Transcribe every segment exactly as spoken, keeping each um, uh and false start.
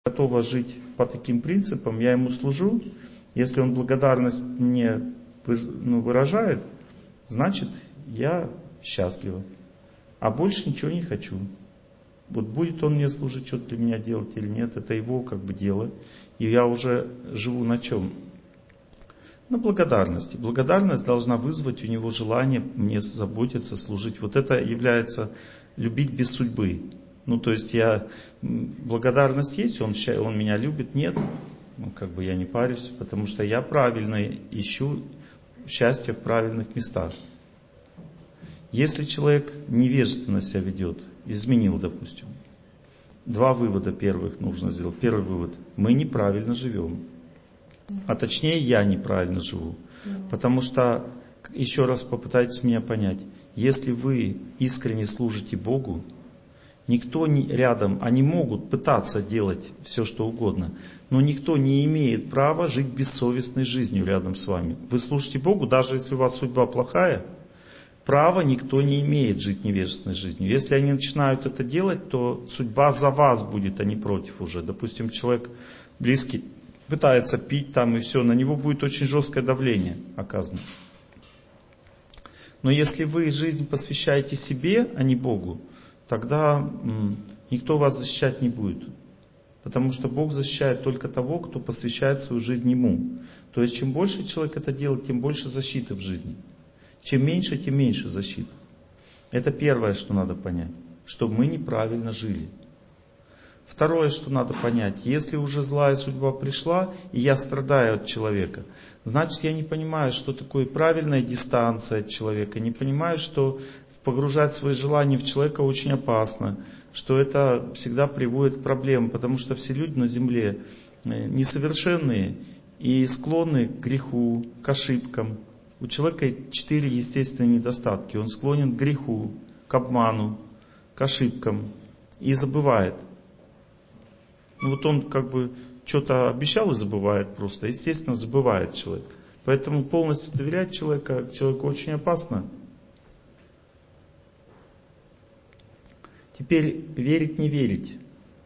готова жить по таким принципам, я ему служу. Если он благодарность мне ну, выражает, значит, я счастлива. А больше ничего не хочу. Вот будет он мне служить, что-то для меня делать или нет, это его как бы дело. И я уже живу на чем? На благодарности. Благодарность должна вызвать у него желание мне заботиться, служить. Вот это является любить без судьбы. Ну, то есть я, благодарность есть, он, он меня любит, нет. Ну, как бы я не парюсь, потому что я правильно ищу счастье в правильных местах. Если человек невежественно себя ведет, изменил, допустим, два вывода первых нужно сделать. Первый вывод. Мы неправильно живем. А точнее, я неправильно живу. Потому что, еще раз попытайтесь меня понять, если вы искренне служите Богу, никто не рядом, они могут пытаться делать все, что угодно, но никто не имеет права жить бессовестной жизнью рядом с вами. Вы служите Богу, даже если у вас судьба плохая, права никто не имеет жить невежественной жизнью. Если они начинают это делать, то судьба за вас будет, а не против уже. Допустим, человек близкий пытается пить там и все, на него будет очень жесткое давление оказано. Но если вы жизнь посвящаете себе, а не Богу, тогда м, никто вас защищать не будет. Потому что Бог защищает только того, кто посвящает свою жизнь Ему. То есть чем больше человек это делает, тем больше защиты в жизни. Чем меньше, тем меньше защиты. Это первое, что надо понять. Что мы неправильно жили. Второе, что надо понять. Если уже злая судьба пришла, и я страдаю от человека, значит, я не понимаю, что такое правильная дистанция от человека. Не понимаю, что погружать свои желания в человека очень опасно. Что это всегда приводит к проблемам. Потому что все люди на земле несовершенные и склонны к греху, к ошибкам. У человека четыре естественные недостатки. Он склонен к греху, к обману, к ошибкам и забывает. Ну вот он как бы что-то обещал и забывает просто. Естественно, забывает человек. Поэтому полностью доверять человека, человеку очень опасно. Теперь верить, не верить.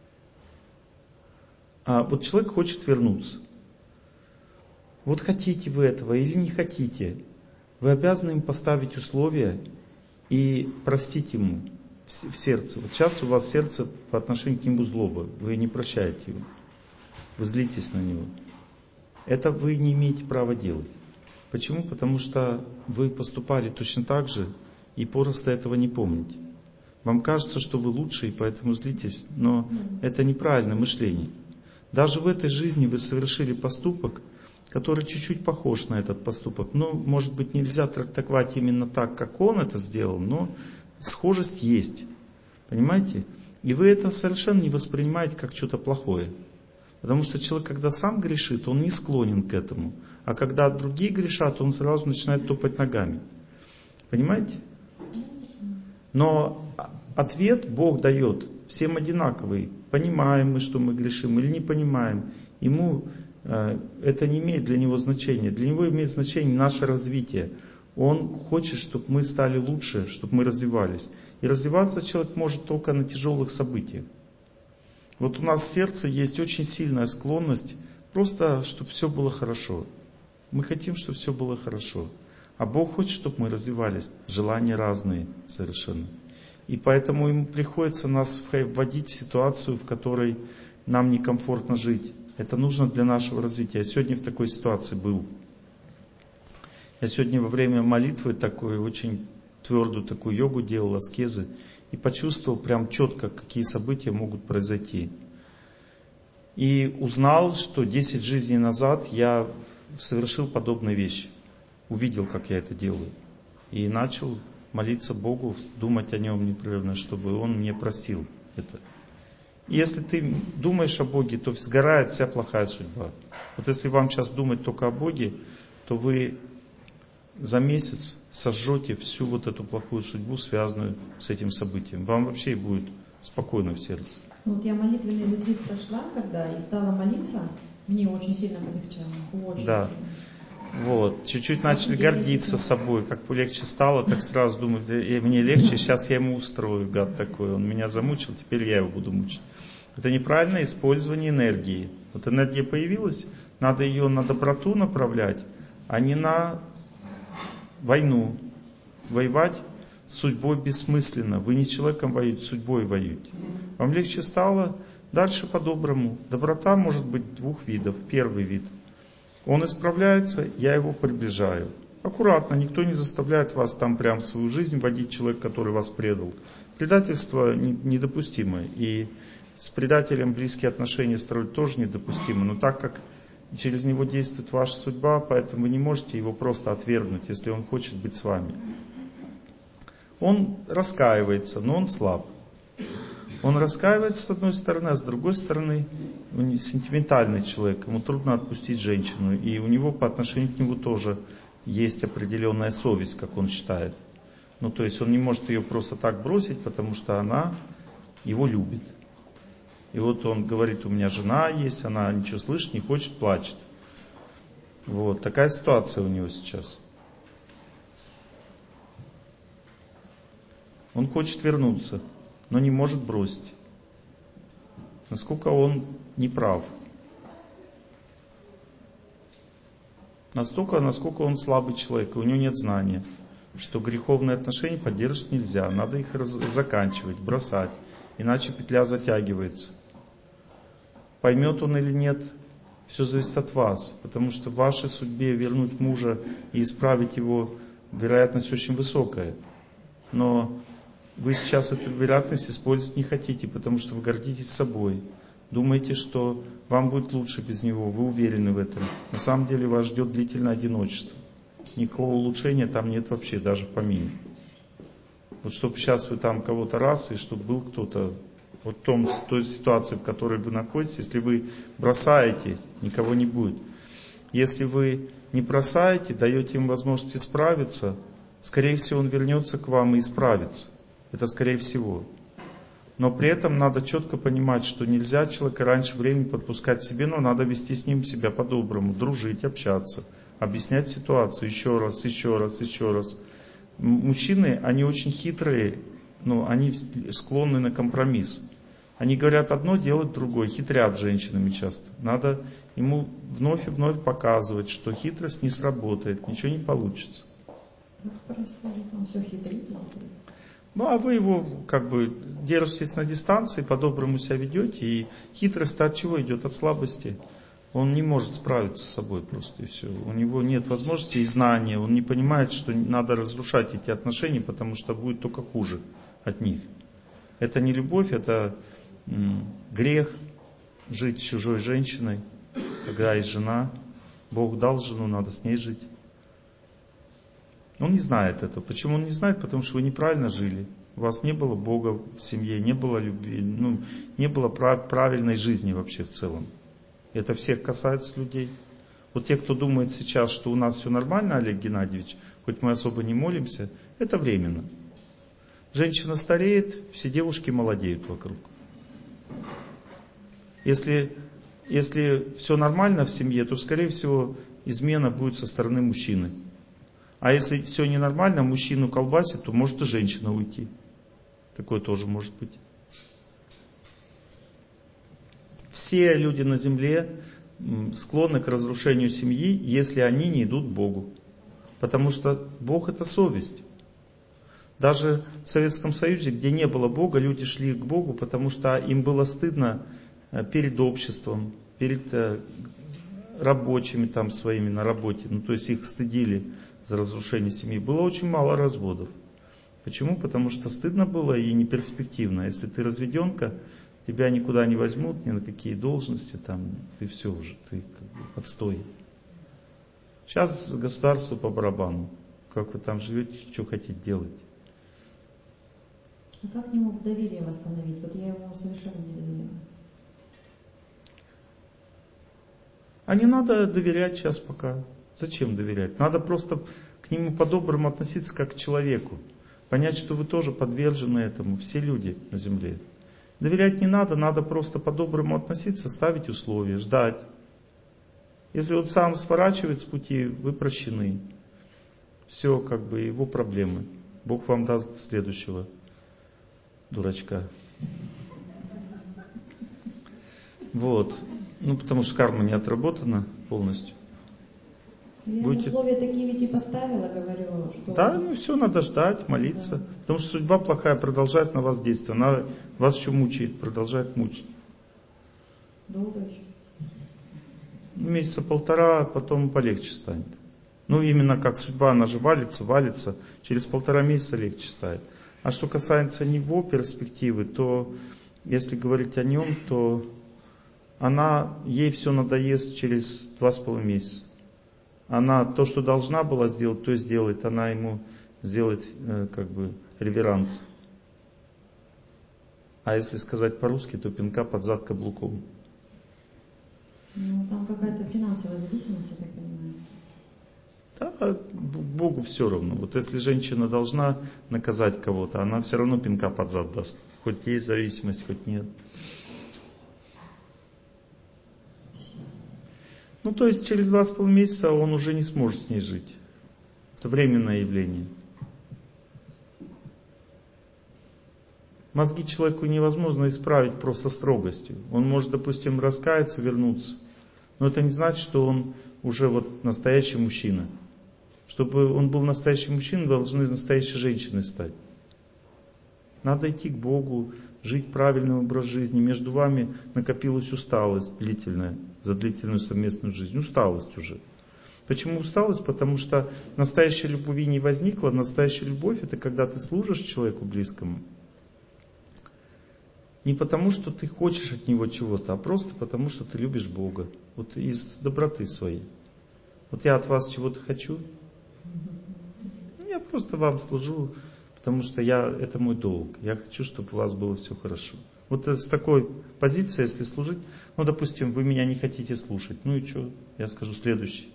А вот человек хочет вернуться. Вот хотите вы этого или не хотите, вы обязаны им поставить условия и простить ему в сердце. Вот сейчас у вас сердце по отношению к нему злоба, вы не прощаете его, вы злитесь на него. Это вы не имеете права делать. Почему? Потому что вы поступали точно так же и просто этого не помните. Вам кажется, что вы лучше, и поэтому злитесь, но это неправильное мышление. Даже в этой жизни вы совершили поступок, который чуть-чуть похож на этот поступок. Но, может быть, нельзя трактовать именно так, как он это сделал, но схожесть есть. Понимаете? И вы это совершенно не воспринимаете как что-то плохое. Потому что человек, когда сам грешит, он не склонен к этому. А когда другие грешат, он сразу начинает топать ногами. Понимаете? Но ответ Бог дает всем одинаковый. Понимаем мы, что мы грешим, или не понимаем. Ему э, это не имеет для него значения. Для него имеет значение наше развитие. Он хочет, чтобы мы стали лучше, чтобы мы развивались. И развиваться человек может только на тяжелых событиях. Вот у нас в сердце есть очень сильная склонность просто, чтобы все было хорошо. Мы хотим, чтобы все было хорошо. А Бог хочет, чтобы мы развивались. Желания разные совершенно. И поэтому Ему приходится нас вводить в ситуацию, в которой нам некомфортно жить. Это нужно для нашего развития. Я сегодня в такой ситуации был. Я сегодня во время молитвы такой очень твердую такую йогу делал, аскезы. И почувствовал прям четко, какие события могут произойти. И узнал, что десять жизней назад я совершил подобные вещи. Увидел, как я это делаю. И начал молиться Богу, думать о Нем непрерывно, чтобы Он мне простил это. И если ты думаешь о Боге, то сгорает вся плохая судьба. Вот если вам сейчас думать только о Боге, то вы за месяц сожжете всю вот эту плохую судьбу, связанную с этим событием. Вам вообще будет спокойно в сердце. Вот я молитвенный ретрит прошла, когда и стала молиться, мне очень сильно полегчало. Очень да. сильно. Вот, чуть-чуть начали гордиться собой, как полегче стало, так сразу думаю, да, мне легче, сейчас я ему устрою, гад такой, он меня замучил, теперь я его буду мучить. Это неправильное использование энергии. Вот энергия появилась, надо ее на доброту направлять, а не на войну. Воевать с судьбой бессмысленно. Вы не с человеком воюете, с судьбой воюете. Вам легче стало? Дальше по-доброму. Доброта может быть двух видов. Первый вид. Он исправляется, я его приближаю. Аккуратно, никто не заставляет вас там прям в свою жизнь водить человека, который вас предал. Предательство недопустимо. И с предателем близкие отношения строить тоже недопустимо. Но так как через него действует ваша судьба, поэтому вы не можете его просто отвергнуть, если он хочет быть с вами. Он раскаивается, но он слаб. Он раскаивается с одной стороны, а с другой стороны он сентиментальный человек. Ему трудно отпустить женщину. И у него по отношению к нему тоже есть определенная совесть, как он считает. Ну, то есть он не может ее просто так бросить, потому что она его любит. И вот он говорит, у меня жена есть, она ничего слышит, не хочет, плачет. Вот, такая ситуация у него сейчас. Он хочет вернуться, но не может бросить. Насколько он неправ. Настолько, насколько он слабый человек, и у него нет знания, что греховные отношения поддерживать нельзя, надо их раз- заканчивать, бросать, иначе петля затягивается. Поймет он или нет, все зависит от вас, потому что в вашей судьбе вернуть мужа и исправить его вероятность очень высокая. Но вы сейчас эту вероятность использовать не хотите, потому что вы гордитесь собой. Думаете, что вам будет лучше без него, вы уверены в этом. На самом деле вас ждет длительное одиночество. Никакого улучшения там нет вообще, даже в помине. Вот чтобы сейчас вы там кого-то раз, и чтобы был кто-то, вот в том, в той ситуации, в которой вы находитесь, если вы бросаете, никого не будет. Если вы не бросаете, даете им возможность исправиться, скорее всего он вернется к вам и исправится. Это скорее всего. Но при этом надо четко понимать, что нельзя человека раньше времени подпускать к себе, но надо вести с ним себя по-доброму, дружить, общаться, объяснять ситуацию еще раз, еще раз, еще раз. Мужчины, они очень хитрые, но они склонны на компромисс. Они говорят одно, делают другое, хитрят женщинами часто. Надо ему вновь и вновь показывать, что хитрость не сработает, ничего не получится. Происходит, он все хитрит. Ну, а вы его как бы держитесь на дистанции, по-доброму себя ведете, и хитрость от чего идет? От слабости. Он не может справиться с собой просто, и все. У него нет возможности и знания, он не понимает, что надо разрушать эти отношения, потому что будет только хуже от них. Это не любовь, это м, грех жить с чужой женщиной, когда есть жена. Бог дал жену, надо с ней жить. Он не знает этого. Почему он не знает? Потому что вы неправильно жили. У вас не было Бога в семье, не было любви, ну, не было прав- правильной жизни вообще в целом. Это всех касается людей. Вот те, кто думает сейчас, что у нас все нормально, Олег Геннадьевич, хоть мы особо не молимся, это временно. Женщина стареет, все девушки молодеют вокруг. Если, если все нормально в семье, то, скорее всего, измена будет со стороны мужчины. А если все ненормально, мужчину колбасит, то может и женщина уйти. Такое тоже может быть. Все люди на земле склонны к разрушению семьи, если они не идут к Богу. Потому что Бог — это совесть. Даже в Советском Союзе, где не было Бога, люди шли к Богу, потому что им было стыдно перед обществом, перед рабочими там своими на работе. Ну, то есть их стыдили за разрушение семьи. Было очень мало разводов. Почему? Потому что стыдно было и неперспективно. Если ты разведенка, тебя никуда не возьмут, ни на какие должности, там, ты все уже, ты как бы отстой. Сейчас государству по барабану. Как вы там живете, что хотите делать. А как к нему доверие восстановить? Вот я ему совершенно не доверяю. А не надо доверять сейчас пока. Зачем доверять? Надо просто к нему по-доброму относиться как к человеку. Понять, что вы тоже подвержены этому, все люди на земле. Доверять не надо, надо просто по-доброму относиться, ставить условия, ждать. Если он сам сворачивает с пути, вы прощены. Все, как бы, его проблемы. Бог вам даст следующего дурачка. Вот. Ну, потому что карма не отработана полностью. Я Будете... условия такие ведь и поставила, говорю, что... Да, ну все, надо ждать, молиться. Да. Потому что судьба плохая продолжает на вас действовать. Она вас еще мучает, продолжает мучить. Долго еще? Месяца полтора, потом полегче станет. Ну, именно как судьба, она же валится, валится. Через полтора месяца легче станет. А что касается него перспективы, то если говорить о нем, то она, ей все надоест через два с половиной месяца. Она то, что должна была сделать, то и сделает. Она ему сделает э, как бы реверанс. А если сказать по-русски, то пинка под зад каблуком. Ну, там какая-то финансовая зависимость, я так понимаю. Да, Богу все равно. Вот если женщина должна наказать кого-то, она все равно пинка под зад даст. Хоть есть зависимость, хоть нет. Ну, то есть через два с половиной месяца он уже не сможет с ней жить. Это временное явление. Мозги человеку невозможно исправить просто строгостью. Он может, допустим, раскаяться, вернуться. Но это не значит, что он уже вот настоящий мужчина. Чтобы он был настоящим мужчиной, должны настоящей женщиной стать. Надо идти к Богу, жить правильный образ жизни. Между вами накопилась усталость длительная, за длительную совместную жизнь. Усталость уже. Почему усталость? Потому что настоящая любовь не возникла. Настоящая любовь — это когда ты служишь человеку близкому. Не потому, что ты хочешь от него чего-то, а просто потому, что ты любишь Бога. Вот из доброты своей. Вот я от вас чего-то хочу. Я просто вам служу, потому что я, это мой долг. Я хочу, чтобы у вас было все хорошо. Вот с такой позиции, если служить, ну, допустим, вы меня не хотите слушать. Ну и что? Я скажу следующий.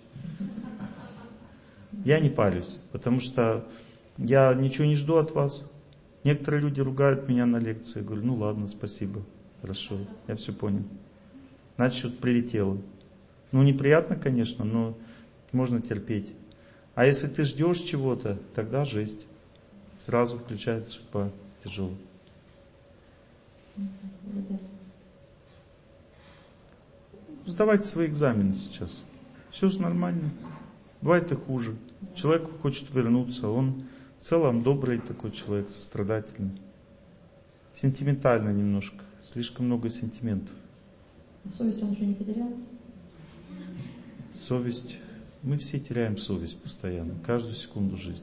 Я не парюсь, потому что я ничего не жду от вас. Некоторые люди ругают меня на лекции. Я говорю, ну ладно, спасибо, хорошо, я все понял. Значит, что-то прилетело. Ну, неприятно, конечно, но можно терпеть. А если ты ждешь чего-то, тогда жесть. Сразу включается судьба тяжелая. Сдавайте свои экзамены сейчас. Все же нормально. Бывает и хуже. Человек хочет вернуться, он в целом добрый такой человек, сострадательный. Сентиментально немножко. Слишком много сентиментов. А совесть он еще не потерял? Совесть. Мы все теряем совесть постоянно, каждую секунду жизни.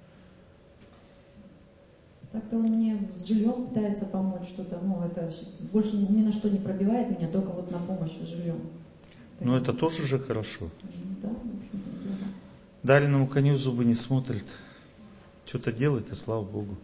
Так-то он мне с жильем пытается помочь что-то, ну это больше ни на что не пробивает меня, только вот на помощь с жильем. Так. Но это тоже же хорошо. Да, в общем-то, да. Дареному коню зубы не смотрят. Что-то делает, и слава Богу.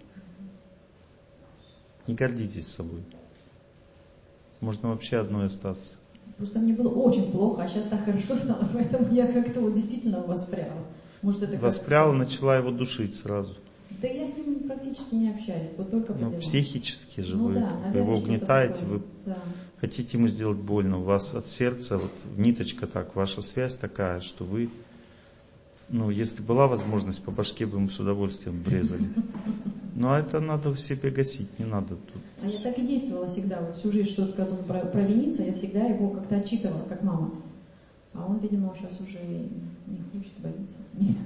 Не гордитесь собой. Можно вообще одной остаться. Просто мне было очень плохо, а сейчас так хорошо стало, поэтому я как-то вот действительно воспряла. Может, это воспряла, начала его душить сразу. Да я с ним практически не общаюсь, вот только по Ну, делам. психически же ну, вы, да, вы наверное, его угнетаете, вы да. хотите ему сделать больно. У вас от сердца вот ниточка так, ваша связь такая, что вы, ну, если была возможность, по башке бы ему с удовольствием врезали. Но это надо в себе гасить, не надо тут. А я так и действовала всегда, вот всю жизнь, что когда он провинится, я всегда его как-то отчитывала, как мама. А он, видимо, сейчас уже не хочет, боится.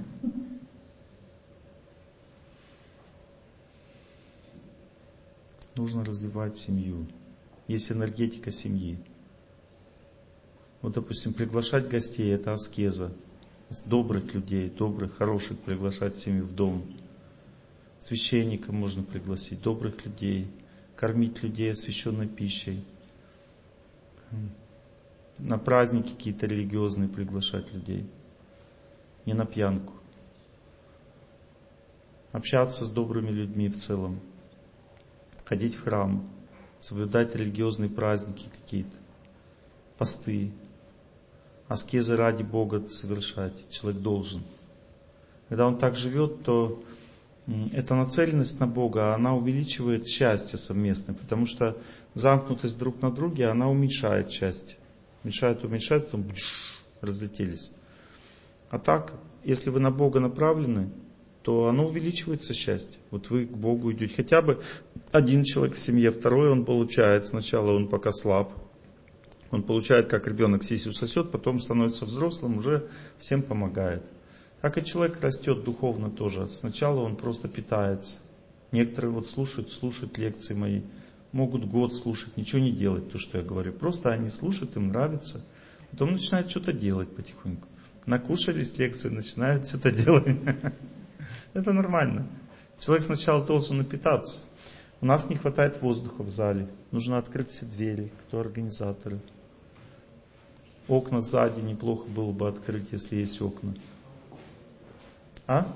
Нужно развивать семью. Есть энергетика семьи. Вот, допустим, приглашать гостей — это аскеза. Добрых людей, добрых, хороших приглашать в семью в дом. Священника можно пригласить, добрых людей. Кормить людей освященной пищей. На праздники какие-то религиозные приглашать людей. Не на пьянку. Общаться с добрыми людьми в целом. Ходить в храм. Соблюдать религиозные праздники какие-то. Посты. Аскезы ради Бога совершать. Человек должен. Когда он так живет, то эта нацеленность на Бога, она увеличивает счастье совместное. Потому что замкнутость друг на друге, она уменьшает счастье. Уменьшает, уменьшает, потом бш, разлетелись. А так, если вы на Бога направлены, то оно увеличивается счастье. Вот вы к Богу идете. Хотя бы один человек в семье, второй он получает. Сначала он пока слаб. Он получает, как ребенок сисю сосет, потом становится взрослым, уже всем помогает. Так и человек растет духовно тоже. Сначала он просто питается. Некоторые вот слушают, слушают лекции мои. Могут год слушать, ничего не делать, то, что я говорю. Просто они слушают, им нравится. Потом начинают что-то делать потихоньку. Накушались лекции, начинают что-то делать. Это нормально. Человек сначала должен напитаться. У нас не хватает воздуха в зале. Нужно открыть все двери. Кто организаторы? Окна сзади неплохо было бы открыть, если есть окна. А?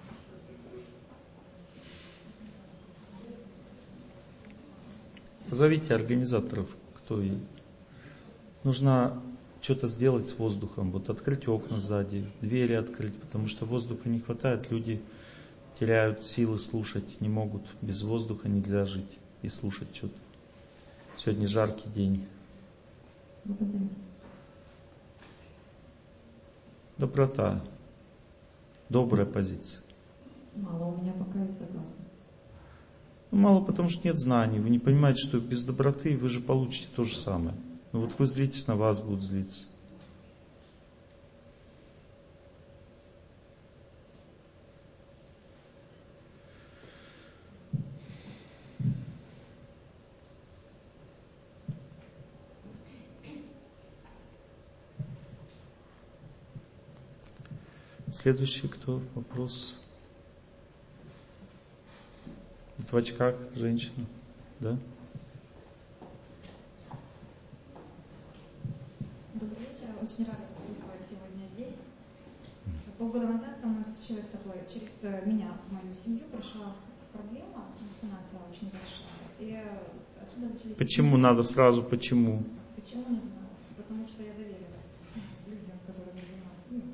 Позовите организаторов, кто и. Нужно что-то сделать с воздухом. Вот открыть окна сзади, двери открыть, потому что воздуха не хватает. Люди теряют силы слушать, не могут. Без воздуха нельзя жить и слушать что-то. Сегодня жаркий день. Доброта. Добрая позиция. Мало у меня пока, я согласна. Ну, мало, потому что нет знаний. Вы не понимаете, что без доброты вы же получите то же самое. Но вот вы злитесь, на вас будут злиться. Следующий кто? Вопрос. В очках женщина, да? Добрый вечер. Очень рада присутствовать сегодня здесь. Полгода назад со мной случилось такое. Через меня в мою семью пришла проблема финансовая очень большая. И отсюда начались... Почему надо сразу? Почему? Почему, не знаю. Потому что я доверилась людям, которые занимаются.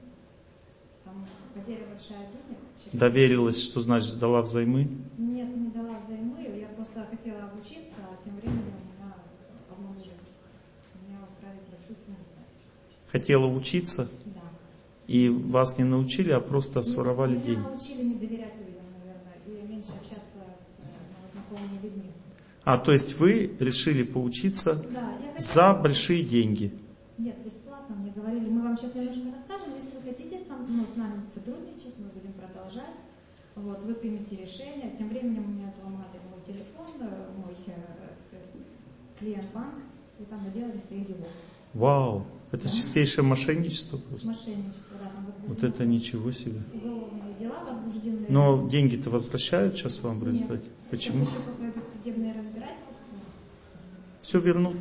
Там потеря большая денег. Через... Доверилась, что значит сдала взаймы? Нет, не дала взаймы. Я просто хотела обучиться, а тем временем меня обманули. Меня отправили в большую сумму. Хотела учиться? Да. И вас не научили, а просто своровали меня деньги? Меня научили не доверять людям, наверное, и меньше общаться с новознакомыми людьми. А, то есть вы решили поучиться да, я за большие деньги? Нет, бесплатно. Мне говорили, мы вам сейчас немножко расскажем, если вы хотите сам, ну, с нами сотрудничать, мы будем продолжать. Вот, вы примете решение. Тем временем у меня взломали мой телефон, мой э, клиент банк, и там наделали своих делов. Вау! Это да? чистейшее мошенничество просто. Мошенничество, да, там возбуждено. Вот это ничего себе. Уголовные дела возбуждены. Но деньги-то возвращают сейчас вам в результате? Нет. Почему? Сейчас еще пока идут судебные разбирательства. Все вернут.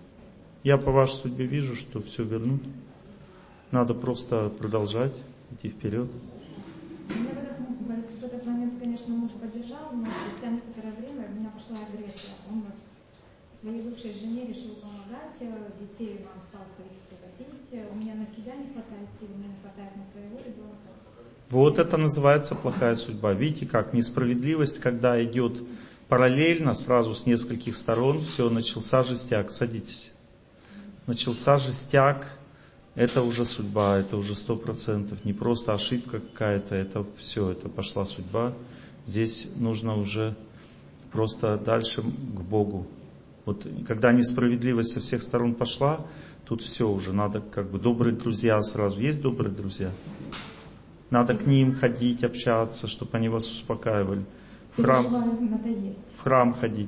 Я по вашей судьбе вижу, что все вернут. Надо просто продолжать, идти вперед. Меня в этот, в этот момент, конечно, муж поддержал, но спустя некоторое время у меня пошла агрессия. Он своей бывшей жене решил помогать, детей нам стал своих привозить. У меня на себя не хватает сил, у меня не хватает на своего ребенка. Вот это называется плохая судьба. Видите, как несправедливость, когда идет параллельно, сразу с нескольких сторон, все, начался жестяк. Садитесь. Начался жестяк, это уже судьба, это уже сто процентов. Не просто ошибка какая-то, это все, это пошла судьба. Здесь нужно уже просто дальше к Богу. Вот когда несправедливость со всех сторон пошла, тут все уже, надо как бы добрые друзья сразу. Есть добрые друзья? Надо к ним ходить, общаться, чтобы они вас успокаивали. В храм, в храм ходить,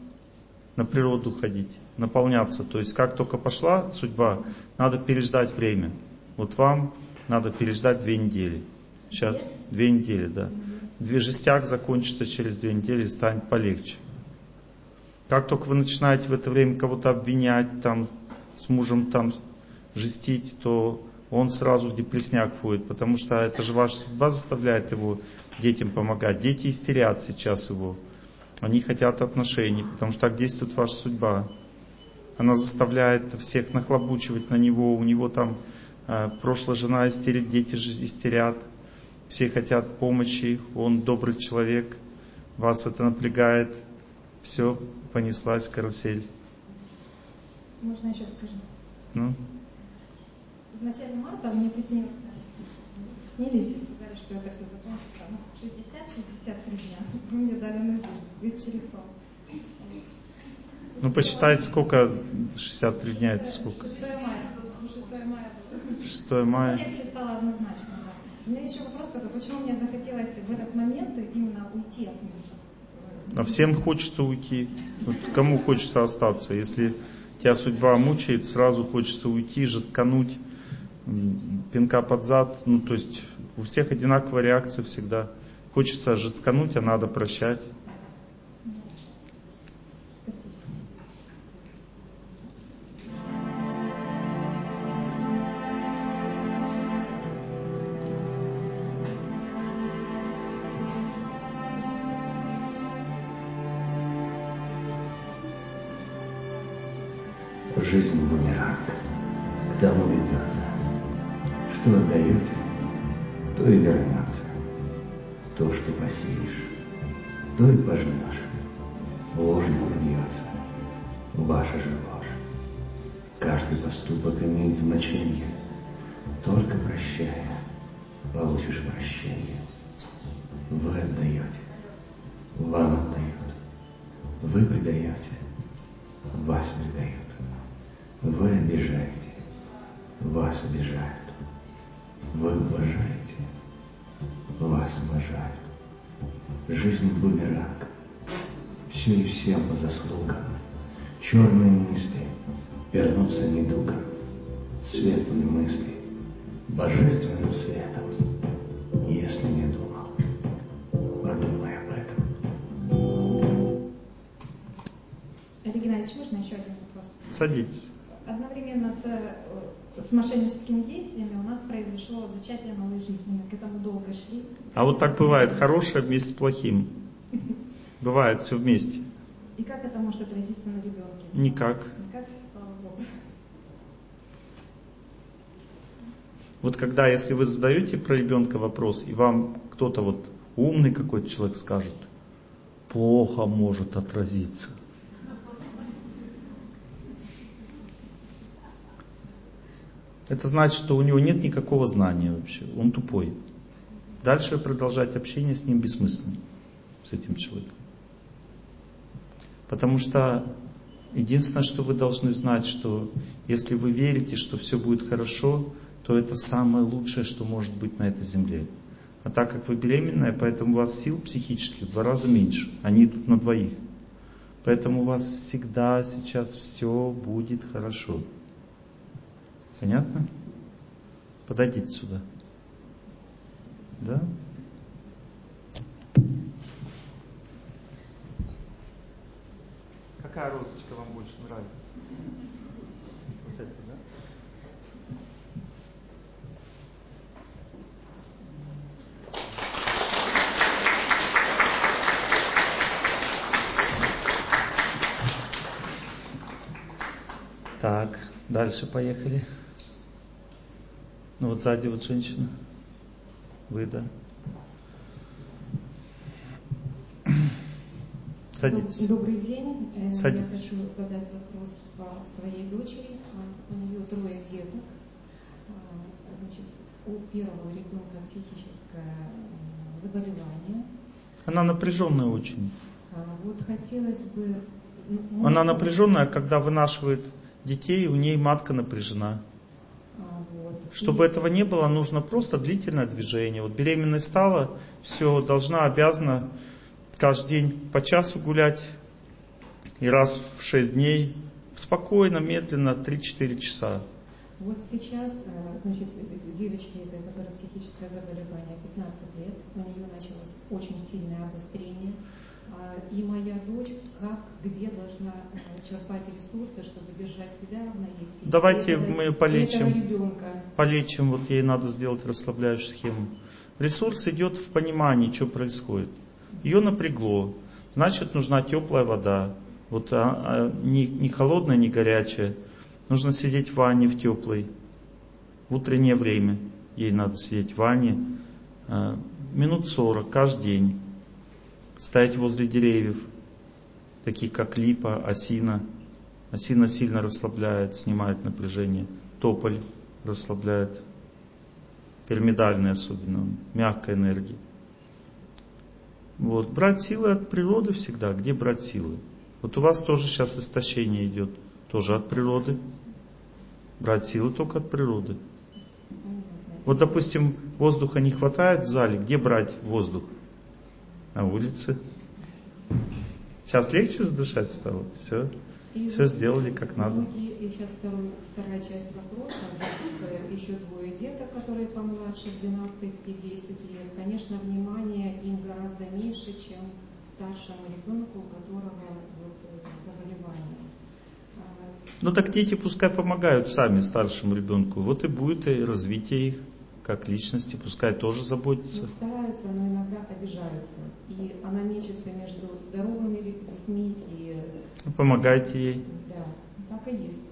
на природу ходить, наполняться. То есть как только пошла судьба, надо переждать время. Вот вам надо переждать две недели. Сейчас две недели, да. Две жестяк закончится через две недели и станет полегче. Как только вы начинаете в это время кого-то обвинять, там, с мужем там жестить, то он сразу в депрессняк входит, потому что это же ваша судьба заставляет его детям помогать. Дети истерят сейчас его. Они хотят отношений, потому что так действует ваша судьба. Она заставляет всех нахлобучивать на него. У него там э, прошлая жена истерит, дети же истерят. Все хотят помощи, он добрый человек. Вас это напрягает. Все, понеслась карусель. Можно еще скажу? Ну? В начале марта мне приснилось, снились и сказали, что это все закончится. Ну, шестьдесят шестьдесят три дня. Вы мне дали надежду, без через сон. Ну, посчитайте, сколько шестьдесят три дня, это сколько? шестое мая. шестое мая. шестое мая. Легче стало однозначно. Да. У меня еще вопрос только, почему мне захотелось в этот момент именно уйти от мужа? А всем хочется уйти. Вот кому хочется остаться? Если тебя судьба мучает, сразу хочется уйти, жесткануть, пинка под зад. Ну, то есть у всех одинаковая реакция всегда. Хочется жесткануть, а надо прощать. Жизнь бумеранг, к тому ведется. Что отдаете, то и вернется. То, что посеешь, то и пожнешь. Ложь не пробьется, ваша же ложь. Каждый поступок имеет значение. Только прощая, получишь прощение. Вы отдаете, вам отдают. Вы предаете, вас предают. Вы обижаете, вас обижают. Вы уважаете, вас уважают. Жизнь бумеранг, все и всем по заслугам. Черные мысли вернутся недугом, светлые мысли божественным светом. Если не думал, подумай об этом. Олег Геннадьевич, можно еще один вопрос? Садитесь. Одновременно с, с мошенническими действиями у нас произошло зачатие новой жизни. Мы к этому долго шли. А вот так бывает, хорошее вместе с плохим. Бывает все вместе. И как это может отразиться на ребенке? Никак. Никак, слава Богу. Вот когда, если вы задаете про ребенка вопрос, и вам кто-то вот умный какой-то человек скажет, плохо может отразиться. Это значит, что у него нет никакого знания вообще, он тупой. Дальше продолжать общение с ним бессмысленно, с этим человеком. Потому что единственное, что вы должны знать, что если вы верите, что все будет хорошо, то это самое лучшее, что может быть на этой земле. А так как вы беременная, поэтому у вас сил психических в два раза меньше. Они идут на двоих. Поэтому у вас всегда сейчас все будет хорошо. Понятно? Подойдите сюда. Да? Какая розочка вам больше нравится? Вот эта, да? Так, дальше поехали. Ну вот сзади вот женщина. Вы, да? Садитесь. Добрый день. Садитесь. Я хочу задать вопрос по своей дочери. У нее трое деток. Значит, у первого ребенка психическое заболевание. Она напряженная очень. Вот хотелось бы... Она напряженная, когда вынашивает детей, у ней матка напряжена. Вот. Чтобы И... этого не было, нужно просто длительное движение. Вот беременной стала, все, должна, обязана каждый день по часу гулять. И раз в шесть дней. Спокойно, медленно, три-четыре часа. Вот сейчас, значит, девочке, этой, которая психическое заболевание, пятнадцать лет, у нее началось очень сильное обострение. И моя дочь как, где должна черпать ресурсы, чтобы держать себя в равновесии. Давайте этого, мы полечим. ребенка. Полечим, вот ей надо сделать расслабляющую схему. Ресурс идет в понимании, что происходит. Ее напрягло, значит нужна теплая вода. Вот а, а, не, не холодная, не горячая. Нужно сидеть в ванне в теплой. В утреннее время ей надо сидеть в ванне а, минут сорок каждый день. Стоять возле деревьев, таких как липа, осина. Осина сильно расслабляет, снимает напряжение. Тополь расслабляет. Пирамидальный особенно, мягкая энергия. Вот. Брать силы от природы всегда. Где брать силы? Вот у вас тоже сейчас истощение идет, тоже от природы. Брать силы только от природы. Вот, допустим, воздуха не хватает в зале, где брать воздух? На улице. Сейчас легче задышать стало? Все. И все вот сделали как надо. И сейчас второй, вторая часть вопроса. Еще двое деток, которые помладше, двенадцать и десять лет. Конечно, внимание им гораздо меньше, чем старшему ребенку, у которого вот заболевание. Ну так дети пускай помогают сами старшему ребенку. Вот и будет и развитие их как личности, пускай тоже заботятся. Ну, стараются, но иногда обижаются. И она мечется между здоровыми детьми и... Помогайте ей. Да, так и есть.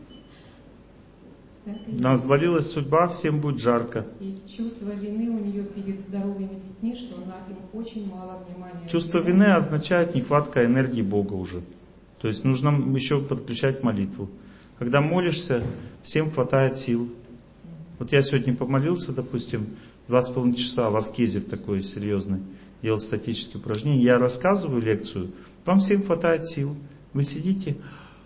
Нам ввалилась судьба, всем будет жарко. И чувство вины у нее перед здоровыми детьми, что она им очень мало внимания. Чувство вины означает нехватка энергии Бога уже. То есть нужно еще подключать молитву. Когда молишься, всем хватает сил. Вот я сегодня помолился, допустим, два с половиной часа в аскезе такой серьезный, делал статические упражнения. Я рассказываю лекцию, вам всем хватает сил. Вы сидите,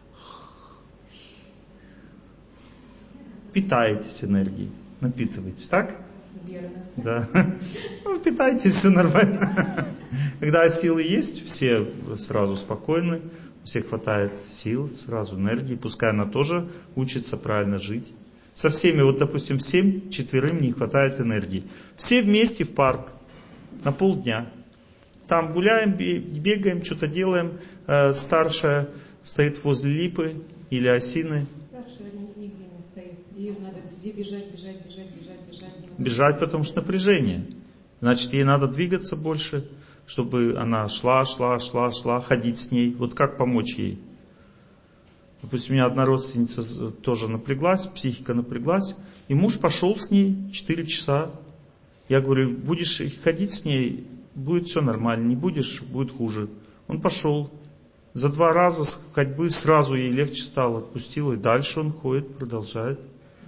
питаетесь энергией, напитываетесь, так? Верно. Да. Ну, питайтесь, все нормально. Когда силы есть, все сразу спокойны, у всех хватает сил, сразу энергии, пускай она тоже учится правильно жить. Со всеми, вот допустим, всем четверым не хватает энергии. Все вместе в парк на полдня. Там гуляем, бегаем, что-то делаем. Старшая стоит возле липы или осины. Старшая нигде не стоит. Ей надо везде бежать, бежать, бежать, бежать, бежать. Бежать, потому что напряжение. Значит, ей надо двигаться больше, чтобы она шла, шла, шла, шла, ходить с ней. Вот как помочь ей? Допустим, у меня одна родственница тоже напряглась, психика напряглась, и муж пошел с ней четыре часа. Я говорю, будешь ходить с ней, будет все нормально, не будешь, будет хуже. Он пошел. За два раза ходьбы сразу ей легче стало, отпустила, и дальше он ходит, продолжает.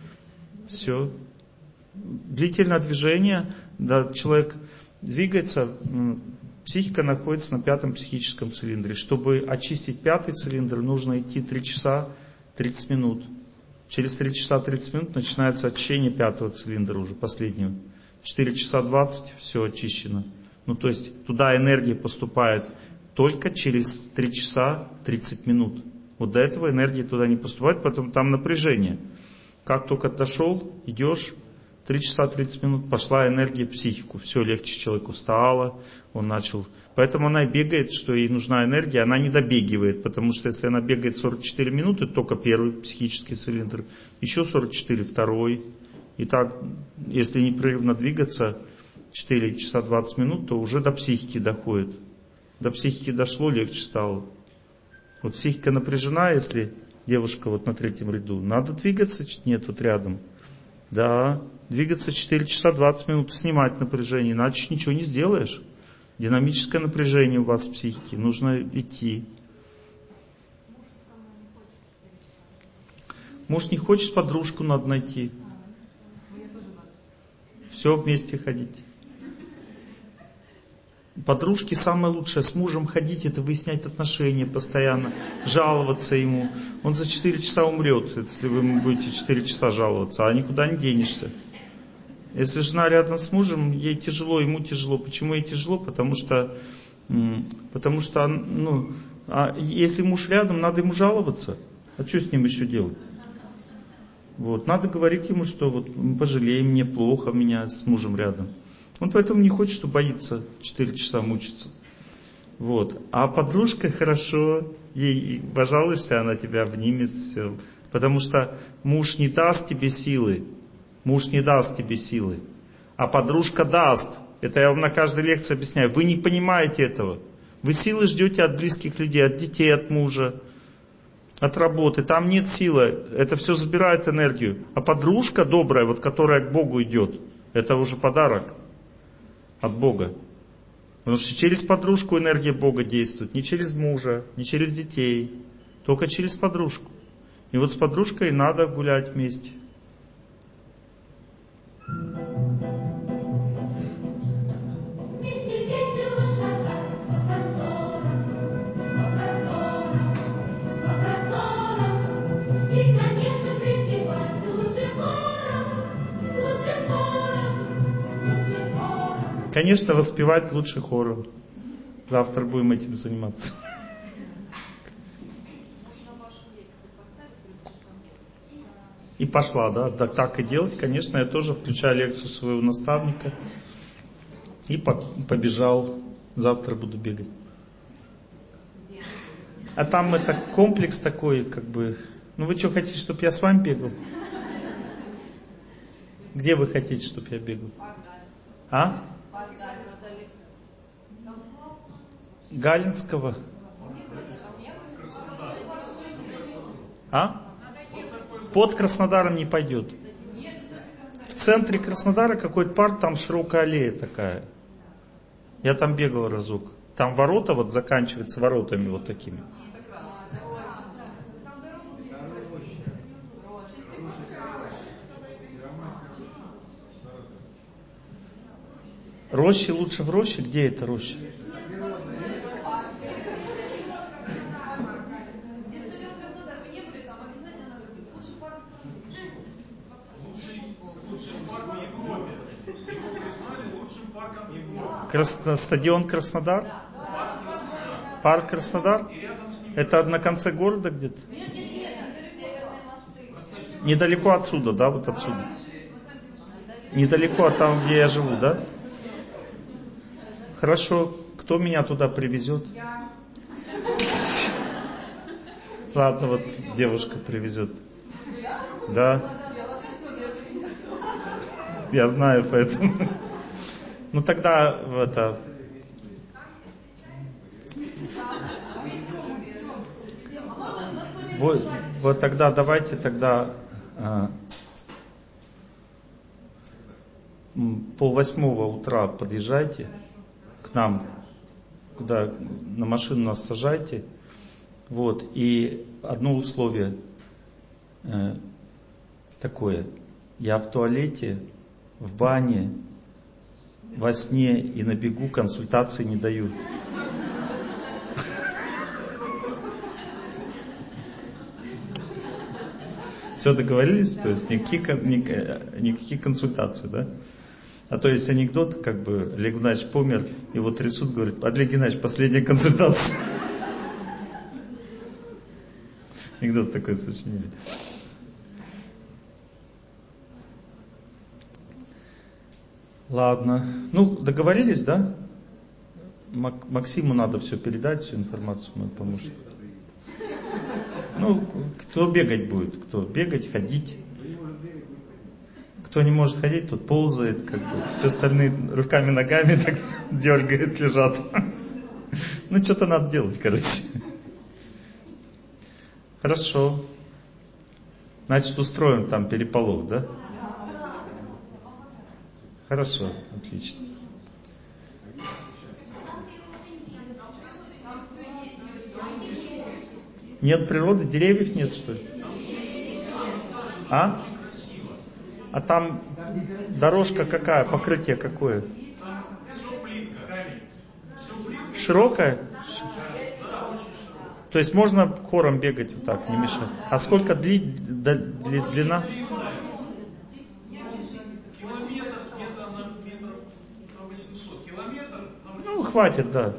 Все. Длительное движение, да, человек двигается, психика находится на пятом психическом цилиндре. Чтобы очистить пятый цилиндр, нужно идти три часа тридцать минут. Через три часа тридцать минут начинается очищение пятого цилиндра уже, последнего. четыре часа двадцать, все очищено. Ну, то есть, туда энергия поступает только через три часа тридцать минут. Вот до этого энергия туда не поступает, поэтому там напряжение. Как только дошел, идешь, три часа тридцать минут, пошла энергия в психику. Все, легче человеку стало, он начал. Поэтому она и бегает, что ей нужна энергия, она не добегивает. Потому что если она бегает сорок четыре минуты, только первый психический цилиндр, еще сорок четыре, второй. И так, если непрерывно двигаться четыре часа двадцать минут, то уже до психики доходит. До психики дошло, легче стало. Вот психика напряжена, если девушка вот на третьем ряду, надо двигаться, нет, вот рядом. Да, двигаться четыре часа двадцать минут, снимать напряжение, иначе ничего не сделаешь. Динамическое напряжение у вас в психике, нужно идти. Муж не хочет, подружку надо найти. Все вместе ходить. Подружки самое лучшее, с мужем ходить, это выяснять отношения постоянно, жаловаться ему. Он за четыре часа умрет, если вы ему будете четыре часа жаловаться, а никуда не денешься. Если жена рядом с мужем, ей тяжело, ему тяжело. Почему ей тяжело? Потому что, потому что ну, а если муж рядом, надо ему жаловаться. А что с ним еще делать? Вот, надо говорить ему, что вот пожалей, мне плохо, меня с мужем рядом. Он поэтому не хочет, что боится четыре часа мучиться. Вот. А подружка хорошо, ей пожалуешься, она тебя обнимет, все. Потому что муж не даст тебе силы. Муж не даст тебе силы. А подружка даст. Это я вам на каждой лекции объясняю. Вы не понимаете этого. Вы силы ждете от близких людей, от детей, от мужа, от работы. Там нет силы. Это все забирает энергию. А подружка добрая, вот которая к Богу идет, это уже подарок от Бога. Потому что через подружку энергия Бога действует. Не через мужа, не через детей. Только через подружку. И вот с подружкой надо гулять вместе. Конечно, воспевать лучше хором. Завтра будем этим заниматься. И пошла, да? Да, так и делать, конечно. Я тоже включаю лекцию своего наставника. И побежал. Завтра буду бегать. А там это комплекс такой, как бы... Ну вы что, хотите, чтобы я с вами бегал? Где вы хотите, чтобы я бегал? А? Галинского? А? Под Краснодаром не пойдет. В центре Краснодара какой-то парк, там широкая аллея такая. Я там бегал разок. Там ворота вот заканчиваются воротами вот такими. Рощи лучше в роще? Где это роща? Красно... Стадион Краснодар? Парк Краснодар? Это на конце города где-то? Недалеко отсюда, да? Вот отсюда. Недалеко от там, где я живу, да? Хорошо. Кто меня туда привезет? Ладно, вот девушка привезет. Да. Я знаю, поэтому. Ну тогда это. Вот, вот тогда давайте тогда а, полвосьмого утра подъезжайте к нам, куда на машину нас сажайте. Вот, и одно условие э, такое. Я в туалете, в бане, во сне и на бегу консультации не даю. Все договорились? То есть никаких, никаких консультаций, да? А то есть анекдот, как бы Олег Геннадьевич помер, его трясут, говорит: Олег Геннадьевич, последняя консультация. Анекдот такой сочинили. Ладно. Ну, договорились, да? Максиму надо все передать, всю информацию, мой помощник. Ну, кто бегать будет? Кто? Бегать, ходить. Кто не может ходить, тот ползает, как бы. Все остальные руками, ногами так дергает, лежат. Ну, что-то надо делать, короче. Хорошо. Значит, устроим там переполох, да? Хорошо, отлично. Нет природы? Деревьев нет, что ли? А? А там дорожка какая? Покрытие какое? Широкое? То есть можно хором бегать вот так, не мешать. А сколько дли, дли, длина? Ну, хватит, да.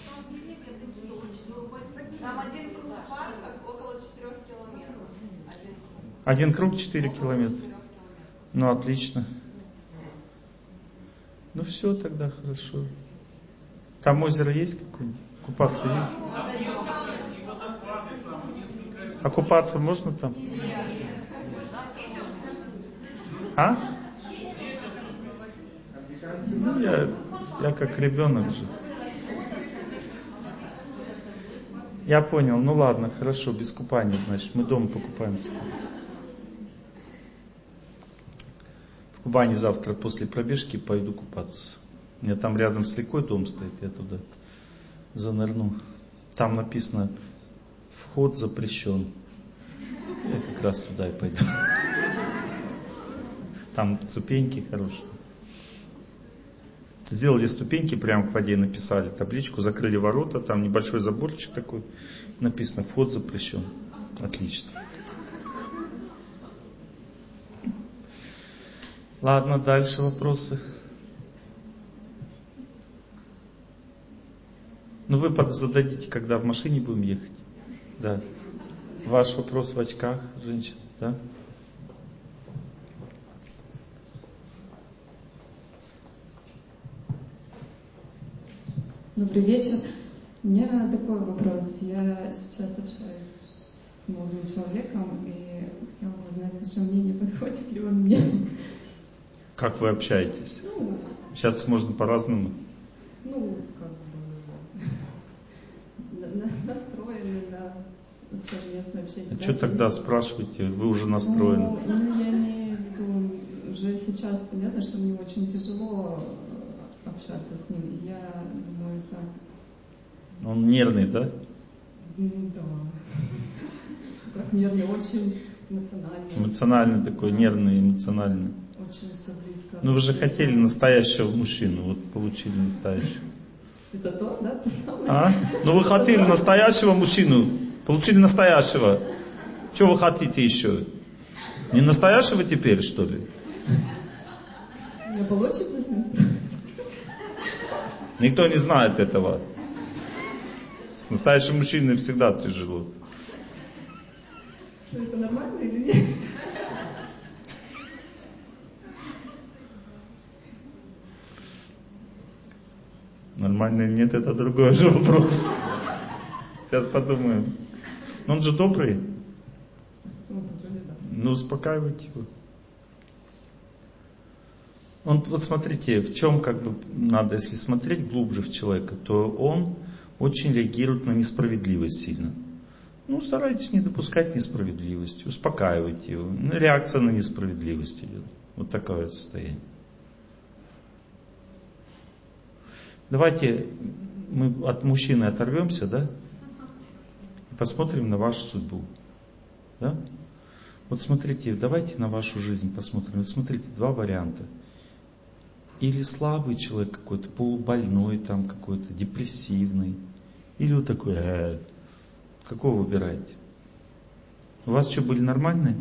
Там один круг парка около четырех километров. Один круг четыре километра. Ну, отлично. Ну, все тогда хорошо. Там озеро есть какое-нибудь? Купаться есть? А купаться можно там? А? Ну, я, я как ребенок же. Я понял, ну ладно, хорошо, без купания, значит, мы дома покупаемся. В Кубани завтра после пробежки пойду купаться. У меня там рядом с рекой дом стоит, я туда занырну. Там написано: вход запрещен. Я как раз туда и пойду. Там ступеньки хорошие. Сделали ступеньки прямо к воде, написали табличку, закрыли ворота, там небольшой заборчик такой, написано: вход запрещен. Отлично. Ладно, дальше вопросы. вы зададите, когда в машине будем ехать. Да. Ваш вопрос в очках, женщина, да? Добрый вечер. У меня такой вопрос. Я сейчас общаюсь с молодым человеком и хотела бы узнать ваше мнение, подходит ли он мне. Как вы общаетесь? Ну, сейчас можно по-разному. Ну, как бы настроены на совместное общение. А что тогда спрашиваете? Вы уже настроены. Ну, ну, я имею в виду, уже сейчас понятно, что мне очень тяжело общаться с ним. И я думаю, так. Он нервный, да? Ну да. Как нервный, очень эмоциональный. Эмоциональный такой, нервный, эмоциональный. Очень все близко. Ну вы же хотели настоящего мужчину, вот получили настоящего. Это то, да? То самое? А? Ну вы хотели настоящего мужчину, получили настоящего. Что вы хотите еще? Не настоящего теперь, что ли? Не получится с ним справиться? Никто не знает этого. С настоящим мужчиной всегда тяжело. Что, это нормально или нет? Нормально или нет, это другой же вопрос. Сейчас подумаем. Но он же добрый. Ну, успокаивайте его. Он, вот смотрите, в чем как бы надо, если смотреть глубже в человека, то он очень реагирует на несправедливость сильно. Ну, старайтесь не допускать несправедливости, успокаивайте его. Ну, реакция на несправедливость идет. Вот такое состояние. Давайте мы от мужчины оторвемся, да? И посмотрим на вашу судьбу. Да? Вот смотрите, давайте на вашу жизнь посмотрим. Вот смотрите, два варианта. Или слабый человек какой-то, полубольной там какой-то, депрессивный. Или вот такой, э, какого выбираете? У вас что, были нормальные?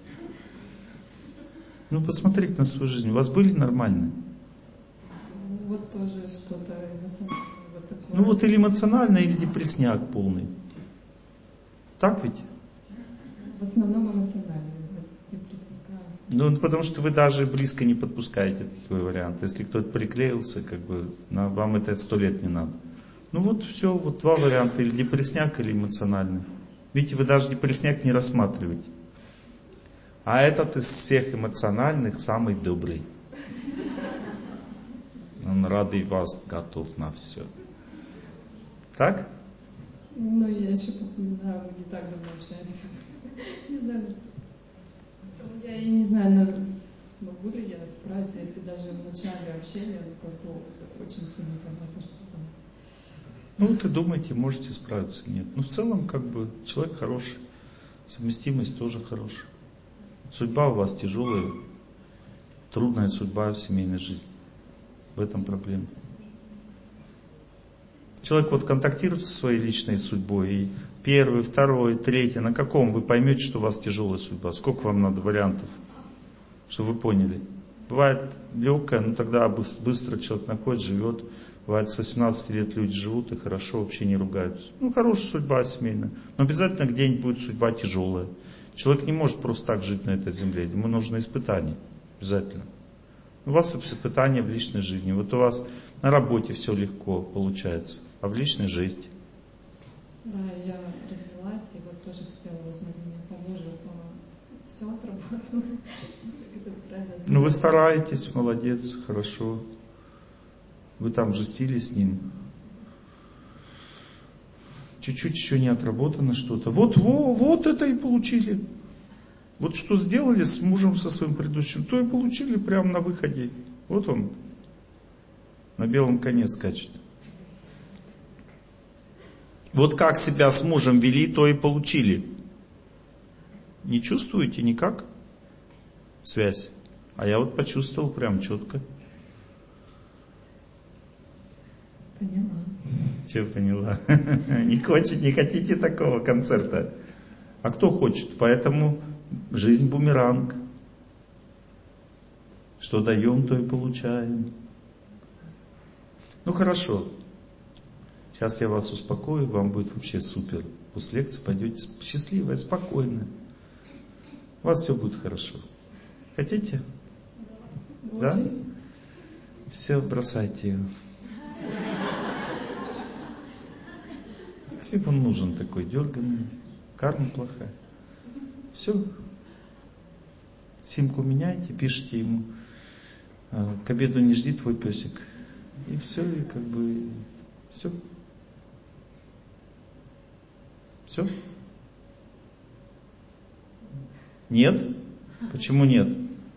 Ну, посмотрите на свою жизнь. У вас были нормальные? Вот тоже что-то эмоциональное. Вот такое. Ну вот или эмоционально, или депрессняк полный. Так ведь? В основном эмоционально. Ну, потому что вы даже близко не подпускаете такой вариант. Если кто-то приклеился, как бы, на, вам это сто лет не надо. Ну вот все, вот два варианта, или депрессняк, или эмоциональный. Видите, вы даже депрессняк не рассматриваете. А этот из всех эмоциональных самый добрый. Он ради вас готов на все. Так? Ну, я еще не знаю, мы не так давно общаемся. Не знаю. Я и не знаю, смогу ли я справиться, если даже в начале общения, ну, как бы, очень сильно понятно, что там. Ну, вот и думайте, можете справиться, нет. Ну, в целом, как бы, человек хороший. Совместимость тоже хорошая. Судьба у вас тяжелая. Трудная судьба в семейной жизни. В этом проблема. Человек вот контактирует со своей личной судьбой, и первый, второй, третий, на каком вы поймете, что у вас тяжелая судьба? Сколько вам надо вариантов, чтобы вы поняли? Бывает легкая, но тогда быстро человек находит, живет. Бывает с восемнадцати лет люди живут и хорошо, вообще не ругаются. Ну, хорошая судьба семейная. Но обязательно где-нибудь будет судьба тяжелая. Человек не может просто так жить на этой земле. Ему нужно испытание. Обязательно. У вас испытания в личной жизни. Вот у вас на работе все легко получается, а в личной жизни. Да, я развелась, и вот тоже хотела узнать, мне по мужу все отработало. Ну вы стараетесь, молодец, хорошо. Вы там жестили с ним. Чуть-чуть еще не отработано что-то. Вот, во, вот это и получили. Вот что сделали с мужем со своим предыдущим, то и получили прямо на выходе. Вот он на белом коне скачет. Вот как себя с мужем вели, то и получили. Не чувствуете никак связь? А я вот почувствовал прям четко. Поняла. Че поняла? Не хочете, не хотите такого концерта? А кто хочет? Поэтому жизнь бумеранг. Что даем, то и получаем. Ну хорошо. Сейчас я вас успокою, вам будет вообще супер. После лекции пойдете счастливая, спокойная. У вас все будет хорошо. Хотите? Очень. Да? Все, бросайте его. Нафиг он нужен такой, дерганный. Карма плохая. Все. Симку меняйте, пишите ему: к обеду не жди твой песик. И все, и как бы все. Все? Нет? Почему нет?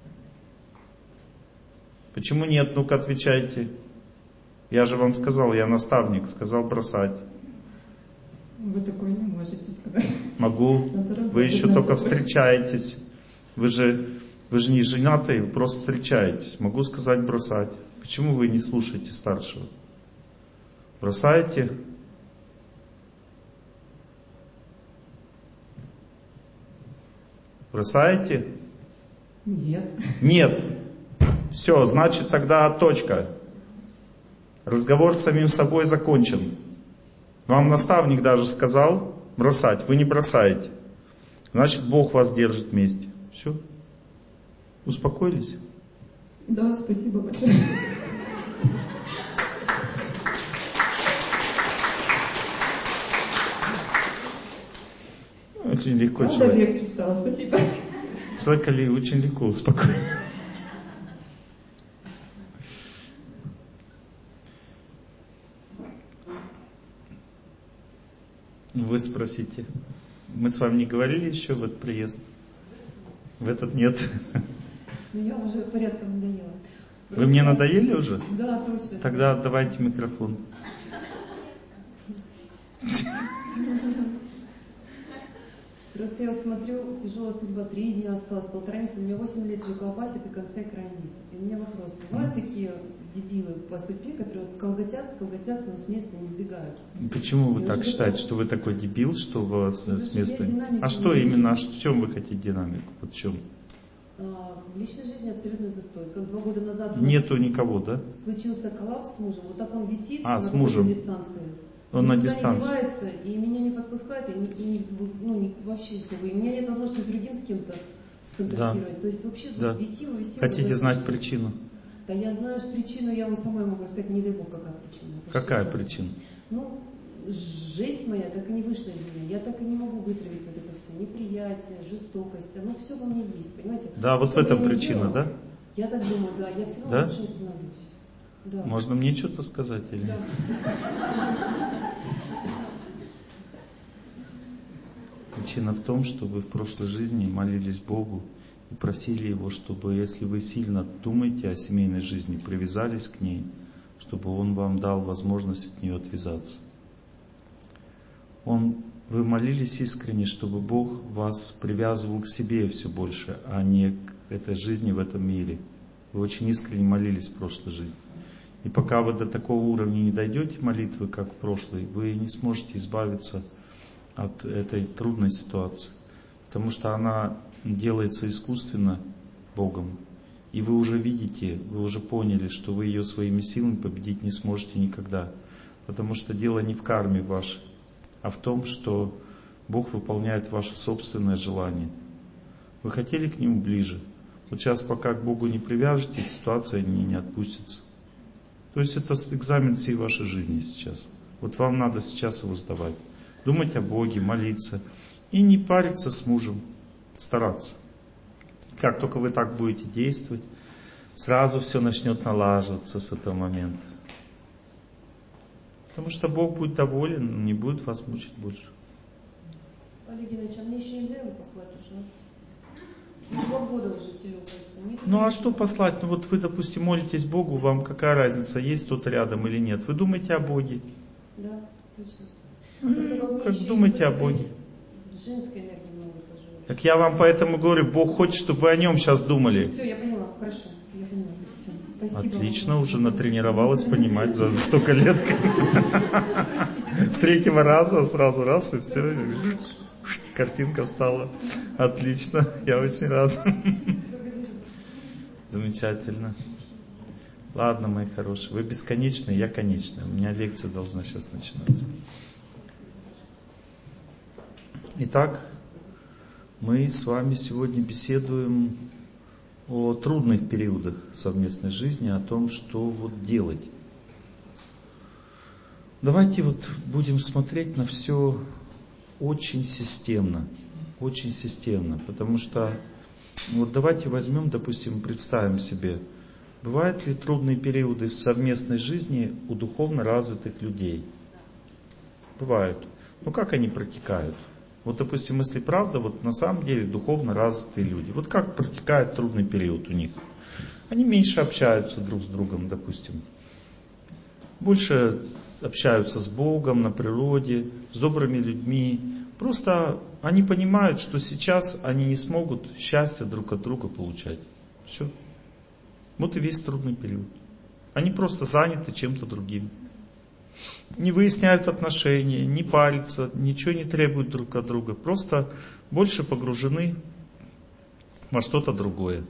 Почему нет? Ну-ка отвечайте. Я же вам сказал, я наставник, сказал бросать. Вы такое не можете сказать. Могу. Вы еще только встречаетесь. Вы же, вы же не женатые, вы просто встречаетесь. Могу сказать бросать. Почему вы не слушаете старшего? Бросаете? Бросаете? Нет. Нет. Все, значит тогда точка. Разговор с самим собой закончен. Вам наставник даже сказал бросать, вы не бросаете. Значит, Бог вас держит вместе. Все. Успокоились? Да, спасибо большое. Очень легко. Правда, человек. легче стало, спасибо. Человека ли очень легко успокоить. Вы спросите. Мы с вами не говорили еще в этот приезд? В этот нет. Ну я уже порядком надоела. Вы мне надоели уже? Да, точно. Тогда отдавайте микрофон. Просто я вот смотрю, тяжелая судьба, три дня осталось, полтора месяца, у меня восемь лет же колбасит и конца и края нет. И у меня вопрос, бывают такие дебилы по судьбе, которые вот колготятся, колготятся, но с места не сдвигаются. Почему вы Я так считаете, готова. что вы такой дебил, что у вас Ну, с места... динамику А что не именно, а вижу. в чем вы хотите динамику? Вот в чем? А, в личной жизни абсолютно застой. Как два года назад у нас Нету никого, да? случился коллапс с мужем, вот так он висит А, на с какой-то мужем. дистанции. Он на Никуда дистанции. не девается, и меня не подпускает, и, не, и не, ну, не, вообще как бы, и у меня нет возможности с другим с кем-то сконтактировать. Да. То есть вообще Да. вот висела, висела. Хотите вот, знать причину? Да я знаю что причину, я вам самой могу сказать, не дай бог, какая причина. Это Какая все просто. причина? Ну, жесть моя так и не вышла из меня. Я так и не могу вытравить вот это все. Неприятие, жестокость, оно все во мне есть, понимаете? Да, вот Что в этом бы я ни причина, делала, да? Я так думаю, да, я все равно Да? лучше не становлюсь. Да. Можно мне что-то сказать или Да. Причина в том, что вы в прошлой жизни молились Богу и просили Его, чтобы, если вы сильно думаете о семейной жизни, привязались к ней, чтобы Он вам дал возможность от нее отвязаться. Он, вы молились искренне, чтобы Бог вас привязывал к себе все больше, а не к этой жизни в этом мире. Вы очень искренне молились в прошлой жизни. И пока вы до такого уровня не дойдете молитвы, как в прошлой, вы не сможете избавиться от этой трудной ситуации. Потому что она делается искусственно Богом. И вы уже видите, вы уже поняли, что вы ее своими силами победить не сможете никогда. Потому что дело не в карме вашей, а в том, что Бог выполняет ваше собственное желание. Вы хотели к Нему ближе. Вот сейчас, пока к Богу не привяжетесь, ситуация не, не отпустится. То есть это экзамен всей вашей жизни сейчас. Вот вам надо сейчас его сдавать. Думать о Боге, молиться. И не париться с мужем. Стараться. Как только вы так будете действовать, сразу все начнет налаживаться с этого момента. Потому что Бог будет доволен, не будет вас мучить больше. Олег Геннадьевич, а мне еще нельзя его послать уже? Ну, два года уже телепается. Ну а что послать? Ну вот вы, допустим, молитесь Богу, вам какая разница, есть кто-то рядом или нет? Вы думаете о Боге. Да, точно. Ну, как думаете о Боге. Женской энергии много тоже. Так я вам поэтому говорю, Бог хочет, чтобы вы о Нем сейчас думали. Все, я поняла, хорошо. Я поняла. Все. Спасибо. Отлично, вам. уже натренировалась понимать за столько лет. С третьего раза сразу раз и все. Картинка встала. Отлично, я очень рад. Замечательно. Ладно, мои хорошие, вы бесконечные, я конечная. У меня лекция должна сейчас начинаться. Итак, мы с вами сегодня беседуем о трудных периодах совместной жизни, о том, что вот делать. Давайте вот будем смотреть на все очень системно, очень системно, потому что вот давайте возьмем, допустим, представим себе, бывают ли трудные периоды в совместной жизни у духовно развитых людей? Бывают. Но как они протекают? Вот, допустим, если правда, вот на самом деле духовно развитые люди, вот как протекает трудный период у них? Они меньше общаются друг с другом, допустим. Больше общаются с Богом, на природе, с добрыми людьми. Просто они понимают, что сейчас они не смогут счастья друг от друга получать. Все. Вот и весь трудный период. Они просто заняты чем-то другим. Не выясняют отношения, не парятся, ничего не требуют друг от друга. Просто больше погружены во что-то другое.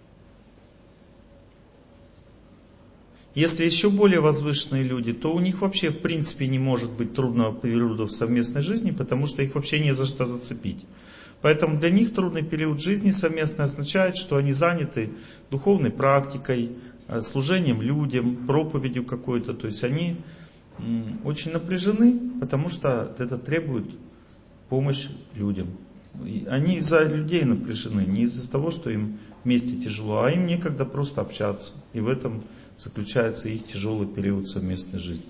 Если еще более возвышенные люди, то у них вообще в принципе не может быть трудного периода в совместной жизни, потому что их вообще не за что зацепить. Поэтому для них трудный период жизни совместной означает, что они заняты духовной практикой, служением людям, проповедью какой-то. То есть они очень напряжены, потому что это требует помощи людям. Они из-за людей напряжены, не из-за того, что им вместе тяжело, а им некогда просто общаться. И в этом заключается их тяжелый период совместной жизни.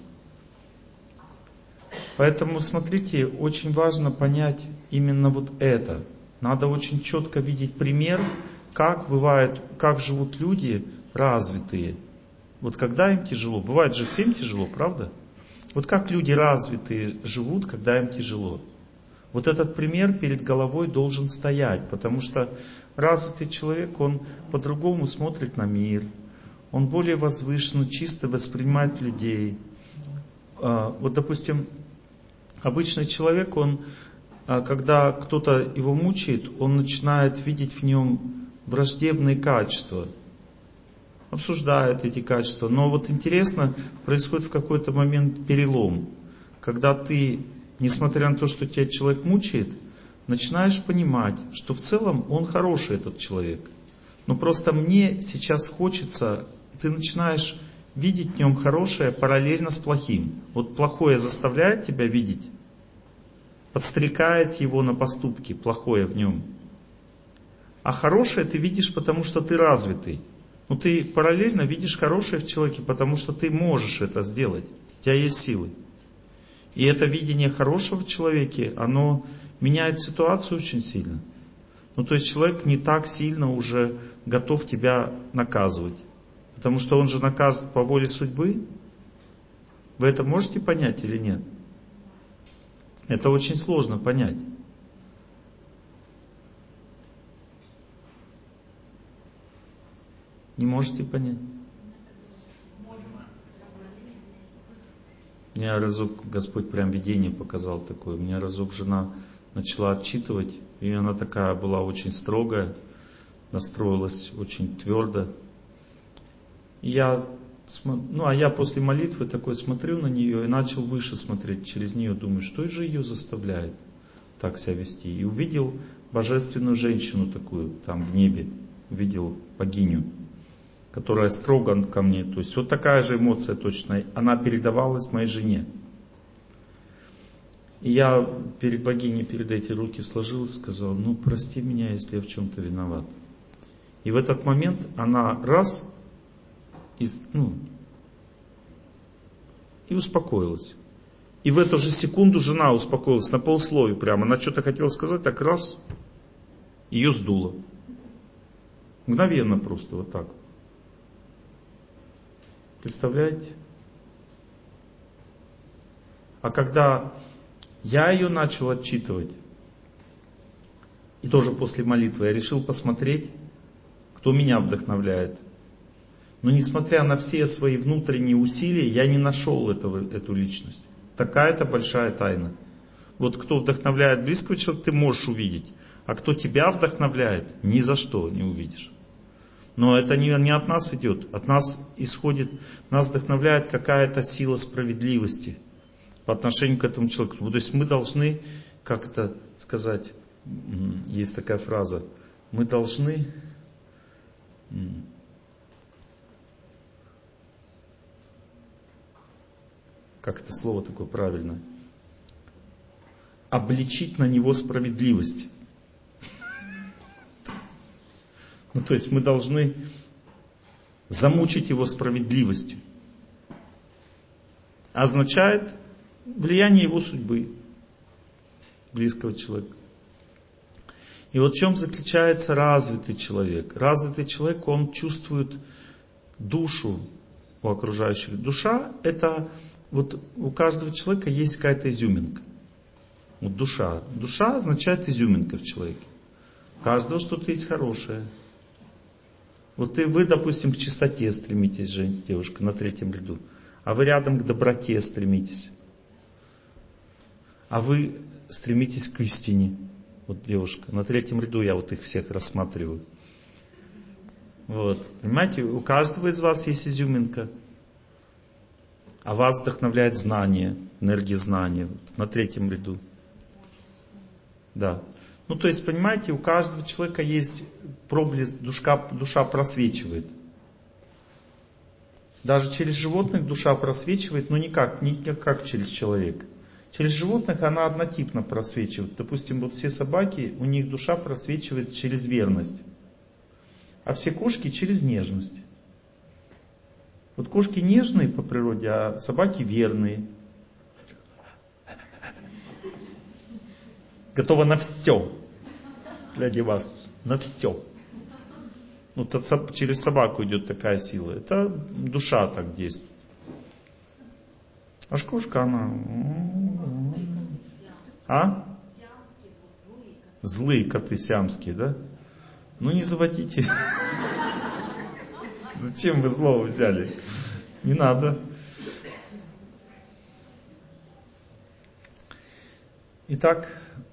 Поэтому, смотрите, очень важно понять именно вот это. Надо очень четко видеть пример, как бывает, как живут люди развитые. Вот когда им тяжело, бывает же всем тяжело, правда? Вот как люди развитые живут, когда им тяжело. Вот этот пример перед головой должен стоять, потому что развитый человек, он по-другому смотрит на мир, он более возвышенно, чисто воспринимает людей. Вот, допустим, обычный человек, он, когда кто-то его мучает, он начинает видеть в нем враждебные качества, обсуждает эти качества. Но вот интересно, происходит в какой-то момент перелом, когда ты, несмотря на то, что тебя человек мучает, начинаешь понимать, что в целом он хороший, этот человек. Но просто мне сейчас хочется, ты начинаешь видеть в нем хорошее параллельно с плохим. Вот плохое заставляет тебя видеть, подстрекает его на поступки, плохое в нем. А хорошее ты видишь, потому что ты развитый. Но ты параллельно видишь хорошее в человеке, потому что ты можешь это сделать. У тебя есть силы. И это видение хорошего в человеке, оно меняет ситуацию очень сильно. Ну, то есть человек не так сильно уже готов тебя наказывать. Потому что он же наказан по воле судьбы. Вы это можете понять или нет? Это очень сложно понять. Не можете понять? Мне разок Господь прям видение показал такое. У меня разок жена начала отчитывать, и она такая была очень строгая, настроилась очень твердо. И я, ну а я после молитвы такой смотрю на нее и начал выше смотреть через нее, думаю, что же ее заставляет так себя вести. И увидел божественную женщину такую там в небе, увидел богиню, которая строго ко мне. То есть вот такая же эмоция точно, она передавалась моей жене. И я перед богиней, перед эти руки сложил и сказал, ну прости меня, если я в чем-то виноват. И в этот момент она раз и, ну, и успокоилась. И в эту же секунду жена успокоилась на полусловие прямо. Она что-то хотела сказать, так раз, ее сдуло. Мгновенно просто вот так. Представляете? А когда я ее начал отчитывать, и тоже после молитвы, я решил посмотреть, кто меня вдохновляет. Но несмотря на все свои внутренние усилия, я не нашел этого, эту личность. Такая-то большая тайна. Вот кто вдохновляет близкого человека, ты можешь увидеть. А кто тебя вдохновляет, ни за что не увидишь. Но это не, не от нас идет. От нас исходит, нас вдохновляет какая-то сила справедливости по отношению к этому человеку. То есть мы должны, как это сказать, есть такая фраза, мы должны как это слово такое правильное, обличить на него справедливость. Ну, то есть мы должны замучить его справедливостью. Означает влияние его судьбы, близкого человека. И вот в чем заключается развитый человек. Развитый человек, он чувствует душу у окружающих. Душа — это вот у каждого человека есть какая-то изюминка. Вот душа. Душа означает изюминка в человеке. У каждого что-то есть хорошее. Вот и вы, допустим, к чистоте стремитесь, Жень, девушка, на третьем ряду. А вы рядом к доброте стремитесь. А вы стремитесь к истине. Вот девушка. На третьем ряду я вот их всех рассматриваю. Вот. Понимаете, у каждого из вас есть изюминка. А вас вдохновляет знание, энергия знания. Вот, на третьем ряду. Да. Ну, то есть, понимаете, у каждого человека есть проблеск, душа, душа просвечивает. Даже через животных душа просвечивает, но никак, не как через человека. Через животных она однотипно просвечивает. Допустим, вот все собаки, у них душа просвечивает через верность. А все кошки через нежность. Вот кошки нежные по природе, а собаки верные. Готова на все. Для вас. На все. Вот от, через собаку идет такая сила. Это душа так действует. А кошка, она... А? Злые коты сиамские, да? Ну не заводите. Зачем вы злого взяли? Не надо. Итак,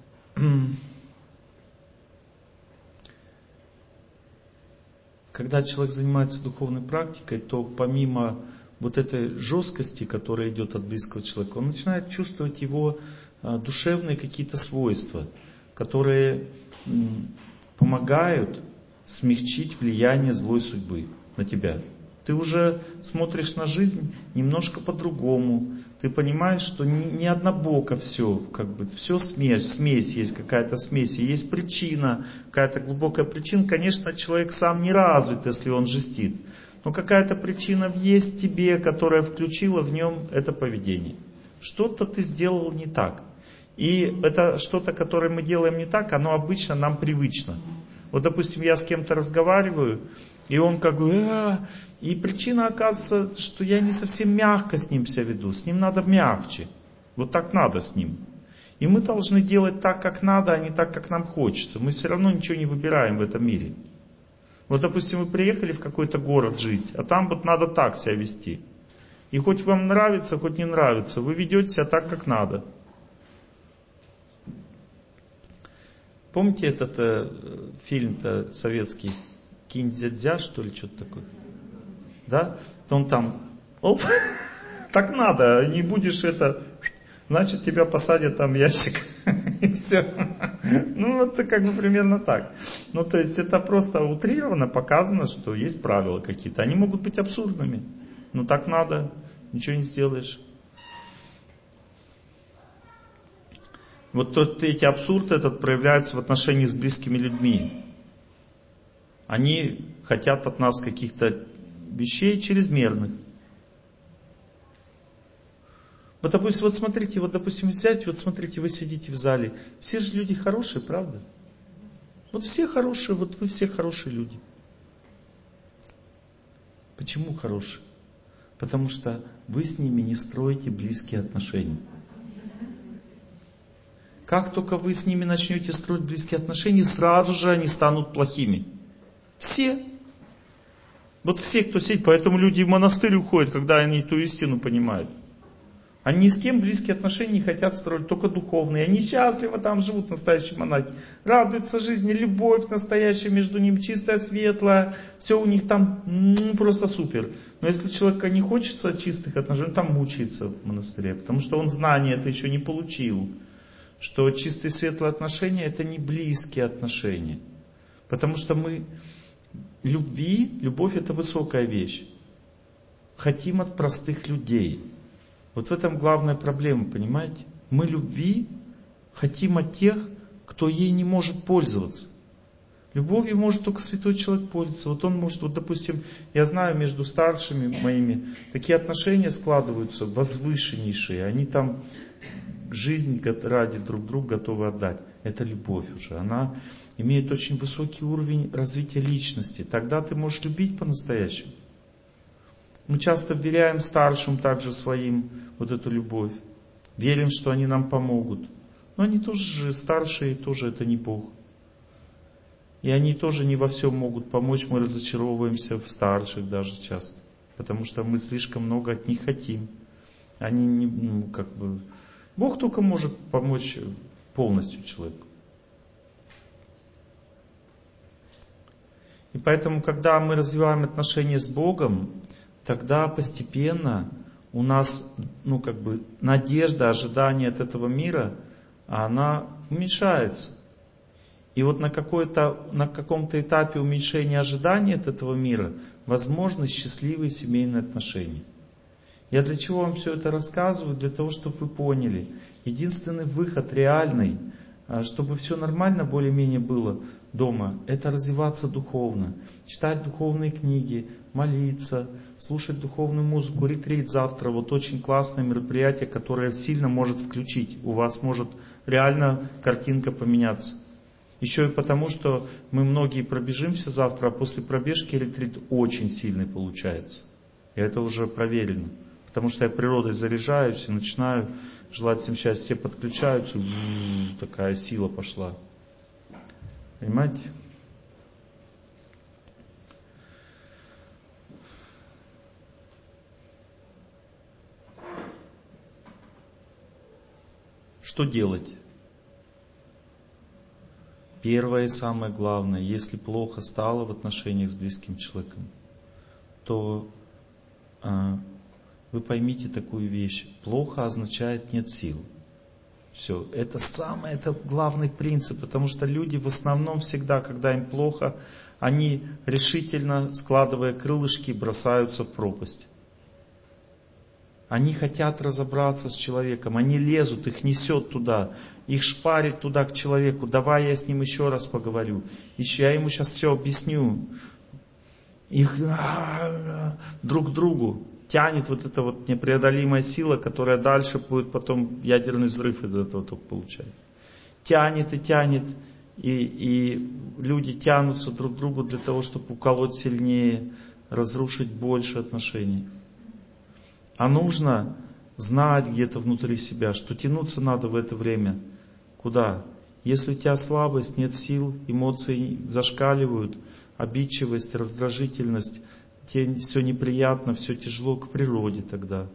когда человек занимается духовной практикой, то помимо вот этой жесткости, которая идет от близкого человека, он начинает чувствовать его душевные какие-то свойства, которые помогают смягчить влияние злой судьбы на тебя. Ты уже смотришь на жизнь немножко по-другому. Ты понимаешь, что не, не однобоко все, как бы все смесь, смесь есть какая-то смесь, и есть причина, какая-то глубокая причина. Конечно, человек сам не развит, если он жестит. Но какая-то причина есть в тебе, которая включила в нем это поведение. Что-то ты сделал не так. И это что-то, которое мы делаем не так, оно обычно нам привычно. Вот, допустим, я с кем-то разговариваю, и он как бы... А-а-а", и причина оказывается, что я не совсем мягко с ним себя веду. С ним надо мягче. Вот так надо с ним. И мы должны делать так, как надо, а не так, как нам хочется. Мы все равно ничего не выбираем в этом мире. Вот, допустим, вы приехали в какой-то город жить, а там вот надо так себя вести. И хоть вам нравится, хоть не нравится, вы ведете себя так, как надо. Помните этот э, фильм-то советский «Кинь-дзя-дзя», что ли, что-то такое? Да? То он там, оп, так надо, не будешь это, значит тебя посадят там в ящик. И все. Ну, это как бы примерно так. Ну, то есть это просто утрированно показано, что есть правила какие-то. Они могут быть абсурдными. Ну, так надо, ничего не сделаешь. Вот тот, эти абсурды этот проявляются в отношениях с близкими людьми. Они хотят от нас каких-то вещей чрезмерных. Вот, допустим, вот смотрите, вот, допустим, взять, вот смотрите, вы сидите в зале. Все же люди хорошие, правда? Вот все хорошие, вот вы все хорошие люди. Почему хорошие? Потому что вы с ними не строите близкие отношения. Как только вы с ними начнете строить близкие отношения, сразу же они станут плохими. Все. Вот все, кто сидит, поэтому люди в монастырь уходят, когда они ту истину понимают. Они ни с кем близкие отношения не хотят строить, только духовные. Они счастливо там живут, настоящие монахи. Радуются жизни, любовь настоящая между ними, чистая, светлая. Все у них там ну, просто супер. Но если человека не хочется чистых отношений, он там мучается в монастыре. Потому что он знания это еще не получил. Что чистые светлые отношения это не близкие отношения. Потому что мы любви, любовь это высокая вещь. Хотим от простых людей. Вот в этом главная проблема, понимаете? Мы любви хотим от тех, кто ей не может пользоваться. Любовью может только святой человек пользоваться. Вот он может, вот допустим, я знаю между старшими моими, такие отношения складываются возвышеннейшие. Они там жизнь ради друг друга готовы отдать. Это любовь уже. Она имеет очень высокий уровень развития личности. Тогда ты можешь любить по-настоящему. Мы часто вверяем старшим также своим вот эту любовь. Верим, что они нам помогут. Но они тоже же старшие, тоже это не Бог. И они тоже не во всем могут помочь. Мы разочаровываемся в старших даже часто. Потому что мы слишком много от них хотим. Они не, ну, как бы... Бог только может помочь полностью человеку. И поэтому, когда мы развиваем отношения с Богом, тогда постепенно у нас, ну как бы, надежда, ожидание от этого мира, она уменьшается. И вот на, какой-то, на каком-то этапе уменьшения ожидания от этого мира возможны счастливые семейные отношения. Я для чего вам все это рассказываю? Для того, чтобы вы поняли. Единственный выход реальный, чтобы все нормально более-менее было дома, это развиваться духовно. Читать духовные книги, молиться, слушать духовную музыку. Ретрит завтра, вот очень классное мероприятие, которое сильно может включить. У вас может реально картинка поменяться. Еще и потому, что мы многие пробежимся завтра, а после пробежки ретрит очень сильный получается. И это уже проверено. Потому что я природой заряжаюсь и начинаю желать всем счастья. Все подключаются, такая сила пошла. Понимаете? Что делать? Первое и самое главное, если плохо стало в отношениях с близким человеком, то а, вы поймите такую вещь. Плохо означает нет сил. Все. Это самый, это главный принцип, потому что люди в основном всегда, когда им плохо, они решительно, складывая крылышки, бросаются в пропасть. Они хотят разобраться с человеком, они лезут, их несет туда, их шпарит туда к человеку. Давай я с ним еще раз поговорю, еще я ему сейчас все объясню. Их друг к другу тянет вот эта вот непреодолимая сила, которая дальше будет потом ядерный взрыв из этого только получается. Тянет и тянет, и, и люди тянутся друг к другу для того, чтобы уколоть сильнее, разрушить больше отношений. А нужно знать где-то внутри себя, что тянуться надо в это время. Куда? Если у тебя слабость, нет сил, эмоции зашкаливают, обидчивость, раздражительность, тебе все неприятно, все тяжело, к природе тогда.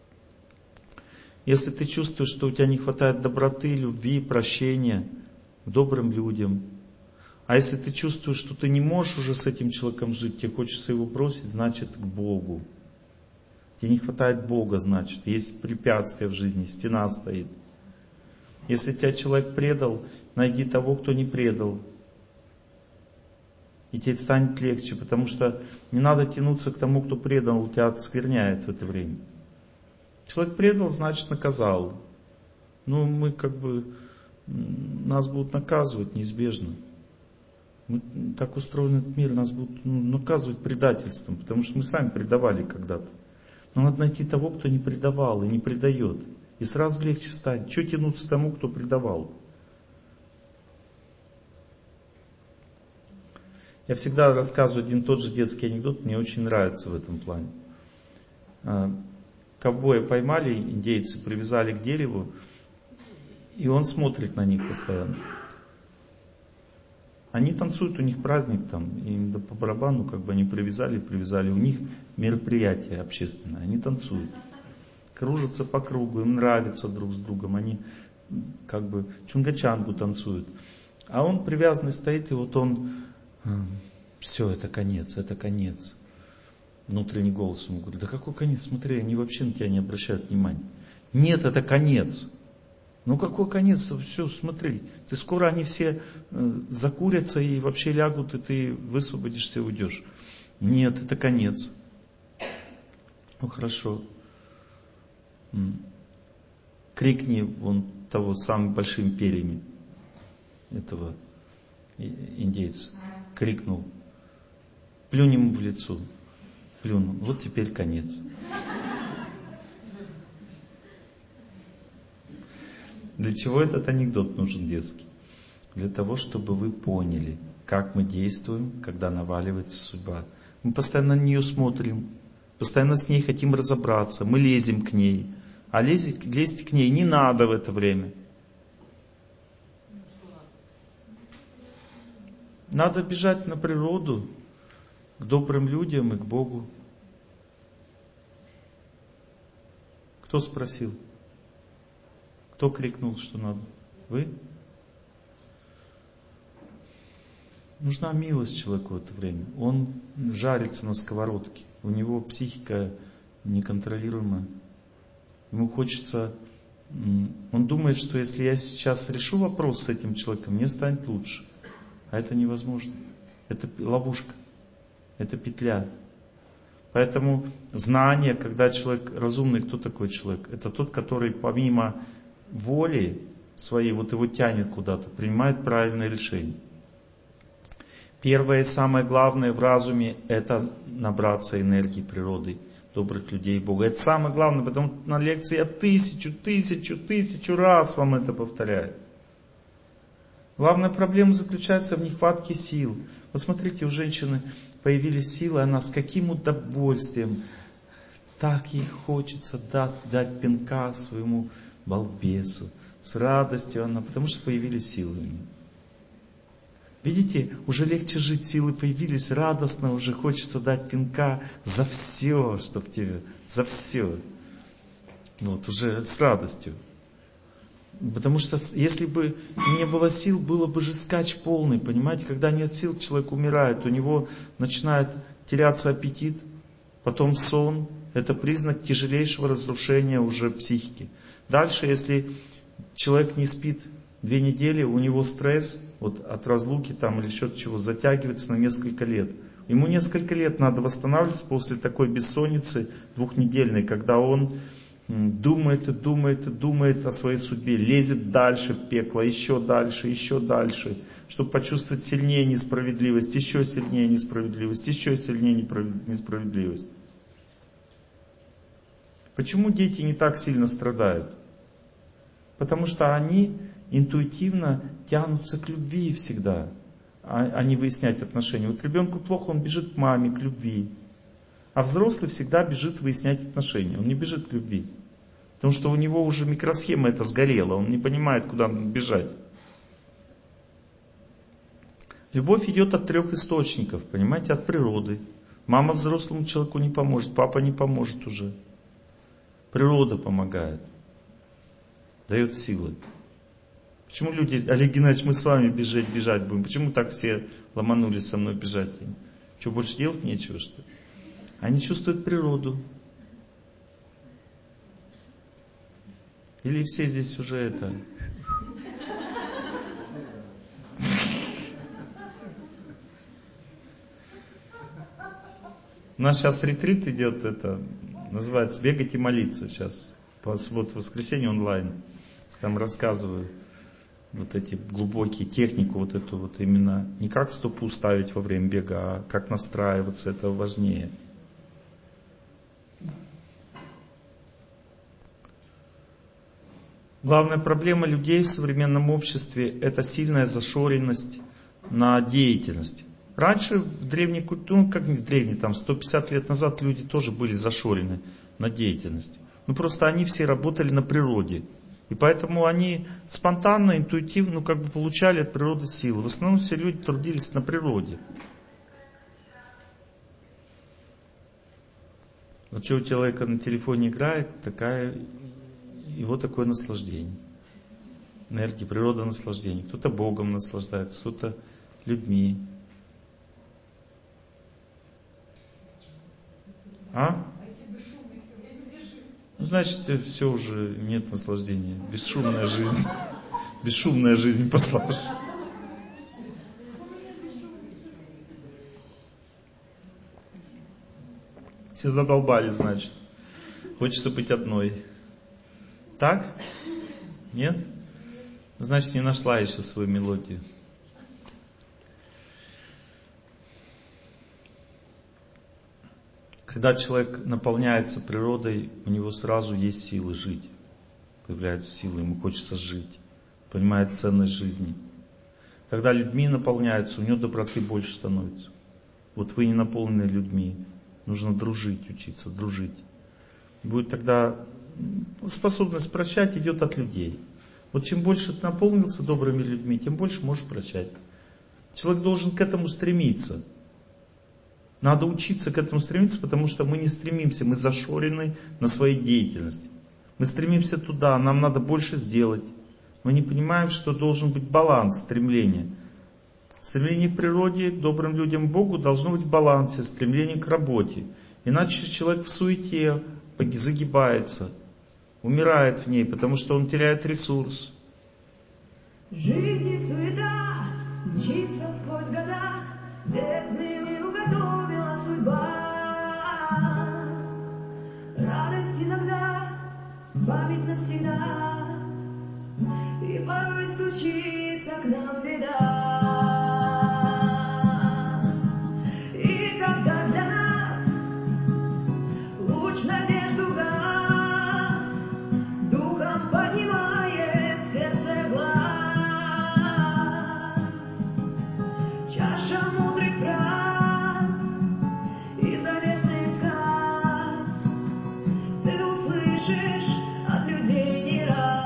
Если ты чувствуешь, что у тебя не хватает доброты, любви, прощения к добрым людям, а если ты чувствуешь, что ты не можешь уже с этим человеком жить, тебе хочется его бросить, значит к Богу. Тебе не хватает Бога, значит, есть препятствие в жизни, стена стоит. Если тебя человек предал, найди того, кто не предал. И тебе станет легче, потому что не надо тянуться к тому, кто предал, тебя отскверняет в это время. Человек предал, значит наказал. Ну, мы как бы, нас будут наказывать неизбежно. Мы, так устроен этот мир, нас будут ну, наказывать предательством, потому что мы сами предавали когда-то. Но надо найти того, кто не предавал и не предает. И сразу легче встать. Чего тянуться к тому, кто предавал? Я всегда рассказываю один и тот же детский анекдот, мне очень нравится в этом плане. Ковбоя поймали, индейцы привязали к дереву, и он смотрит на них постоянно. Они танцуют, у них праздник там, им да по барабану, как бы они привязали, привязали, у них мероприятие общественное, они танцуют. кружатся по кругу, им нравится друг с другом, они как бы чунга-чангу танцуют. А он привязанный стоит, и вот он, все, это конец, это конец. Внутренний голос ему говорит: да какой конец, смотри, они вообще на тебя не обращают внимания. Нет, это конец. Ну какой конец? Все, смотри, ты скоро они все закурятся и вообще лягут, и ты высвободишься и уйдешь. Нет, это конец. Ну хорошо. Крикни вон того с самыми большими перьями, этого индейца. Крикнул. Плюнь ему в лицо. Плюнул. Вот теперь конец. Для чего этот анекдот нужен детский? Для того, чтобы вы поняли, как мы действуем, когда наваливается судьба. Мы постоянно на нее смотрим, постоянно с ней хотим разобраться, мы лезем к ней. А лезть, лезть к ней не надо в это время. Надо бежать на природу, к добрым людям и к Богу. Кто спросил? Кто крикнул, что надо? Вы? Нужна милость человеку в это время. Он жарится на сковородке. У него психика неконтролируемая. Ему хочется... Он думает, что если я сейчас решу вопрос с этим человеком, мне станет лучше. А это невозможно. Это ловушка. Это петля. Поэтому знание, когда человек разумный, кто такой человек? Это тот, который помимо воли своей, вот его тянет куда-то, принимает правильное решение. Первое и самое главное в разуме — это набраться энергии природы, добрых людей, Бога. Это самое главное, потому что на лекции я тысячу, тысячу, тысячу раз вам это повторяю. Главная проблема заключается в нехватке сил. Вот смотрите, у женщины появились силы, она с каким удовольствием, так ей хочется дать, дать пинка своему балбесу. С радостью она, потому что появились силы. Видите, уже легче жить, силы появились, радостно уже хочется дать пинка за все, что в тебе, за все. Вот, уже с радостью. Потому что если бы не было сил, было бы же скач полный, понимаете? Когда нет сил, человек умирает, у него начинает теряться аппетит, потом сон. Это признак тяжелейшего разрушения уже психики. Дальше, если человек не спит две недели, у него стресс вот от разлуки там или еще чего затягивается на несколько лет. Ему несколько лет надо восстанавливаться после такой бессонницы двухнедельной, когда он думает и думает и думает о своей судьбе, лезет дальше в пекло, еще дальше, еще дальше, чтобы почувствовать сильнее несправедливость, еще сильнее несправедливость, еще сильнее несправедливость. Почему дети не так сильно страдают? Потому что они интуитивно тянутся к любви всегда, а не выяснять отношения. Вот ребенку плохо, он бежит к маме, к любви. А взрослый всегда бежит выяснять отношения, он не бежит к любви. Потому что у него уже микросхема эта сгорела, он не понимает, куда бежать. Любовь идет от трех источников, понимаете, от природы. Мама взрослому человеку не поможет, папа не поможет уже. Природа помогает, дает силы. Почему люди, Олег Геннадьевич, мы с вами бежать, бежать будем? Почему так все ломанулись со мной бежать? Что, больше делать нечего, что ли? Они чувствуют природу. Или все здесь уже это... У нас сейчас ретрит идет, это называется «Бегать и молиться» сейчас. По субботу-воскресенье онлайн. Там рассказываю вот эти глубокие технику, вот эту вот именно не как стопу ставить во время бега, а как настраиваться, это важнее. Главная проблема людей в современном обществе — это сильная зашоренность на деятельность. Раньше в древней культуре, ну как не в древней, там сто пятьдесят лет назад люди тоже были зашорены на деятельность. Ну просто они все работали на природе. И поэтому они спонтанно, интуитивно, ну, как бы получали от природы силы. В основном все люди трудились на природе. Вот что у человека на телефоне играет, такая, его такое наслаждение. Энергия, природа наслаждения. Кто-то Богом наслаждается, кто-то людьми. А? Ну, значит, все уже нет наслаждения. Бесшумная жизнь. Бесшумная жизнь пошла. Все задолбали, значит. Хочется быть одной. Так? Нет? Значит, не нашла еще свою мелодию. Когда человек наполняется природой, у него сразу есть силы жить. Появляются силы, ему хочется жить. Понимает ценность жизни. Когда людьми наполняются, у него доброты больше становится. Вот вы не наполнены людьми. Нужно дружить, учиться дружить. Будет тогда способность прощать идет от людей. Вот чем больше ты наполнился добрыми людьми, тем больше можешь прощать. Человек должен к этому стремиться. Надо учиться к этому стремиться, потому что мы не стремимся, мы зашорены на своей деятельности. Мы стремимся туда, нам надо больше сделать. Мы не понимаем, что должен быть баланс стремления. Стремление к природе, к добрым людям, к Богу должно быть в балансе, стремление к работе. Иначе человек в суете загибается, умирает в ней, потому что он теряет ресурс. Жизнь и суета мчится сквозь года, бездны уготовила судьба. Радость иногда, память навсегда, и порой стучится к нам беда. И когда для нас луч надежды угас, духом поднимает сердце глаз. Чаша мудрых фраз и заветных сказ ты услышишь от людей не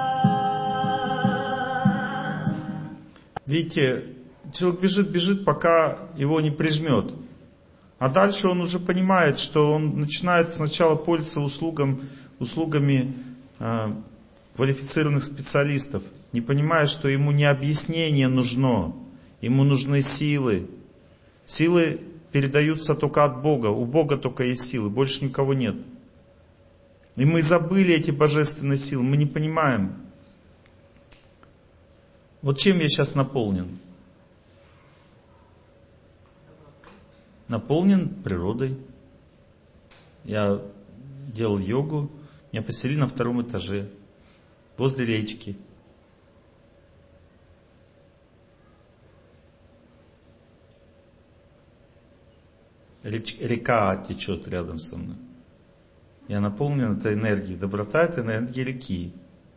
раз. Видите, человек бежит, бежит, пока его не прижмет. А дальше он уже понимает, что он начинает сначала пользоваться услугам, услугами э, квалифицированных специалистов, не понимая, что ему не объяснение нужно, ему нужны силы. Силы передаются только от Бога, у Бога только есть силы, больше никого нет. И мы забыли эти божественные силы, мы не понимаем. Вот чем я сейчас наполнен? Наполнен природой. Я делал йогу, меня поселили на втором этаже, возле речки. Реч, река течет рядом со мной. Я наполнен этой энергией. Доброта — это энергия реки.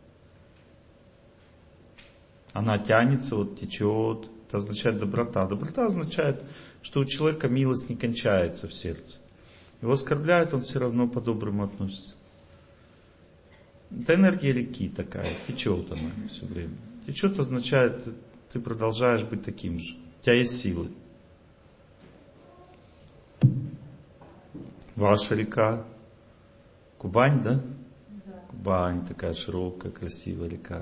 Она тянется, вот течет. Это означает доброта. Доброта означает, что у человека милость не кончается в сердце. Его оскорбляют, он все равно по-доброму относится. Это энергия реки такая, течет она все время. Течет означает, ты продолжаешь быть таким же. У тебя есть силы. Ваша река. Кубань, да? Да. Кубань такая широкая, красивая река.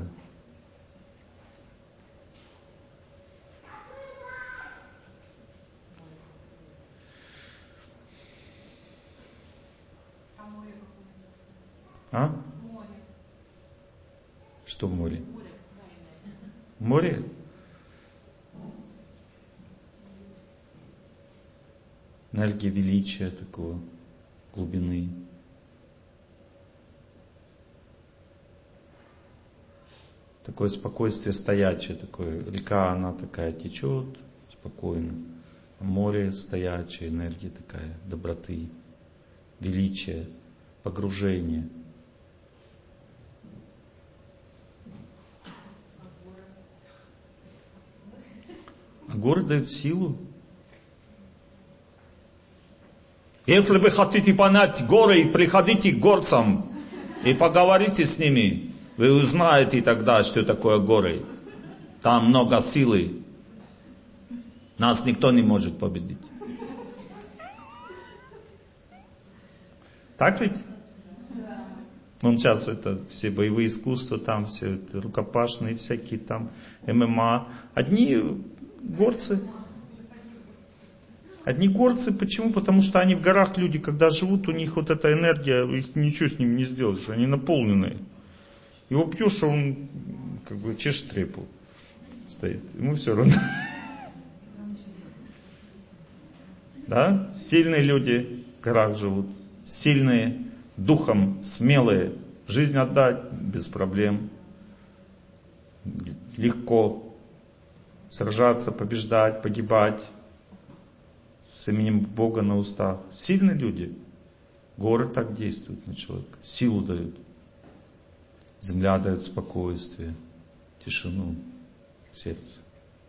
А? Море. Что море? Море? Энергия величия такого, глубины. Такое спокойствие стоячее, такое. Река, она такая течет спокойно. А море стоячее, энергия такая, доброты, величия, погружения. А горы дают силу. Если вы хотите понять горы, приходите к горцам и поговорите с ними. Вы узнаете тогда, что такое горы. Там много силы. Нас никто не может победить. Так ведь? Он сейчас это все боевые искусства, там все это рукопашные всякие там, эм эм а. Одни горцы. Одни горцы, почему? Потому что они в горах люди, когда живут, у них вот эта энергия, их ничего с ними не сделаешь, они наполненные. Его пьешь, а он как бы чешет репу стоит, ему все равно. Да? Сильные люди в горах живут, сильные духом, смелые, жизнь отдать без проблем, легко сражаться, побеждать, погибать с именем Бога на устах. Сильные люди, горы так действуют на человека, силу дают, земля дает спокойствие, тишину в сердце,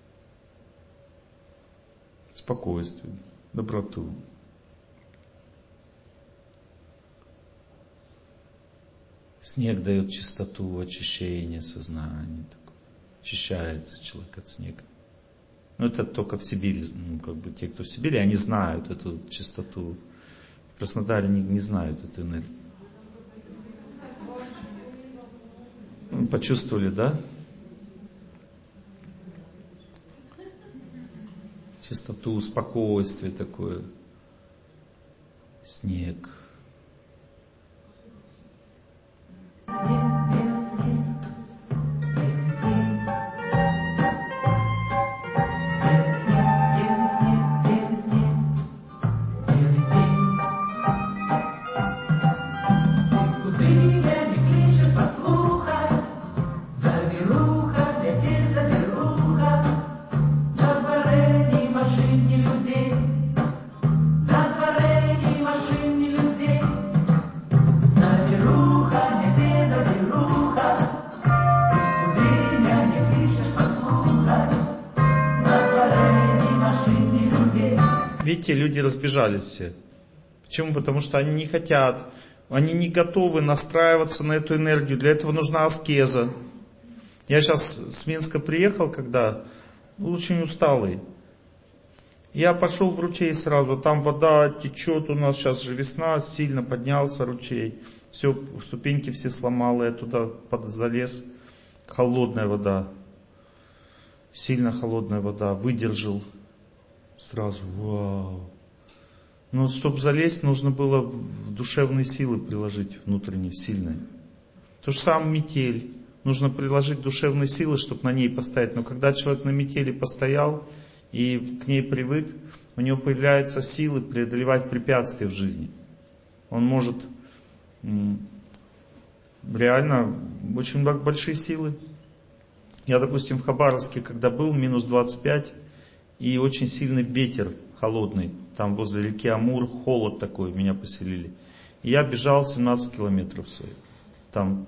спокойствие, доброту. Снег дает чистоту, очищение сознания. Такое. Очищается человек от снега. Но это только в Сибири. Ну, как бы те, кто в Сибири, они знают эту чистоту. В Краснодаре не, не знают эту энергию. Ну, почувствовали, да? Чистоту, спокойствие такое. Снег. Видите, люди разбежались все. Почему? Потому что они не хотят, они не готовы настраиваться на эту энергию. Для этого нужна аскеза. Я сейчас с Минска приехал, когда очень усталый. Я пошел в ручей сразу, там вода течет, у нас сейчас же весна, сильно поднялся ручей. Все, ступеньки все сломал, я туда под залез. Холодная вода, сильно холодная вода, выдержал. Сразу, вау. Но чтобы залезть, нужно было душевные силы приложить, внутренние, сильные. То же самое метель. Нужно приложить душевные силы, чтобы на ней постоять. Но когда человек на метели постоял и к ней привык, у него появляются силы преодолевать препятствия в жизни. Он может реально очень большие силы. Я, допустим, в Хабаровске, когда был, минус двадцать пять, и очень сильный ветер холодный. Там возле реки Амур холод такой, меня поселили. И я бежал семнадцать километров своих. Там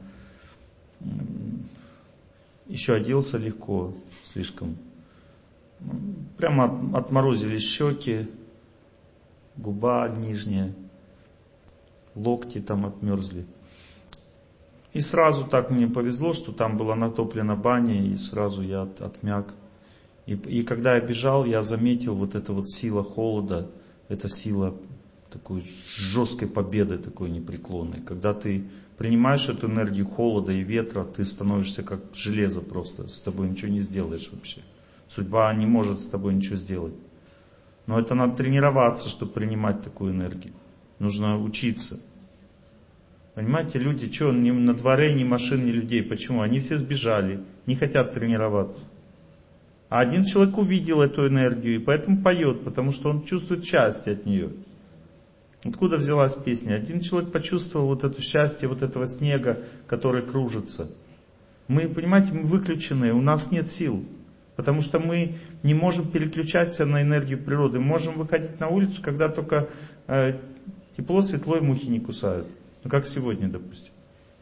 еще оделся легко, слишком. Прямо отморозили щеки, губа нижняя, локти там отмерзли. И сразу так мне повезло, что там была натоплена баня, и сразу я от, отмяк. И, и когда я бежал, я заметил вот эта вот сила холода, эта сила такой жесткой победы, такой непреклонной. Когда ты принимаешь эту энергию холода и ветра, ты становишься как железо просто, с тобой ничего не сделаешь вообще. Судьба не может с тобой ничего сделать. Но это надо тренироваться, чтобы принимать такую энергию. Нужно учиться. Понимаете, люди, что, ни на дворе ни машин, ни людей. Почему? Они все сбежали, не хотят тренироваться. А один человек увидел эту энергию и поэтому поет, потому что он чувствует счастье от нее. Откуда взялась песня? Один человек почувствовал вот это счастье, вот этого снега, который кружится. Мы, понимаете, мы выключены, у нас нет сил. Потому что мы не можем переключаться на энергию природы. Мы можем выходить на улицу, когда только э, тепло, светло и мухи не кусают. Ну, как сегодня, допустим.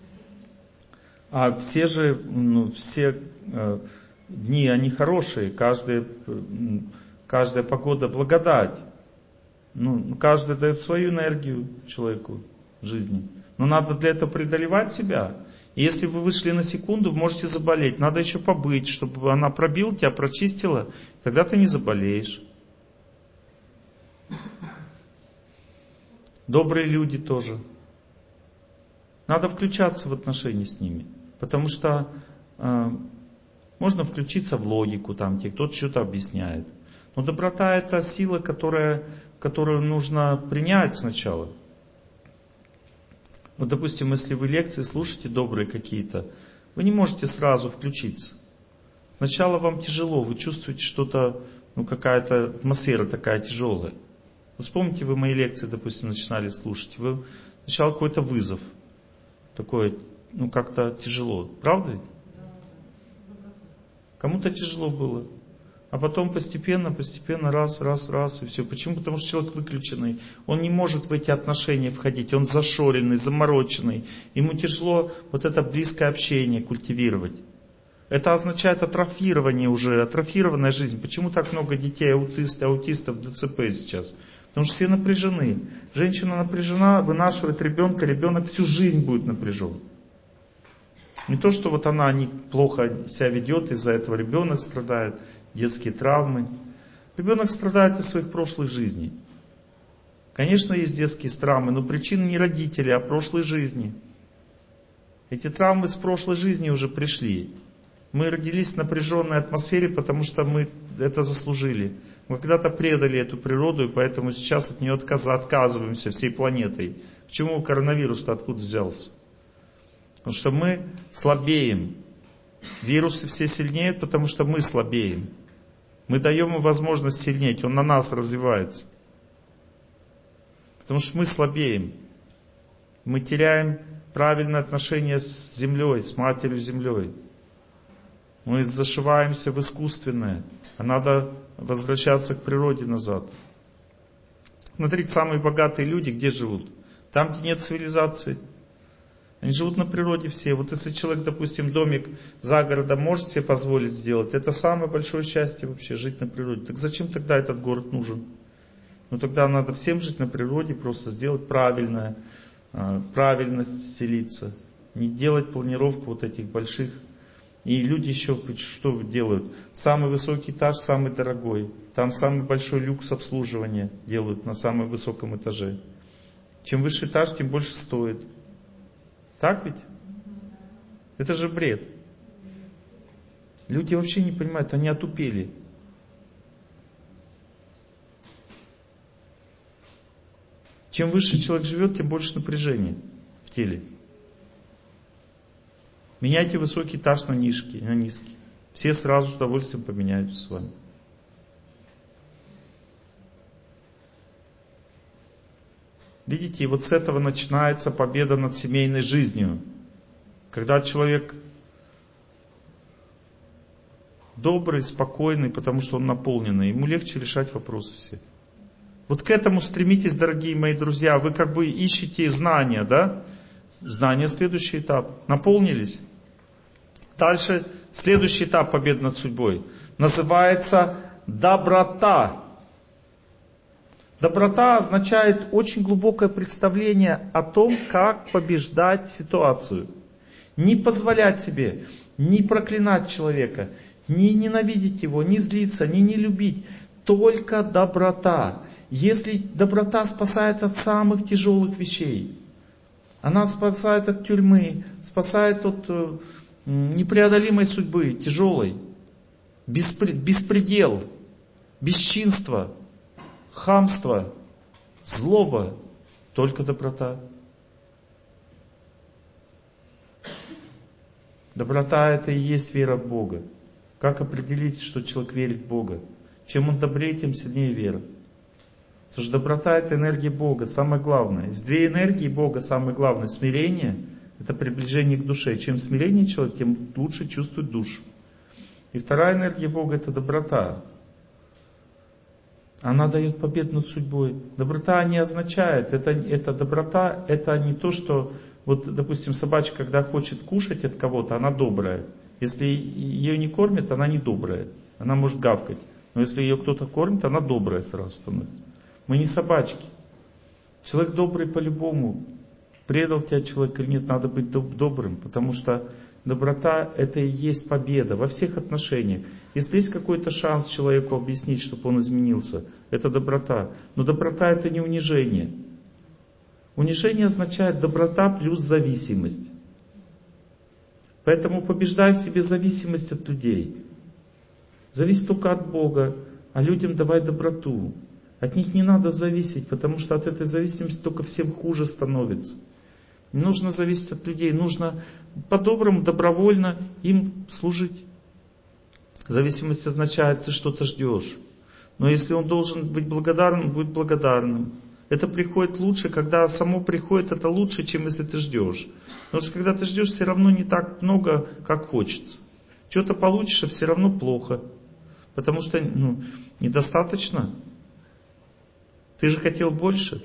А все же, ну, все э, дни, они хорошие. Каждая, каждая погода благодать. Ну, каждый дает свою энергию человеку в жизни. Но надо для этого преодолевать себя. И если вы вышли на секунду, вы можете заболеть. Надо еще побыть, чтобы она пробила тебя, прочистила. Тогда ты не заболеешь. Добрые люди тоже. Надо включаться в отношения с ними. Потому что э, можно включиться в логику, там, где кто-то что-то объясняет. Но доброта — это сила, которая, которую нужно принять сначала. Вот, допустим, если вы лекции слушаете добрые какие-то, вы не можете сразу включиться. Сначала вам тяжело, вы чувствуете что-то, ну какая-то атмосфера такая тяжелая. Вы вспомните, вы мои лекции, допустим, начинали слушать. Вы сначала какой-то вызов. Такой, ну как-то тяжело. Правда ведь? Кому-то тяжело было. А потом постепенно, постепенно, раз, раз, раз, и все. Почему? Потому что человек выключенный. Он не может в эти отношения входить. Он зашоренный, замороченный. Ему тяжело вот это близкое общение культивировать. Это означает атрофирование уже, атрофированная жизнь. Почему так много детей, аутистов, аутистов, ДЦП сейчас? Потому что все напряжены. Женщина напряжена, вынашивает ребенка, ребенок всю жизнь будет напряжен. Не то, что вот она неплохо себя ведет, из-за этого ребенок страдает, детские травмы. Ребенок страдает из своих прошлых жизней. Конечно, есть детские травмы, но причина не родители, а прошлой жизни. Эти травмы с прошлой жизни уже пришли. Мы родились в напряженной атмосфере, потому что мы это заслужили. Мы когда-то предали эту природу, и поэтому сейчас от нее отказываемся всей планетой. Почему коронавирус-то откуда взялся? Потому что мы слабеем. Вирусы все сильнеют, потому что мы слабеем. Мы даем ему возможность сильнеть, он на нас развивается. Потому что мы слабеем. Мы теряем правильное отношение с землей, с матерью землей. Мы зашиваемся в искусственное, а надо возвращаться к природе назад. Смотрите, самые богатые люди где живут? Там, где нет цивилизации. Они живут на природе все. Вот если человек, допустим, домик за городом может себе позволить сделать, это самое большое счастье вообще, жить на природе. Так зачем тогда этот город нужен? Ну тогда надо всем жить на природе, просто сделать правильное, правильно селиться. Не делать планировку вот этих больших. И люди еще что делают? Самый высокий этаж, самый дорогой. Там самый большой люкс обслуживания делают на самом высоком этаже. Чем выше этаж, тем больше стоит. Так ведь? Это же бред. Люди вообще не понимают, они отупели. Чем выше человек живет, тем больше напряжения в теле. Меняйте высокий этаж на низкий, на низкий. Все сразу с удовольствием поменяются с вами. Видите, и вот с этого начинается победа над семейной жизнью. Когда человек добрый, спокойный, потому что он наполненный, ему легче решать вопросы все. Вот к этому стремитесь, дорогие мои друзья. Вы как бы ищете знания, да? Знания — следующий этап. Наполнились. Дальше следующий этап победы над судьбой. Называется доброта. Доброта означает очень глубокое представление о том, как побеждать ситуацию. Не позволять себе, не проклинать человека, не ненавидеть его, не злиться, не не любить. Только доброта. Если доброта спасает от самых тяжелых вещей, она спасает от тюрьмы, спасает от э, непреодолимой судьбы, тяжелой, беспре- беспредел, бесчинство, хамство, злоба, только доброта. Доброта — это и есть вера в Бога. Как определить, что человек верит в Бога? Чем он добрее, тем сильнее вера. Потому что доброта — это энергия Бога, самое главное. Из две энергии Бога самое главное. Смирение — это приближение к душе. Чем смирение человек, тем лучше чувствует душу. И вторая энергия Бога — это доброта. Она дает победу над судьбой. Доброта не означает, это, это доброта, это не то, что, вот, допустим, собачка, когда хочет кушать от кого-то, она добрая. Если ее не кормят, она не добрая. Она может гавкать. Но если ее кто-то кормит, она добрая сразу становится. Мы не собачки. Человек добрый по-любому. Предал тебя человек или нет, надо быть добрым, потому что доброта — это и есть победа во всех отношениях. Если есть какой-то шанс человеку объяснить, чтобы он изменился, это доброта. Но доброта — это не унижение. Унижение означает доброта плюс зависимость. Поэтому побеждай в себе зависимость от людей. Зависит только от Бога, а людям давай доброту. От них не надо зависеть, потому что от этой зависимости только всем хуже становится. Не нужно зависеть от людей, нужно по-доброму, добровольно им служить. Зависимость означает, ты что-то ждешь. Но если он должен быть благодарным, будет благодарным. Это приходит лучше, когда само приходит, это лучше, чем если ты ждешь. Потому что когда ты ждешь, все равно не так много, как хочется. Что-то получишь, а все равно плохо. Потому что ну, недостаточно. Ты же хотел больше.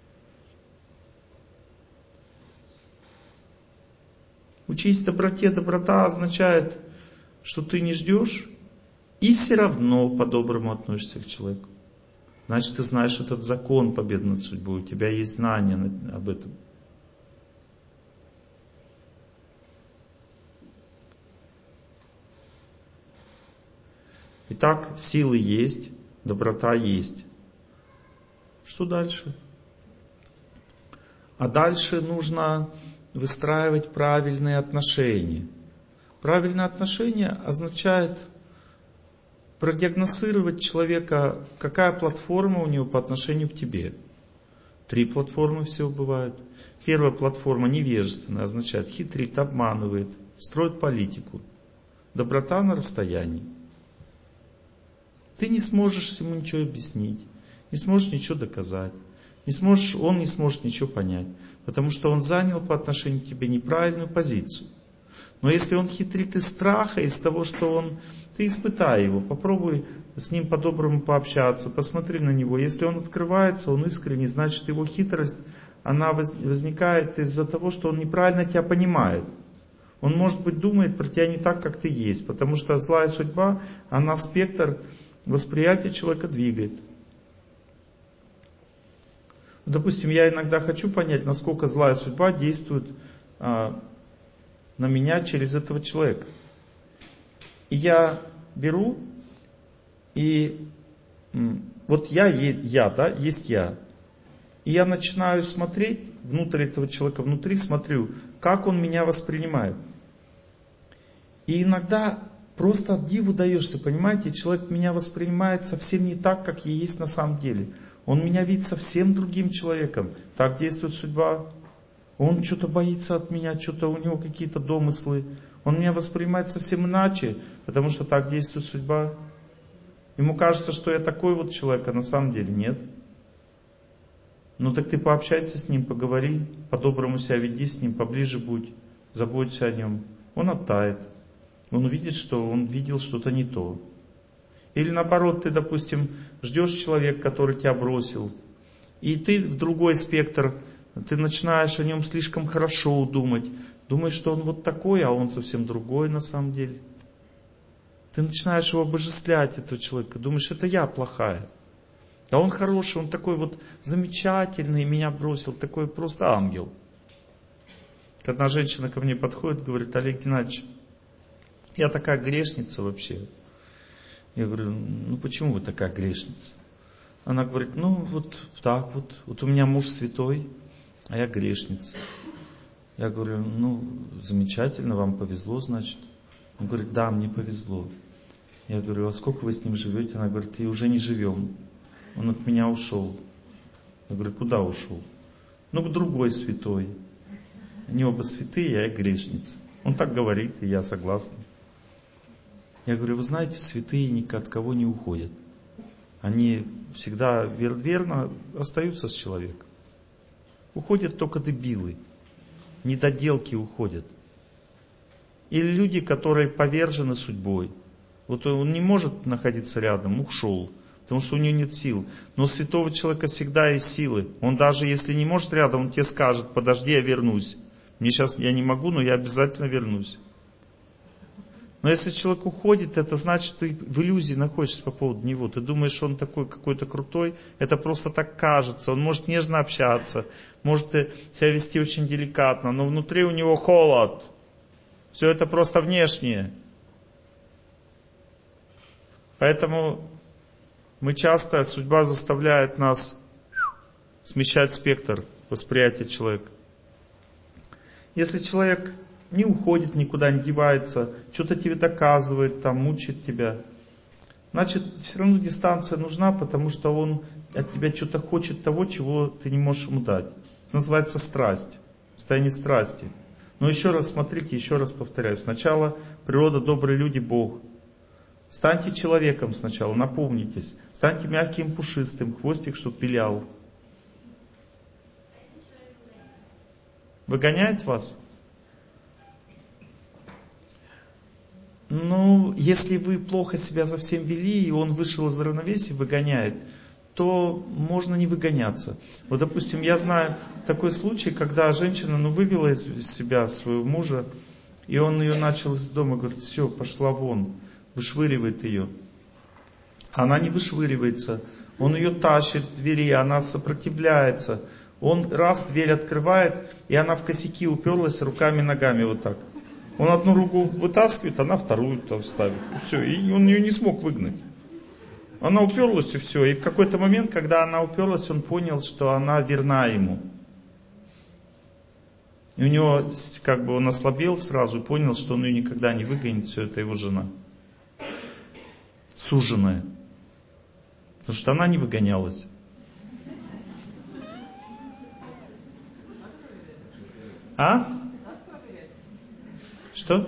Учись доброте. Доброта означает, что ты не ждешь и все равно по-доброму относишься к человеку. Значит, ты знаешь этот закон победы над судьбой. У тебя есть знания об этом. Итак, силы есть, доброта есть. Что дальше? А дальше нужно выстраивать правильные отношения. Правильные отношения означает продиагностировать человека, какая платформа у него по отношению к тебе. Три платформы всего бывают. Первая платформа невежественная, означает хитрит, обманывает, строит политику. Доброта на расстоянии. Ты не сможешь ему ничего объяснить, не сможешь ничего доказать, не сможешь, он не сможет ничего понять, потому что он занял по отношению к тебе неправильную позицию. Но если он хитрит из страха, из того, что он... Ты испытай его, попробуй с ним по-доброму пообщаться, посмотри на него. Если он открывается, он искренний, значит его хитрость, она возникает из-за того, что он неправильно тебя понимает. Он, может быть, думает про тебя не так, как ты есть, потому что злая судьба, она спектр восприятия человека двигает. Допустим, я иногда хочу понять, насколько злая судьба действует а, на меня через этого человека. И я беру, и вот я, я, да, есть я. И я начинаю смотреть внутрь этого человека, внутри смотрю, как он меня воспринимает. И иногда просто от диву даешься, понимаете, человек меня воспринимает совсем не так, как я есть на самом деле. Он меня видит совсем другим человеком. Так действует судьба. Он что-то боится от меня, что-то у него какие-то домыслы. Он меня воспринимает совсем иначе, потому что так действует судьба. Ему кажется, что я такой вот человек, а на самом деле нет. Ну так ты пообщайся с ним, поговори, по-доброму себя веди с ним, поближе будь, заботься о нем. Он оттает. Он увидит, что он видел что-то не то. Или наоборот, ты, допустим, ждешь человека, который тебя бросил, и ты в другой спектр, ты начинаешь о нем слишком хорошо думать, думаешь, что он вот такой, а он совсем другой на самом деле. Ты начинаешь его обожествлять, этого человека, думаешь, это я плохая. А он хороший, он такой вот замечательный, меня бросил, такой просто ангел. Одна женщина ко мне подходит, говорит: Олег Геннадьевич, я такая грешница вообще. Я говорю: ну почему вы такая грешница? Она говорит: ну вот так вот, вот у меня муж святой, а я грешница. Я говорю: ну замечательно, вам повезло, значит. Он говорит: да, мне повезло. Я говорю: а сколько вы с ним живете? Она говорит: и уже не живем. Он от меня ушел. Я говорю: куда ушел? Ну к другой святой. Они оба святые, а я грешница. Он так говорит, и я согласна. Я говорю: вы знаете, святые ни от кого не уходят. Они всегда верно остаются с человеком. Уходят только дебилы. Недоделки уходят. Или люди, которые повержены судьбой. Вот он не может находиться рядом, ушел. Потому что у него нет сил. Но у святого человека всегда есть силы. Он даже если не может рядом, он тебе скажет: подожди, я вернусь. Мне сейчас я не могу, но я обязательно вернусь. Но если человек уходит, это значит, ты в иллюзии находишься по поводу него. Ты думаешь, что он такой какой-то крутой. Это просто так кажется. Он может нежно общаться, может себя вести очень деликатно, но внутри у него холод. Все это просто внешнее. Поэтому мы часто, судьба заставляет нас смещать спектр восприятие человека. Если человек не уходит, никуда не девается, что-то тебе доказывает, там, мучает тебя, значит, все равно дистанция нужна, потому что он от тебя что-то хочет того, чего ты не можешь ему дать. Это называется страсть, состояние страсти. Но еще раз смотрите, еще раз повторяю. Сначала природа, добрые люди, Бог. Станьте человеком сначала, напомнитесь. Станьте мягким, пушистым, хвостик, чтоб пилял. Выгоняет вас? Ну, если вы плохо себя совсем вели, и он вышел из равновесия, выгоняет, то можно не выгоняться. Вот, допустим, я знаю такой случай, когда женщина, ну, вывела из себя своего мужа, и он ее начал из дома, говорит, все, пошла вон, вышвыривает ее. Она не вышвыривается, он ее тащит в двери, она сопротивляется. Он раз дверь открывает, и она в косяки уперлась руками, ногами вот так. Он одну руку вытаскивает, она вторую там ставит. И все, и он ее не смог выгнать. Она уперлась, и все. И в какой-то момент, когда она уперлась, он понял, что она верна ему. И у него, как бы он ослабел сразу и понял, что он ее никогда не выгонит, все это его жена. Суженая. Потому что она не выгонялась. А? Что?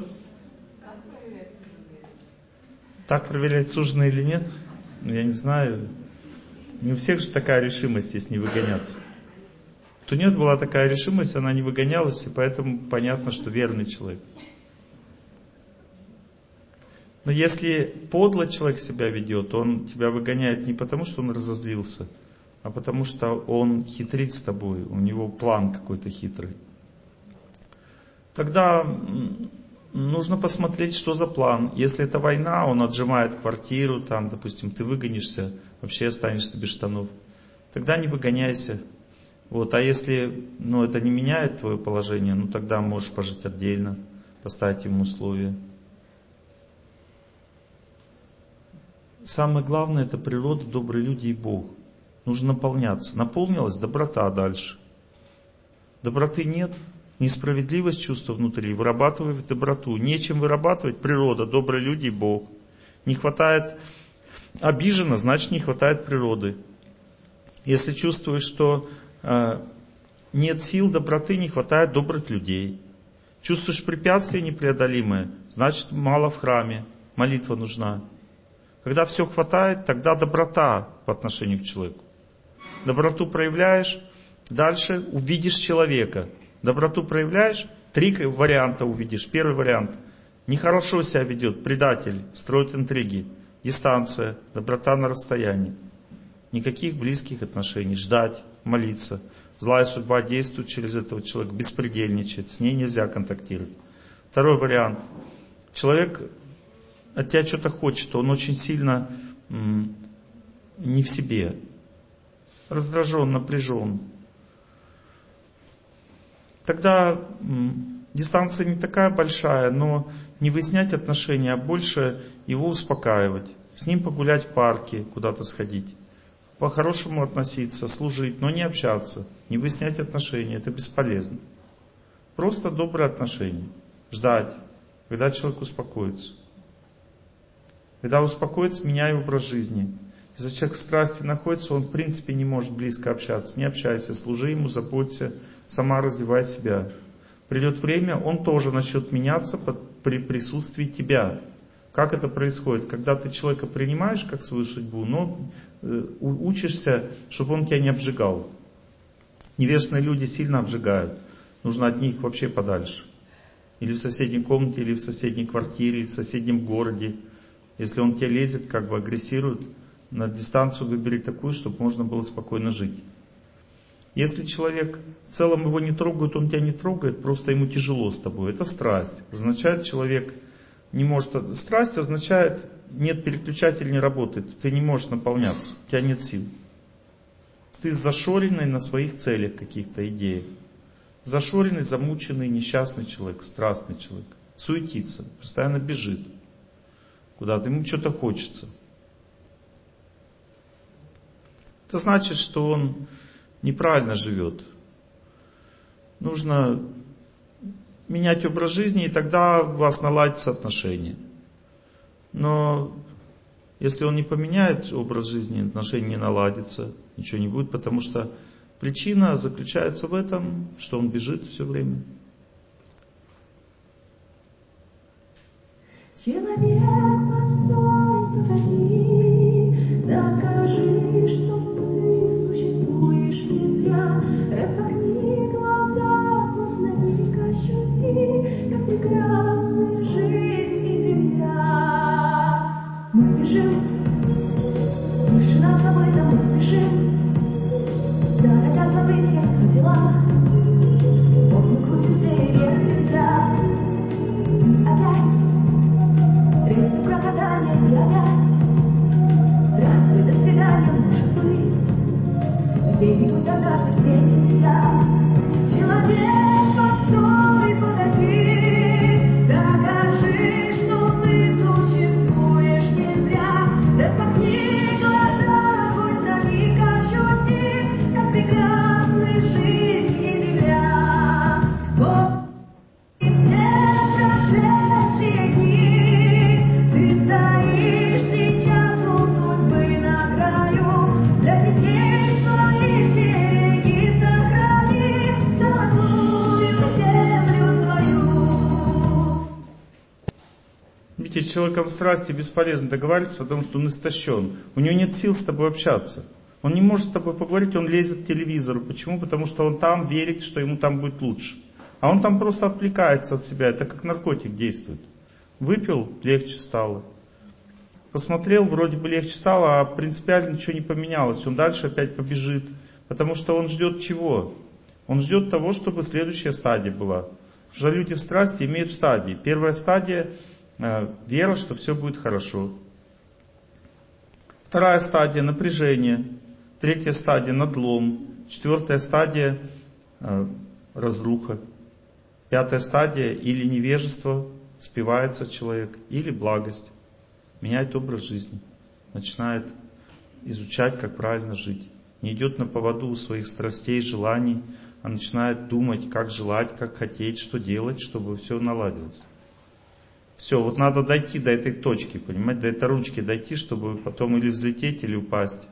Так проверять, суженая или нет? Ну, я не знаю. Не у всех же такая решимость есть не выгоняться. У нее была такая решимость, она не выгонялась, и поэтому понятно, что верный человек. Но если подло человек себя ведет, он тебя выгоняет не потому, что он разозлился, а потому что он хитрит с тобой, у него план какой-то хитрый. Тогда нужно посмотреть, что за план. Если это война, он отжимает квартиру, там, допустим, ты выгонишься, вообще останешься без штанов. Тогда не выгоняйся. Вот. А если ну, это не меняет твое положение, ну тогда можешь пожить отдельно, поставить ему условия. Самое главное — это природа, добрые люди и Бог. Нужно наполняться. Наполнилась — доброта дальше. Доброты нет. Несправедливость чувства внутри вырабатывает доброту. Нечем вырабатывать — природа, добрые люди и Бог. Не хватает, обижено, значит не хватает природы. Если чувствуешь, что э, нет сил доброты, не хватает добрых людей. Чувствуешь препятствие непреодолимое, значит мало в храме, молитва нужна. Когда все хватает, тогда доброта по отношению к человеку. Доброту проявляешь, дальше увидишь человека. Доброту проявляешь, три варианта увидишь. Первый вариант. Нехорошо себя ведет, предатель, строит интриги. Дистанция, доброта на расстоянии. Никаких близких отношений. Ждать, молиться. Злая судьба действует через этого человека, беспредельничает. С ней нельзя контактировать. Второй вариант. Человек от тебя что-то хочет, он очень сильно м, не в себе. Раздражен, напряжен. Тогда м, дистанция не такая большая, но не выяснять отношения, а больше его успокаивать. С ним погулять в парке, куда-то сходить. По-хорошему относиться, служить, но не общаться. Не выяснять отношения, это бесполезно. Просто добрые отношения. Ждать, когда человек успокоится. Когда успокоится, меняй образ жизни. Если человек в страсти находится, он в принципе не может близко общаться. Не общайся, служи ему, заботься. Сама развивай себя. Придет время, он тоже начнет меняться при присутствии тебя. Как это происходит? Когда ты человека принимаешь как свою судьбу, но учишься, чтобы он тебя не обжигал. Невежные люди сильно обжигают. Нужно от них вообще подальше. Или в соседней комнате, или в соседней квартире, или в соседнем городе. Если он тебя лезет, как бы агрессирует, на дистанцию выбери такую, чтобы можно было спокойно жить. Если человек в целом его не трогает, он тебя не трогает, просто ему тяжело с тобой. Это страсть. Означает, человек не может... Страсть означает, нет переключателя, не работает. Ты не можешь наполняться, у тебя нет сил. Ты зашоренный на своих целях каких-то, идеях. Зашоренный, замученный, несчастный человек, страстный человек. Суетится, постоянно бежит куда-то, ему что-то хочется. Это значит, что он неправильно живет. нужно менять образ жизни, и тогда у вас наладятся отношения. Но если он не поменяет образ жизни, отношения не наладятся, ничего не будет, потому что причина заключается в этом, что он бежит все время. Человек, постой, погоди, докажи, что ты существуешь не зря. Распахни глаза, хоть на миг ощути, как прекрасны жизнь и земля. Мы бежим, тишина забыта, мы спешим, дорога события, все дела. Вот мы крутимся и вертимся, и опять рельсы пропадания, и опять здравствуй, до свидания, может быть, где-нибудь однажды встретимся. Человек, постой, погоди, докажи, что ты существуешь не зря. Распахни глаза, хоть на миг ощути, как прекрасны жизнь и земля. Вспомни все прошедшие дни, ты стоишь сейчас у судьбы на краю. Для детей своих береги, сохрани золотую землю свою. Видите, с человеком страсти бесполезно договариваться, потому что он истощен. У него нет сил с тобой общаться. Он не может с тобой поговорить, он лезет к телевизору. Почему? Потому что он там верит, что ему там будет лучше. А он там просто отвлекается от себя. Это как наркотик действует. Выпил, легче стало. Посмотрел, вроде бы легче стало, а принципиально ничего не поменялось. Он дальше опять побежит. Потому что он ждет чего? Он ждет того, чтобы следующая стадия была. Потому что люди в страсти имеют стадии. Первая стадия э, — вера, что все будет хорошо. Вторая стадия — напряжение. Третья стадия — надлом. Четвертая стадия э, — разруха. Пятая стадия — или невежество, спивается человек, или благость. Меняет образ жизни. Начинает изучать, как правильно жить. Не идет на поводу своих страстей, желаний, а начинает думать, как желать, как хотеть, что делать, чтобы все наладилось. Все, вот надо дойти до этой точки, понимаете, до этой ручки дойти, чтобы потом или взлететь, или упасть.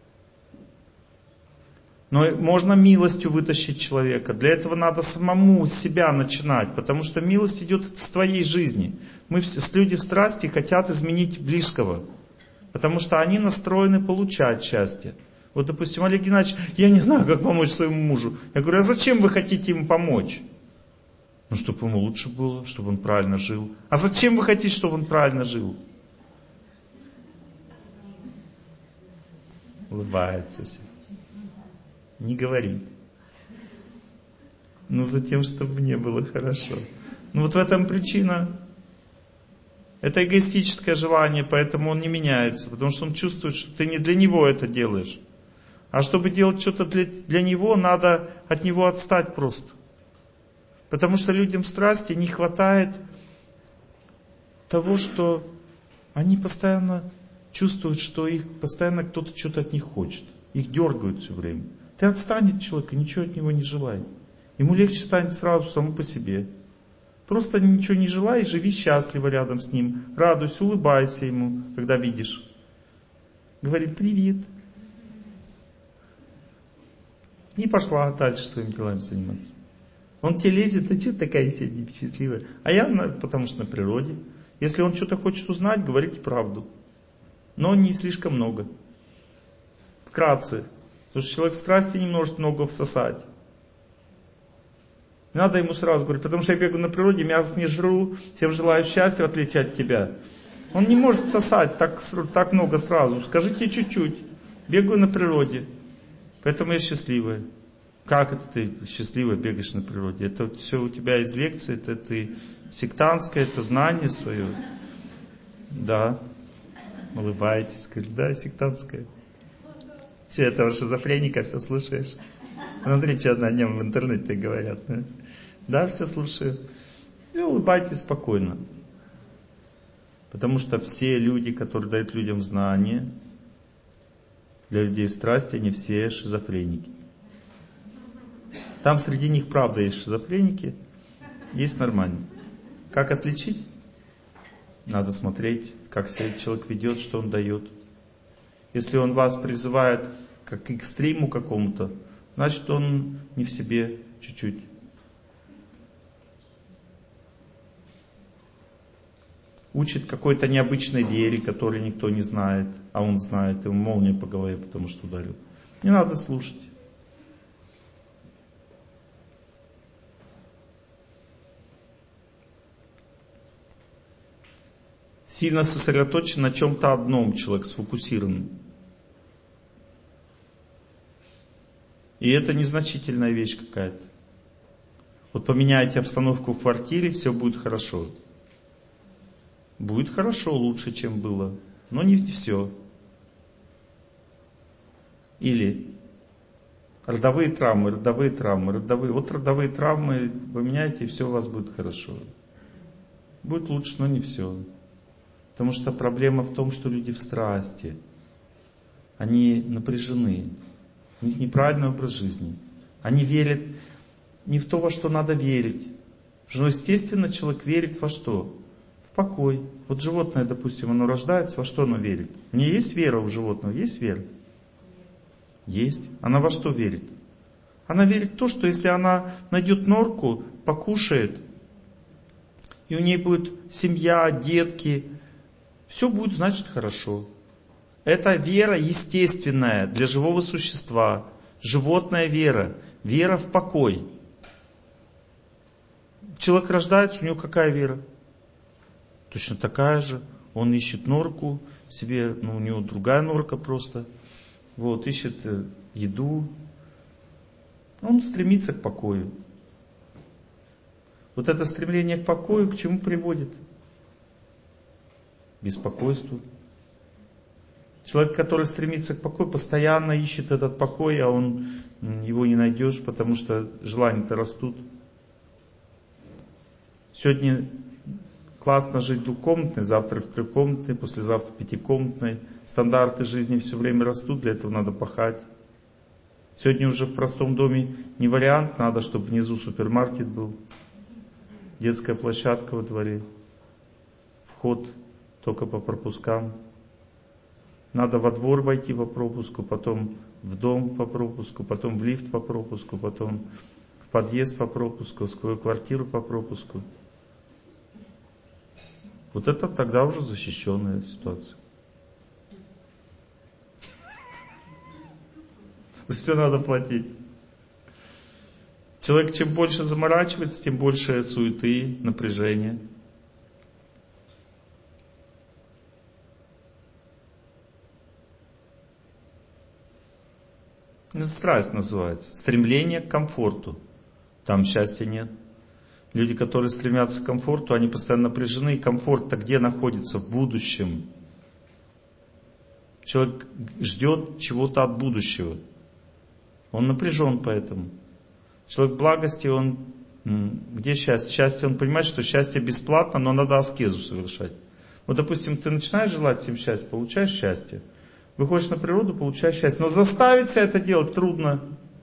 Но можно милостью вытащить человека. Для этого надо самому с себя начинать, потому что милость идет с твоей жизни. Мы с люди в страсти хотят изменить близкого, потому что они настроены получать счастье. Вот, допустим, Олег Геннадьевич: я не знаю, как помочь своему мужу. Я говорю: а зачем вы хотите ему помочь? Ну, чтобы ему лучше было, чтобы он правильно жил. А зачем вы хотите, чтобы он правильно жил? Улыбается себе. Не говори. Ну, затем, чтобы мне было хорошо. Ну, вот в этом причина. Это эгоистическое желание, поэтому он не меняется. Потому что он чувствует, что ты не для него это делаешь. А чтобы делать что-то для, для него, надо от него отстать просто. Потому что людям страсти не хватает того, что они постоянно чувствуют, что их постоянно кто-то что-то от них хочет. Их дергают все время. Ты отстань от человека, ничего от него не желай. Ему легче станет сразу само по себе. Просто ничего не желай и живи счастливо рядом с ним. Радуйся, улыбайся ему, когда видишь. Говори: привет. И пошла дальше своими делами заниматься. Он тебе лезет: а что такая сегодня счастливая? А я, потому что на природе. Если он что-то хочет узнать, говорите правду. Но не слишком много. Вкратце. Потому что человек в страсти не может много всосать. Не надо ему сразу говорить: потому что я бегаю на природе, мясо не жру, всем желаю счастья, в отличие от тебя. Он не может всосать так, так много сразу. Скажите чуть-чуть. Бегаю на природе, поэтому я счастливая. Как это ты счастливо бегаешь на природе? Это все у тебя из лекции, это ты сектантское, это знание свое. Да. Улыбаетесь, говорит: да, сектантское. Все этого шизофреника все слушаешь. Смотри, что на нем в интернете говорят. Да, все слушаю. И улыбайтесь спокойно. Потому что все люди, которые дают людям знания, для людей в страсти, они все шизофреники. Там среди них, правда, есть шизофреники, есть нормальные. Как отличить? Надо смотреть, как себя человек ведет, что он дает. Если он вас призывает как к экстриму какому-то, значит он не в себе чуть-чуть. Учит какой-то необычной вере, которой никто не знает, а он знает, ему молния по голове, потому что ударил. Не надо слушать. Сильно сосредоточен на чем-то одном человек, сфокусирован. И это незначительная вещь какая-то. Вот поменяйте обстановку в квартире, все будет хорошо. Будет хорошо, лучше, чем было. Но не все. Или родовые травмы, родовые травмы, родовые. Вот родовые травмы поменяйте, и все у вас будет хорошо. Будет лучше, но не все. Потому что проблема в том, что люди в страсти. Они напряжены. У них неправильный образ жизни. Они верят не в то, во что надо верить. Потому что, естественно, человек верит во что? В покой. Вот животное, допустим, оно рождается, во что оно верит? У нее есть вера у животного? Есть вера? Есть. Она во что верит? Она верит в то, что если она найдет норку, покушает, и у нее будет семья, детки, все будет, значит, хорошо. Это вера естественная для живого существа. Животная вера. Вера в покой. Человек рождается, у него какая вера? Точно такая же. Он ищет норку себе, ну у него другая норка просто. Вот, ищет еду. Он стремится к покою. Вот это стремление к покою к чему приводит? Беспокойству. Человек, который стремится к покою, постоянно ищет этот покой, а он его не найдешь, потому что желания-то растут. Сегодня классно жить в двухкомнатной, завтра в трехкомнатной, послезавтра в пятикомнатной. Стандарты жизни все время растут, для этого надо пахать. Сегодня уже в простом доме не вариант, надо, чтобы внизу супермаркет был, детская площадка во дворе, вход только по пропускам. Надо во двор войти по пропуску, потом в дом по пропуску, потом в лифт по пропуску, потом в подъезд по пропуску, в свою квартиру по пропуску. Вот это тогда уже защищенная ситуация. За все надо платить. Человек чем больше заморачивается, тем больше суеты, напряжения. Страсть называется. Стремление к комфорту. Там счастья нет. Люди, которые стремятся к комфорту, они постоянно напряжены. И комфорт-то где находится? В будущем. Человек ждет чего-то от будущего. Он напряжен поэтому. Человек благости, он... Где счастье? Счастье, он понимает, что счастье бесплатно, но надо аскезу совершать. Вот, допустим, ты начинаешь желать всем счастья, получаешь счастье. Выходишь на природу, получаешь счастье. Но заставить себя это делать трудно.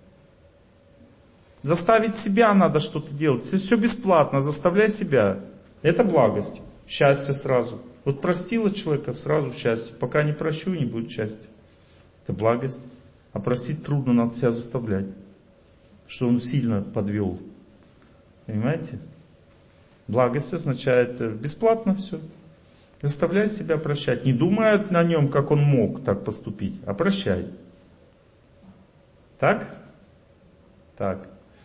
Заставить себя надо что-то делать. Все бесплатно, заставляй себя. Это благость. Счастье сразу. Вот простила человека, сразу счастье. Пока не прощу, не будет счастья. Это благость. А простить трудно, надо себя заставлять. Что он сильно подвел. Понимаете? Благость означает бесплатно все. Заставляй себя прощать. Не думай о нем, как он мог так поступить, а прощай. Так? Так.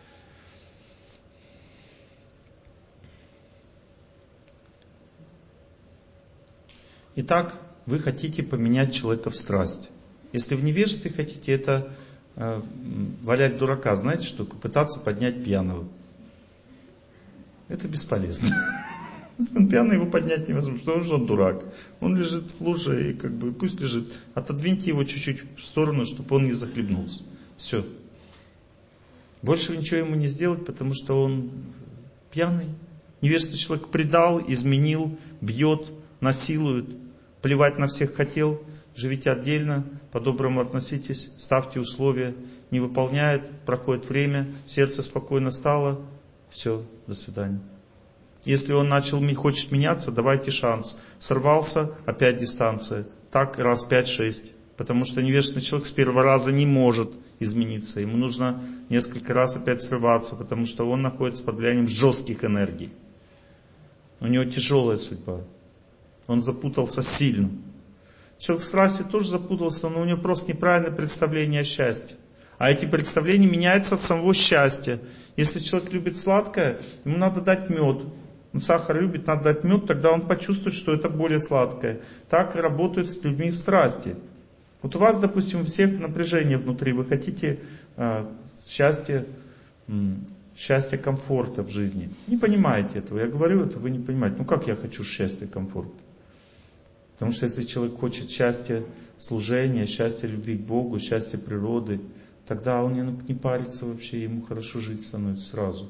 Итак, вы хотите поменять человека в страсть. Если в невежестве хотите, это э, валять дурака, знаете, что пытаться поднять пьяного. Это бесполезно. Если он пьяный, его поднять невозможно, потому что он дурак. Он лежит в луже, и как бы пусть лежит. Отодвиньте его чуть-чуть в сторону, чтобы он не захлебнулся. Все. Больше ничего ему не сделать, потому что он пьяный. Невежественный человек предал, изменил, бьет, насилует, плевать на всех хотел. Живите отдельно, по-доброму относитесь, ставьте условия. не выполняет, проходит время, сердце спокойно стало, все, до свидания. Если он начал, хочет меняться, давайте шанс. Сорвался, опять дистанция. Так раз пять-шесть. Потому что невежественный человек с первого раза не может измениться. Ему нужно несколько раз опять срываться, потому что он находится под влиянием жестких энергий. У него тяжелая судьба. Он запутался сильно. Человек в страсти тоже запутался, но у него просто неправильное представление о счастье. А эти представления меняются от самого счастья. Если человек любит сладкое, ему надо дать мед. Он сахар любит, надо дать мед, тогда он почувствует, что это более сладкое. Так и работают с людьми в страсти. Вот у вас, допустим, у всех напряжение внутри, вы хотите э, счастья, м, счастья, комфорта в жизни. Не понимаете этого, я говорю это, вы не понимаете. Ну как я хочу счастья, комфорта? Потому что если человек хочет счастья служения, счастья любви к Богу, счастья природы, тогда он не, не парится вообще, ему хорошо жить становится сразу.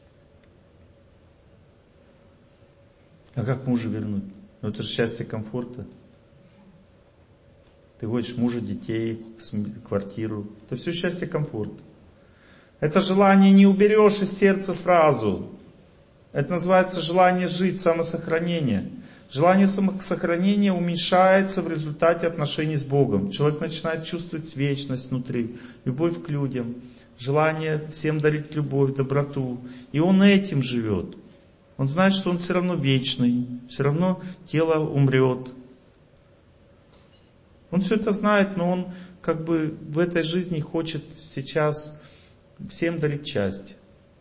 А как мужа вернуть? Ну это же счастье комфорта. Ты хочешь мужа, детей, квартиру. Это все счастье комфорта. Это желание не уберешь из сердца сразу. Это называется желание жить, самосохранение. Желание самосохранения уменьшается в результате отношений с Богом. Человек начинает чувствовать вечность внутри, любовь к людям, желание всем дарить любовь, доброту. И он этим живет. Он знает, что он все равно вечный, все равно тело умрет. Он все это знает, но он как бы в этой жизни хочет сейчас всем дарить счастье.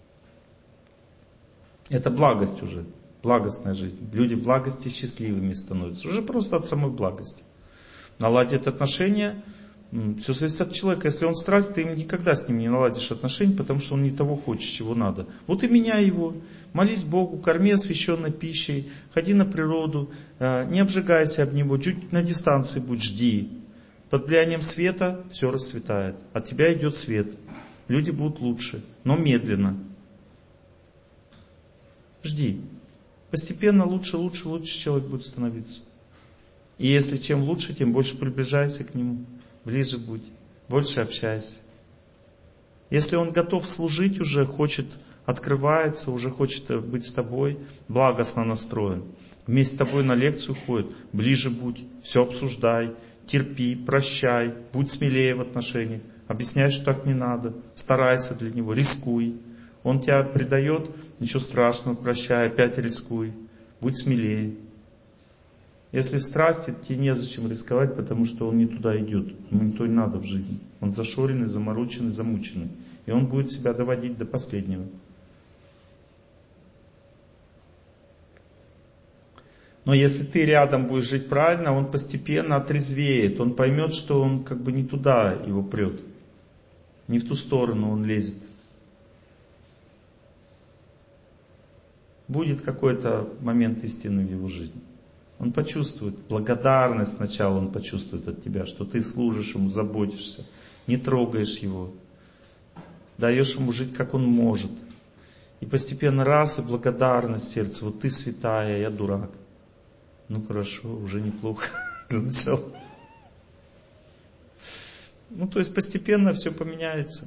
Это благость уже, благостная жизнь. Люди благости счастливыми становятся, уже просто от самой благости. Наладить отношения, все зависит от человека. Если он страсть, ты никогда с ним не наладишь отношения, потому что он не того хочет, чего надо. Вот и меняй его. Молись Богу, корми освященной пищей, ходи на природу, не обжигайся об него, чуть на дистанции будь, жди. Под влиянием света все расцветает. От тебя идет свет. Люди будут лучше, но медленно. Жди. Постепенно лучше, лучше, лучше человек будет становиться. И если чем лучше, тем больше приближайся к нему. Ближе будь, больше общайся. Если он готов служить уже, хочет, открывается, уже хочет быть с тобой, благостно настроен. Вместе с тобой на лекцию ходит, ближе будь, все обсуждай, терпи, прощай, будь смелее в отношениях, объясняй, что так не надо, старайся для него, рискуй. Он тебя предает, ничего страшного, прощай, опять рискуй, будь смелее. Если в страсти, тебе незачем рисковать, потому что он не туда идет. Ему никто не надо в жизни. Он зашоренный, замороченный, замученный. И он будет себя доводить до последнего. Но если ты рядом будешь жить правильно, он постепенно отрезвеет. Он поймет, что он как бы не туда его прет. Не в ту сторону он лезет. Будет какой-то момент истины в его жизни. Он почувствует благодарность сначала, он почувствует от тебя, что ты служишь ему, заботишься, не трогаешь его, даешь ему жить, как он может. И постепенно раз, и благодарность в сердце. Вот ты святая, я дурак. Ну хорошо, уже неплохо. Ну то есть постепенно все поменяется.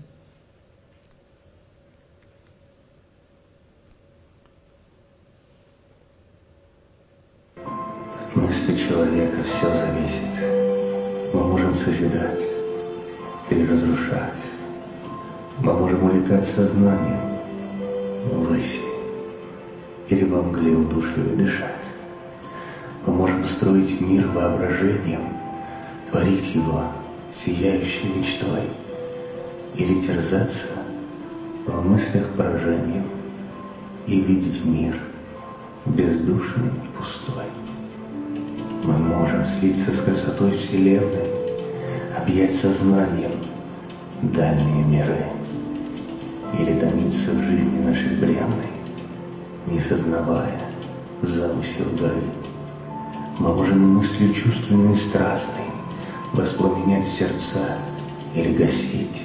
От мысли человека все зависит. Мы можем созидать или разрушать. Мы можем улетать сознанием ввысь или во мгле удушливой дышать. Мы можем строить мир воображением, творить его сияющей мечтой или терзаться в мыслях поражением и видеть мир бездушный и пустой. Мы можем слиться с красотой Вселенной, объять сознанием дальние миры или томиться в жизни нашей бренной, не сознавая замысел горы. Мы можем мыслью чувственной и страстной воспламенять сердца или гасить.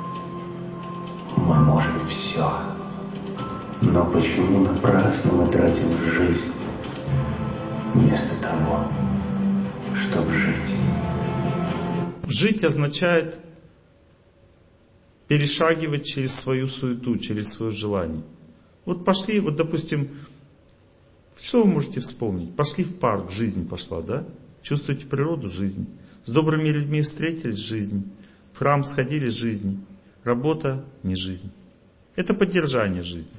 Мы можем все. Но почему напрасно мы тратим жизнь вместо того, чтобы жить? Жить означает перешагивать через свою суету, через свое желание. Вот пошли, вот допустим, что вы можете вспомнить? Пошли в парк, жизнь пошла, да? Чувствуете природу, жизнь. С добрыми людьми встретились, жизнь. В храм сходили, жизнь. Работа не жизнь. Это поддержание жизни.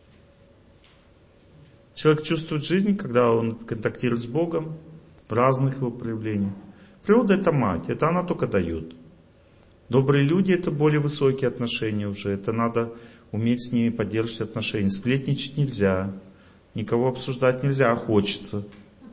Человек чувствует жизнь, когда он контактирует с Богом в разных его проявлениях. Природа — это мать, это она только дает. Добрые люди — это более высокие отношения уже. Это надо уметь с ними поддерживать отношения. Сплетничать нельзя, никого обсуждать нельзя, а хочется.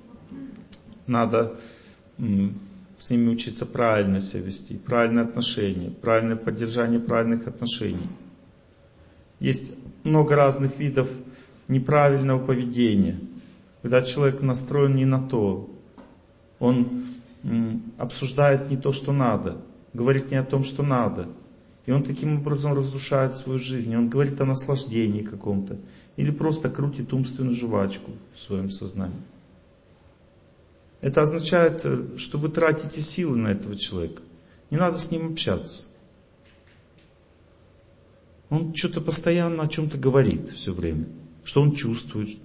Надо м, с ними учиться правильно себя вести, правильные отношения, правильное поддержание правильных отношений. Есть много разных видов неправильного поведения. Когда человек настроен не на то, он м, обсуждает не то, что надо, говорит не о том, что надо. И он таким образом разрушает свою жизнь. Он говорит о наслаждении каком-то. Или просто крутит умственную жвачку в своем сознании. Это означает, что вы тратите силы на этого человека. Не надо с ним общаться. Он что-то постоянно о чем-то говорит все время. Что он чувствует.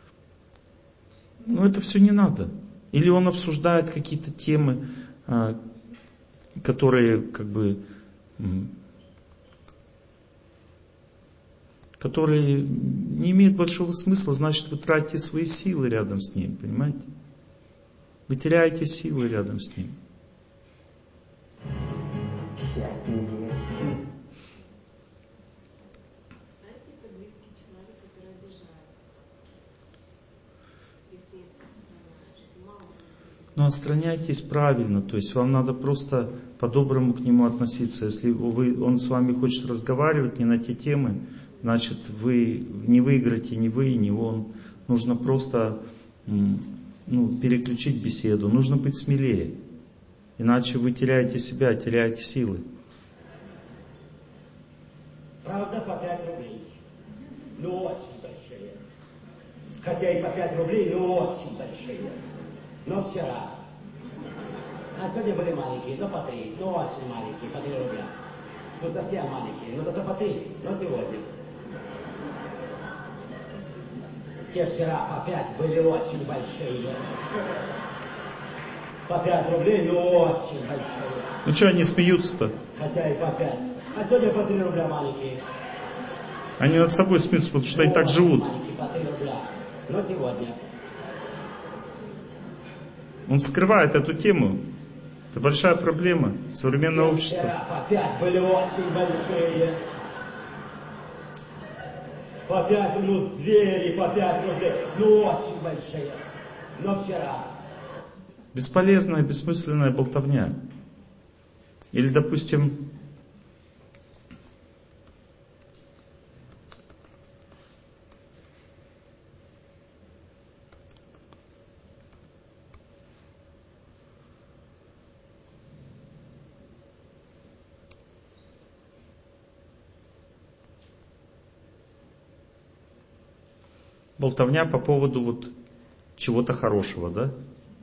Но это все не надо. Или он обсуждает какие-то темы, которые как бы... которые не имеют большого смысла, значит, вы тратите свои силы рядом с ним, понимаете? Вы теряете силы рядом с ним. Счастье есть. Но отстраняйтесь правильно, то есть вам надо просто по-доброму к нему относиться. Если вы, он с вами хочет разговаривать не на те темы, значит, вы не выиграете ни вы, ни он. Нужно просто ну, переключить беседу. Нужно быть смелее. Иначе вы теряете себя, теряете силы. Правда, по пять рублей. Ну, очень большие. Хотя и по пять рублей, но очень большие. Но вчера. А сегодня были маленькие, но по три. Ну, очень маленькие, по три рубля. Ну, совсем маленькие, но зато по три. Но сегодня. Те вчера по пять были очень большие. По пять рублей, но очень большие. Ну что они смеются-то? Хотя и по пять. А сегодня по три рубля маленькие. Они над собой смеются, потому что они так живут. Маленькие по три рубля. Но сегодня. Он скрывает эту тему. Это большая проблема современного общества. Вчера по пять были очень большие. По пять, ну, звери, по пять рублей. Ну, очень большие. Но вчера. Бесполезная, бессмысленная болтовня. Или, допустим, болтовня по поводу вот чего-то хорошего, да?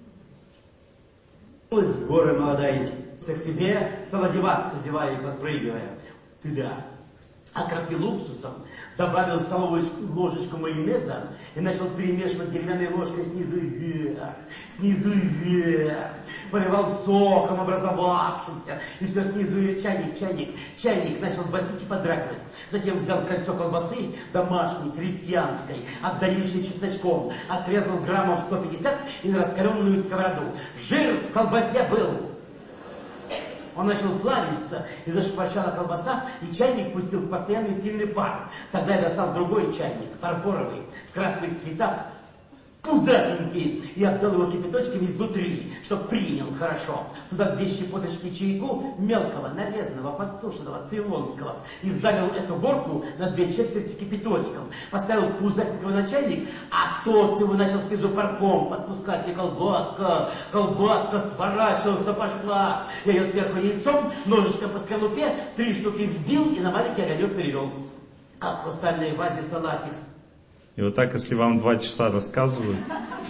С горы молодая к себе, стала одеваться, зевая и подпрыгивая. Туда. Окропил уксусом, добавил столовую ложечку майонеза и начал перемешивать деревянной ложкой снизу вверх, снизу вверх. Поливал соком образовавшимся, и все снизу вверх. Чайник, чайник, чайник начал басить и подрагивать. Затем взял кольцо колбасы домашней, крестьянской, отдающей чесночком, отрезал граммов сто пятьдесят и на раскаленную сковороду. Жир в колбасе был. Он начал плавиться, и зашкварчала колбаса, и чайник пустил в постоянный сильный пар. Тогда я достал другой чайник, фарфоровый, в красных цветах, пузатенький, и отдал его кипяточками изнутри, чтоб принял хорошо. Туда две щепоточки чайку, мелкого, нарезанного, подсушенного, цейлонского, и залил эту горку на две четверти кипяточком. Поставил пузатенького на чайник, а тот его начал снизу парком подпускать, и колбаска, колбаска сворачивался, пошла. Я ее сверху яйцом, ножичком по скорлупе, три штуки вбил и на маленький огонек перевел. А в хрустальной вазе салатик. И вот так, если вам два часа рассказывают,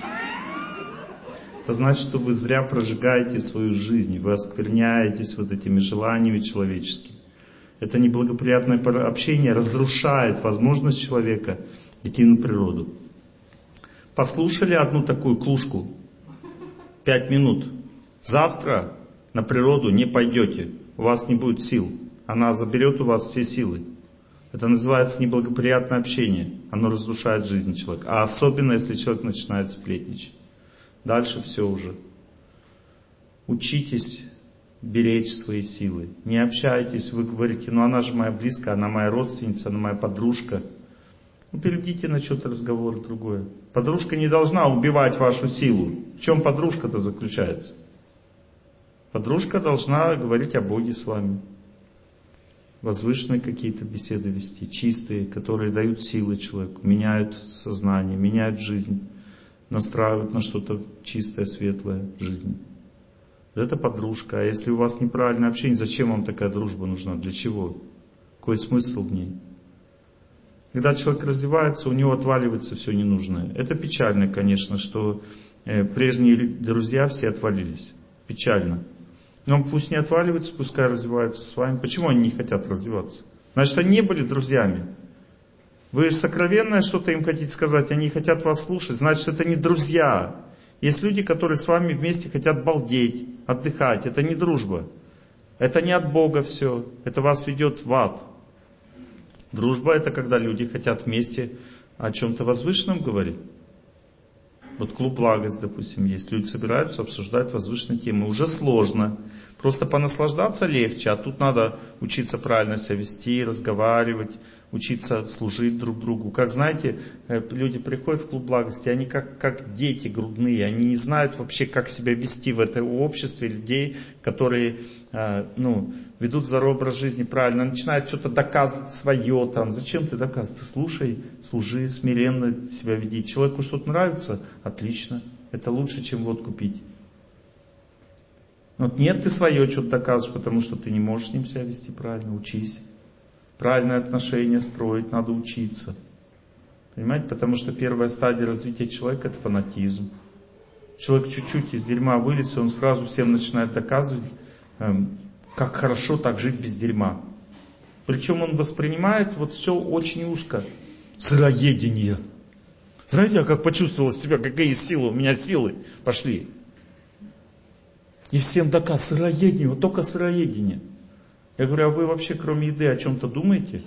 это значит, что вы зря прожигаете свою жизнь, вы оскверняетесь вот этими желаниями человеческими. Это неблагоприятное общение разрушает возможность человека идти на природу. Послушали одну такую клушку, пять минут. Завтра на природу не пойдете, у вас не будет сил. Она заберет у вас все силы. Это называется неблагоприятное общение. Оно разрушает жизнь человека. А особенно, если человек начинает сплетничать. Дальше все уже. Учитесь беречь свои силы. Не общайтесь, вы говорите, ну она же моя близкая, она моя родственница, она моя подружка. Ну, перейдите на что-то разговор другое. Подружка не должна убивать вашу силу. В чем подружка-то заключается? Подружка должна говорить о Боге с вами. Возвышенные какие-то беседы вести, чистые, которые дают силы человеку, меняют сознание, меняют жизнь, настраивают на что-то чистое, светлое в жизни. Это подружка. А если у вас неправильное общение, зачем вам такая дружба нужна? Для чего? Какой смысл в ней? Когда человек развивается, у него отваливается все ненужное. Это печально, конечно, что прежние друзья все отвалились. Печально. Но пусть не отваливаются, пускай развиваются с вами. Почему они не хотят развиваться? Значит, они не были друзьями. Вы сокровенное что-то им хотите сказать, они хотят вас слушать. Значит, это не друзья. Есть люди, которые с вами вместе хотят балдеть, отдыхать. Это не дружба. Это не от Бога все. Это вас ведет в ад. Дружба — это когда люди хотят вместе о чем-то возвышенном говорить. Вот клуб «Благость», допустим, есть. Люди собираются, обсуждают возвышенные темы. Уже сложно. Просто понаслаждаться легче, а тут надо учиться правильно себя вести, разговаривать, учиться служить друг другу. Как знаете, люди приходят в клуб «Благости», они как, как дети грудные, они не знают вообще, как себя вести в этом обществе людей, которые ну, ведут здоровый образ жизни правильно, начинают что-то доказывать свое. Там. Зачем ты доказываешь? Ты слушай, служи, смиренно себя веди. Человеку что-то нравится? Отлично. Это лучше, чем водку пить. Вот нет, ты свое что-то доказываешь, потому что ты не можешь с ним себя вести правильно. Учись. Правильные отношения строить, надо учиться. Понимаете? Потому что первая стадия развития человека — это фанатизм. Человек чуть-чуть из дерьма вылез, и он сразу всем начинает доказывать, эм, как хорошо так жить без дерьма. Причем он воспринимает вот все очень узко. Сыроедение. Знаете, я как почувствовал себя, какие силы, у меня силы пошли. И всем доказывают, сыроедение, вот только сыроедение. Я говорю, а вы вообще кроме еды о чем-то думаете?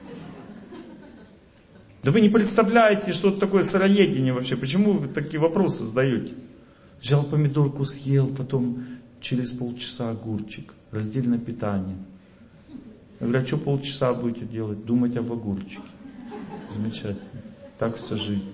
Да вы не представляете, что это такое сыроедение вообще. Почему вы такие вопросы задаете? Взял помидорку, съел, потом через полчаса огурчик. Раздельное питание. Я говорю, а что полчаса будете делать? Думать об огурчике. Замечательно. Так вся жизнь.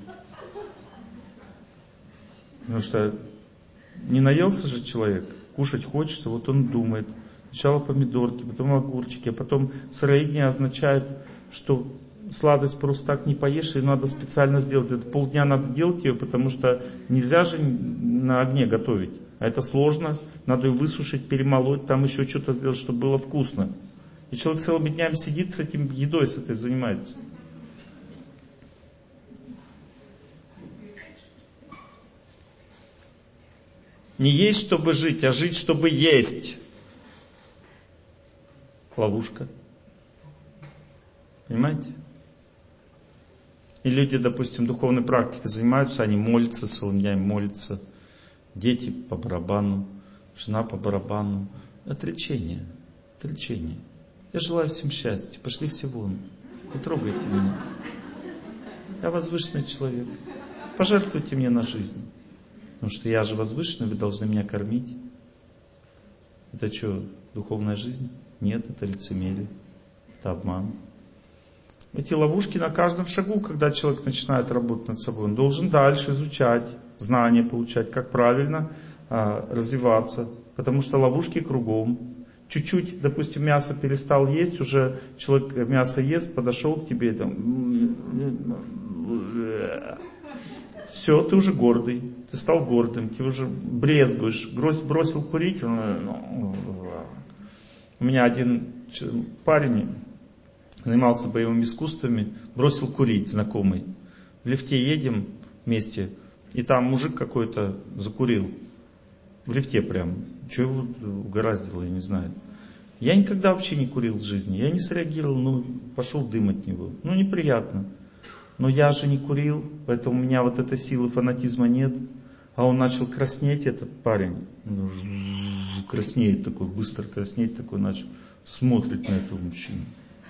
Потому что не наелся же человек, кушать хочется, вот он думает. Сначала помидорки, потом огурчики, а потом сыроедение означает, что сладость просто так не поешь, и надо специально сделать. Это полдня надо делать ее, потому что нельзя же на огне готовить. А это сложно, надо ее высушить, перемолоть, там еще что-то сделать, чтобы было вкусно. И человек целыми днями сидит с этим едой, с этой занимается. Не есть, чтобы жить, а жить, чтобы есть. Ловушка. Понимаете? И люди, допустим, духовной практикой занимаются, они молятся, целыми днями молятся. Дети по барабану, жена по барабану. Отречение. Отречение. Я желаю всем счастья. Пошли все вон. Не трогайте меня. Я возвышенный человек. Пожертвуйте мне на жизнь. Потому что я же возвышенный, вы должны меня кормить. Это что, духовная жизнь? Нет, это лицемерие. Это обман. Эти ловушки на каждом шагу, когда человек начинает работать над собой, он должен дальше изучать, знания получать, как правильно а, развиваться. Потому что ловушки кругом. Чуть-чуть, допустим, мясо перестал есть, уже человек мясо ест, подошел к тебе и там... Все, ты уже гордый, ты стал гордым, ты уже брезгуешь, бросил курить. У меня один парень занимался боевыми искусствами, бросил курить, знакомый. В лифте едем вместе, и там мужик какой-то закурил. В лифте прям. Что его угораздило, я не знаю. Я никогда вообще не курил в жизни. Я не среагировал, ну, пошел дым от него. Ну, неприятно. Но я же не курил, поэтому у меня вот этой силы фанатизма нет. А он начал краснеть, этот парень. Краснеет такой, быстро краснеть такой начал. Смотрит на этого мужчину.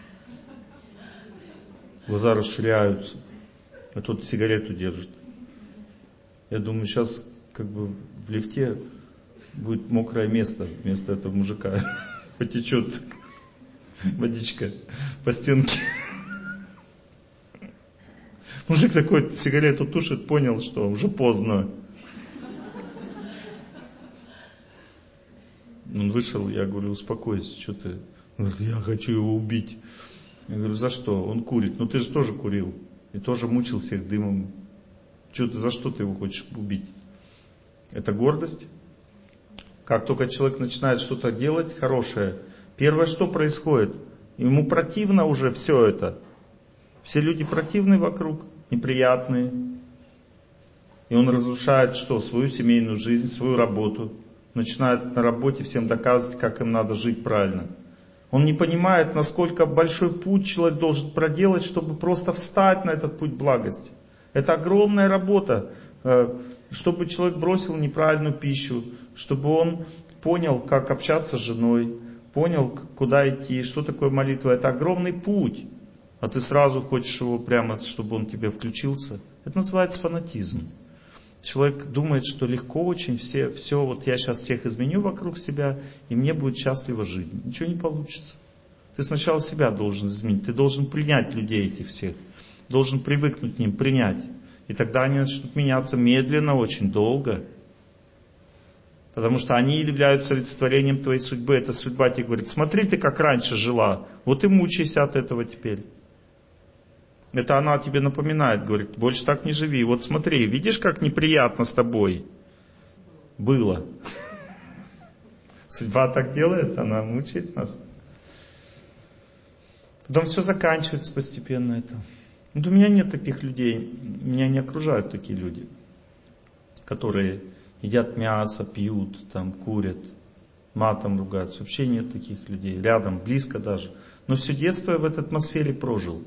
Глаза расширяются. А тот сигарету держит. Я думаю, сейчас как бы в лифте будет мокрое место вместо этого мужика. Потечет водичка по стенке. Мужик такой сигарету тушит, понял, что уже поздно. Он вышел, я говорю, успокойся, что ты? Он говорит, я хочу его убить. Я говорю, за что? Он курит. Ну ты же тоже курил. И тоже мучил всех дымом. Что ты, за что ты его хочешь убить? Это гордость. Как только человек начинает что-то делать хорошее, первое, что происходит? Ему противно уже все это. Все люди противные вокруг, неприятные. И он разрушает что? Свою семейную жизнь, свою работу. Начинает на работе всем доказывать, как им надо жить правильно. Он не понимает, насколько большой путь человек должен проделать, чтобы просто встать на этот путь благости. Это огромная работа, чтобы человек бросил неправильную пищу, чтобы он понял, как общаться с женой, понял, куда идти, что такое молитва. Это огромный путь. А ты сразу хочешь его прямо, чтобы он тебе включился. Это называется фанатизм. Человек думает, что легко очень все, все, вот я сейчас всех изменю вокруг себя, и мне будет счастливо жить. Ничего не получится. Ты сначала себя должен изменить. Ты должен принять людей этих всех. Должен привыкнуть к ним, принять. И тогда они начнут меняться медленно, очень долго. Потому что они являются олицетворением твоей судьбы. Эта судьба тебе говорит, смотри ты как раньше жила, вот и мучайся от этого теперь. Это она тебе напоминает, говорит, больше так не живи. Вот смотри, видишь, как неприятно с тобой было. Судьба так делает, она мучает нас. Потом все заканчивается постепенно это. Вот у меня нет таких людей, меня не окружают такие люди, которые едят мясо, пьют, там, курят, матом ругаются. Вообще нет таких людей, рядом, близко даже. Но все детство я в этой атмосфере прожил.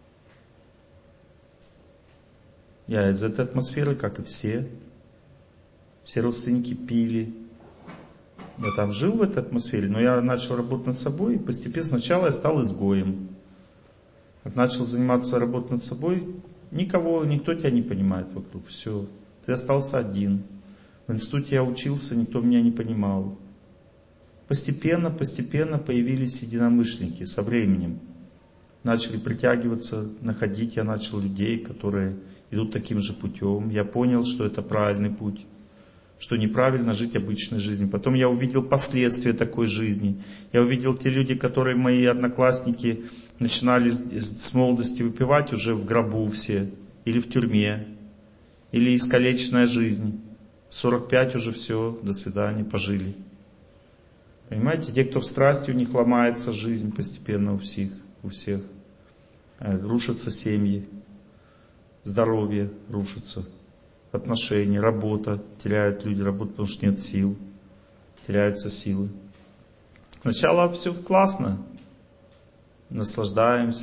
Я из этой атмосферы, как и все. Все родственники пили. Я там жил в этой атмосфере, но я начал работать над собой, и постепенно сначала я стал изгоем. Как начал заниматься работой над собой, никого, никто тебя не понимает вокруг. Все, ты остался один. В институте я учился, никто меня не понимал. Постепенно, постепенно появились единомышленники со временем. Начали притягиваться, находить я начал людей, которые идут таким же путем. Я понял, что это правильный путь, что неправильно жить обычной жизнью. Потом я увидел последствия такой жизни. Я увидел те люди, которые мои одноклассники начинали с молодости выпивать уже в гробу все, или в тюрьме, или искалеченная жизнь. В сорок пять уже все, до свидания, пожили. Понимаете, те, кто в страсти, у них ломается жизнь постепенно у всех. У всех. Рушатся семьи, здоровье рушится, отношения, работа, теряют люди работу, потому что нет сил, теряются силы. Сначала все классно, наслаждаемся.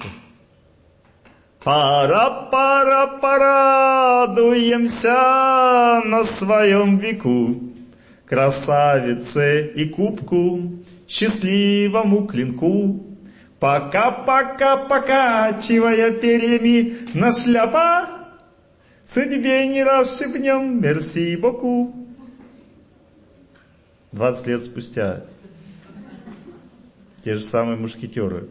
Пора-пора порадуемся на своем веку, красавице и кубку, счастливому клинку. Пока-пока, покачивая перьями на шляпах, судьбе не расшибнем, мерси боку. Двадцать лет спустя те же самые мушкетеры.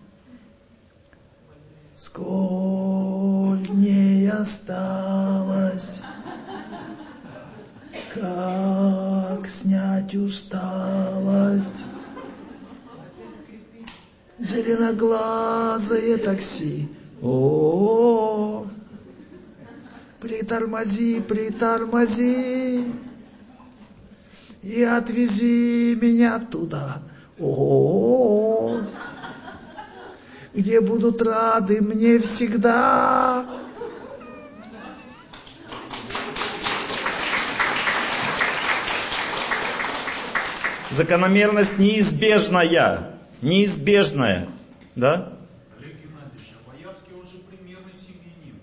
Сколь дней осталось, как снять усталость. Зеленоглазое такси, о-о-о, притормози, притормози и отвези меня туда, о-о-о, где будут рады мне всегда. Закономерность неизбежная. неизбежное, да? Олег Геннадьевич, а Боярский, он же примерный семьянин.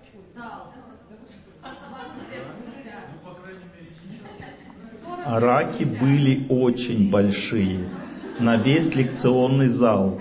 Ну, по крайней мере, сейчас. А раки были очень большие, на весь лекционный зал.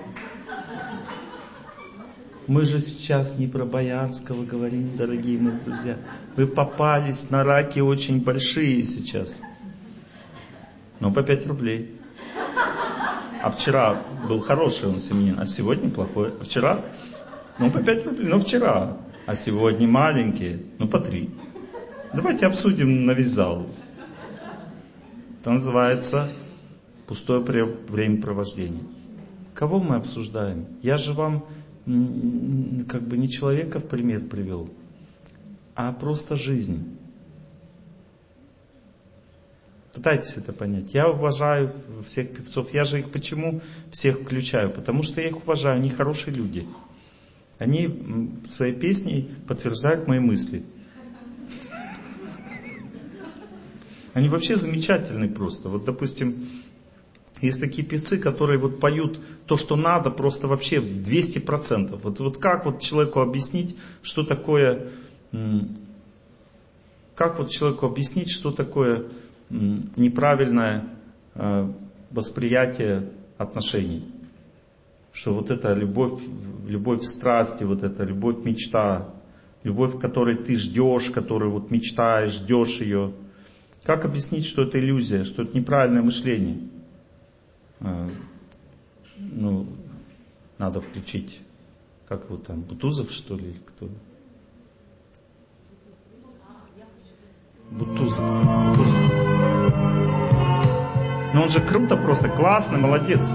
Мы же сейчас не про Боярского говорим, дорогие мои друзья. Вы попались на раки очень большие сейчас. Ну, по пять рублей. А вчера был хороший он семьянин, а сегодня плохой. А вчера, ну, по пять рублей, ну, вчера. А сегодня маленькие, ну, по три. Давайте обсудим на весь зал. Это называется пустое времяпровождение. Кого мы обсуждаем? Я же вам как бы не человека в пример привел, а просто жизнь. Пытайтесь это понять. Я уважаю всех певцов. Я же их почему всех включаю? Потому что я их уважаю. Они хорошие люди. Они своей песней подтверждают мои мысли. Они вообще замечательные просто. Вот, допустим, есть такие певцы, которые вот поют то, что надо, просто вообще в двести процентов. Вот, вот как вот человеку объяснить, что такое, как вот человеку объяснить, что такое неправильное восприятие отношений? Что вот это любовь, любовь в страсти, вот это любовь мечта, любовь, которой ты ждешь, которую вот мечтаешь, ждешь ее. Как объяснить, что это иллюзия, что это неправильное мышление? Ну, надо включить, как его там, Бутузов, что ли, или кто? Бутузов. Бутузов. Ну он же круто просто, классно, молодец.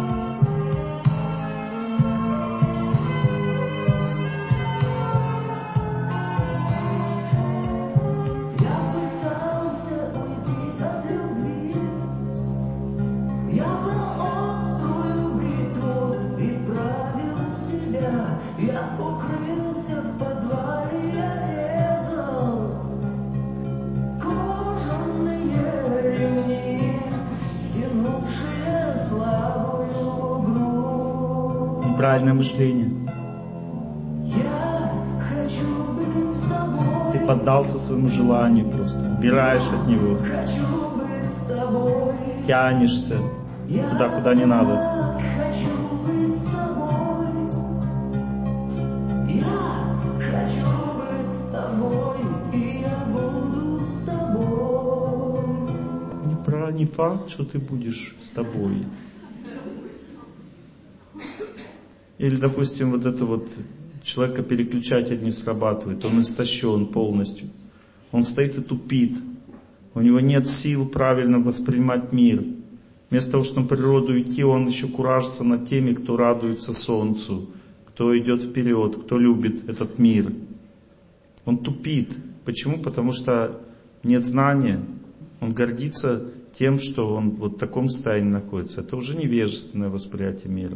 Правильное мышление. Ты поддался своему желанию просто. Убираешь от него. Тянешься туда, куда не надо. Не факт, что ты будешь с тобой. Или, допустим, вот это вот человека переключатель не срабатывает, он истощен полностью. Он стоит и тупит. У него нет сил правильно воспринимать мир. Вместо того, чтобы на природу идти, он еще куражится над теми, кто радуется солнцу, кто идет вперед, кто любит этот мир. Он тупит. Почему? Потому что нет знания. Он гордится тем, что он вот в таком состоянии находится. Это уже невежественное восприятие мира.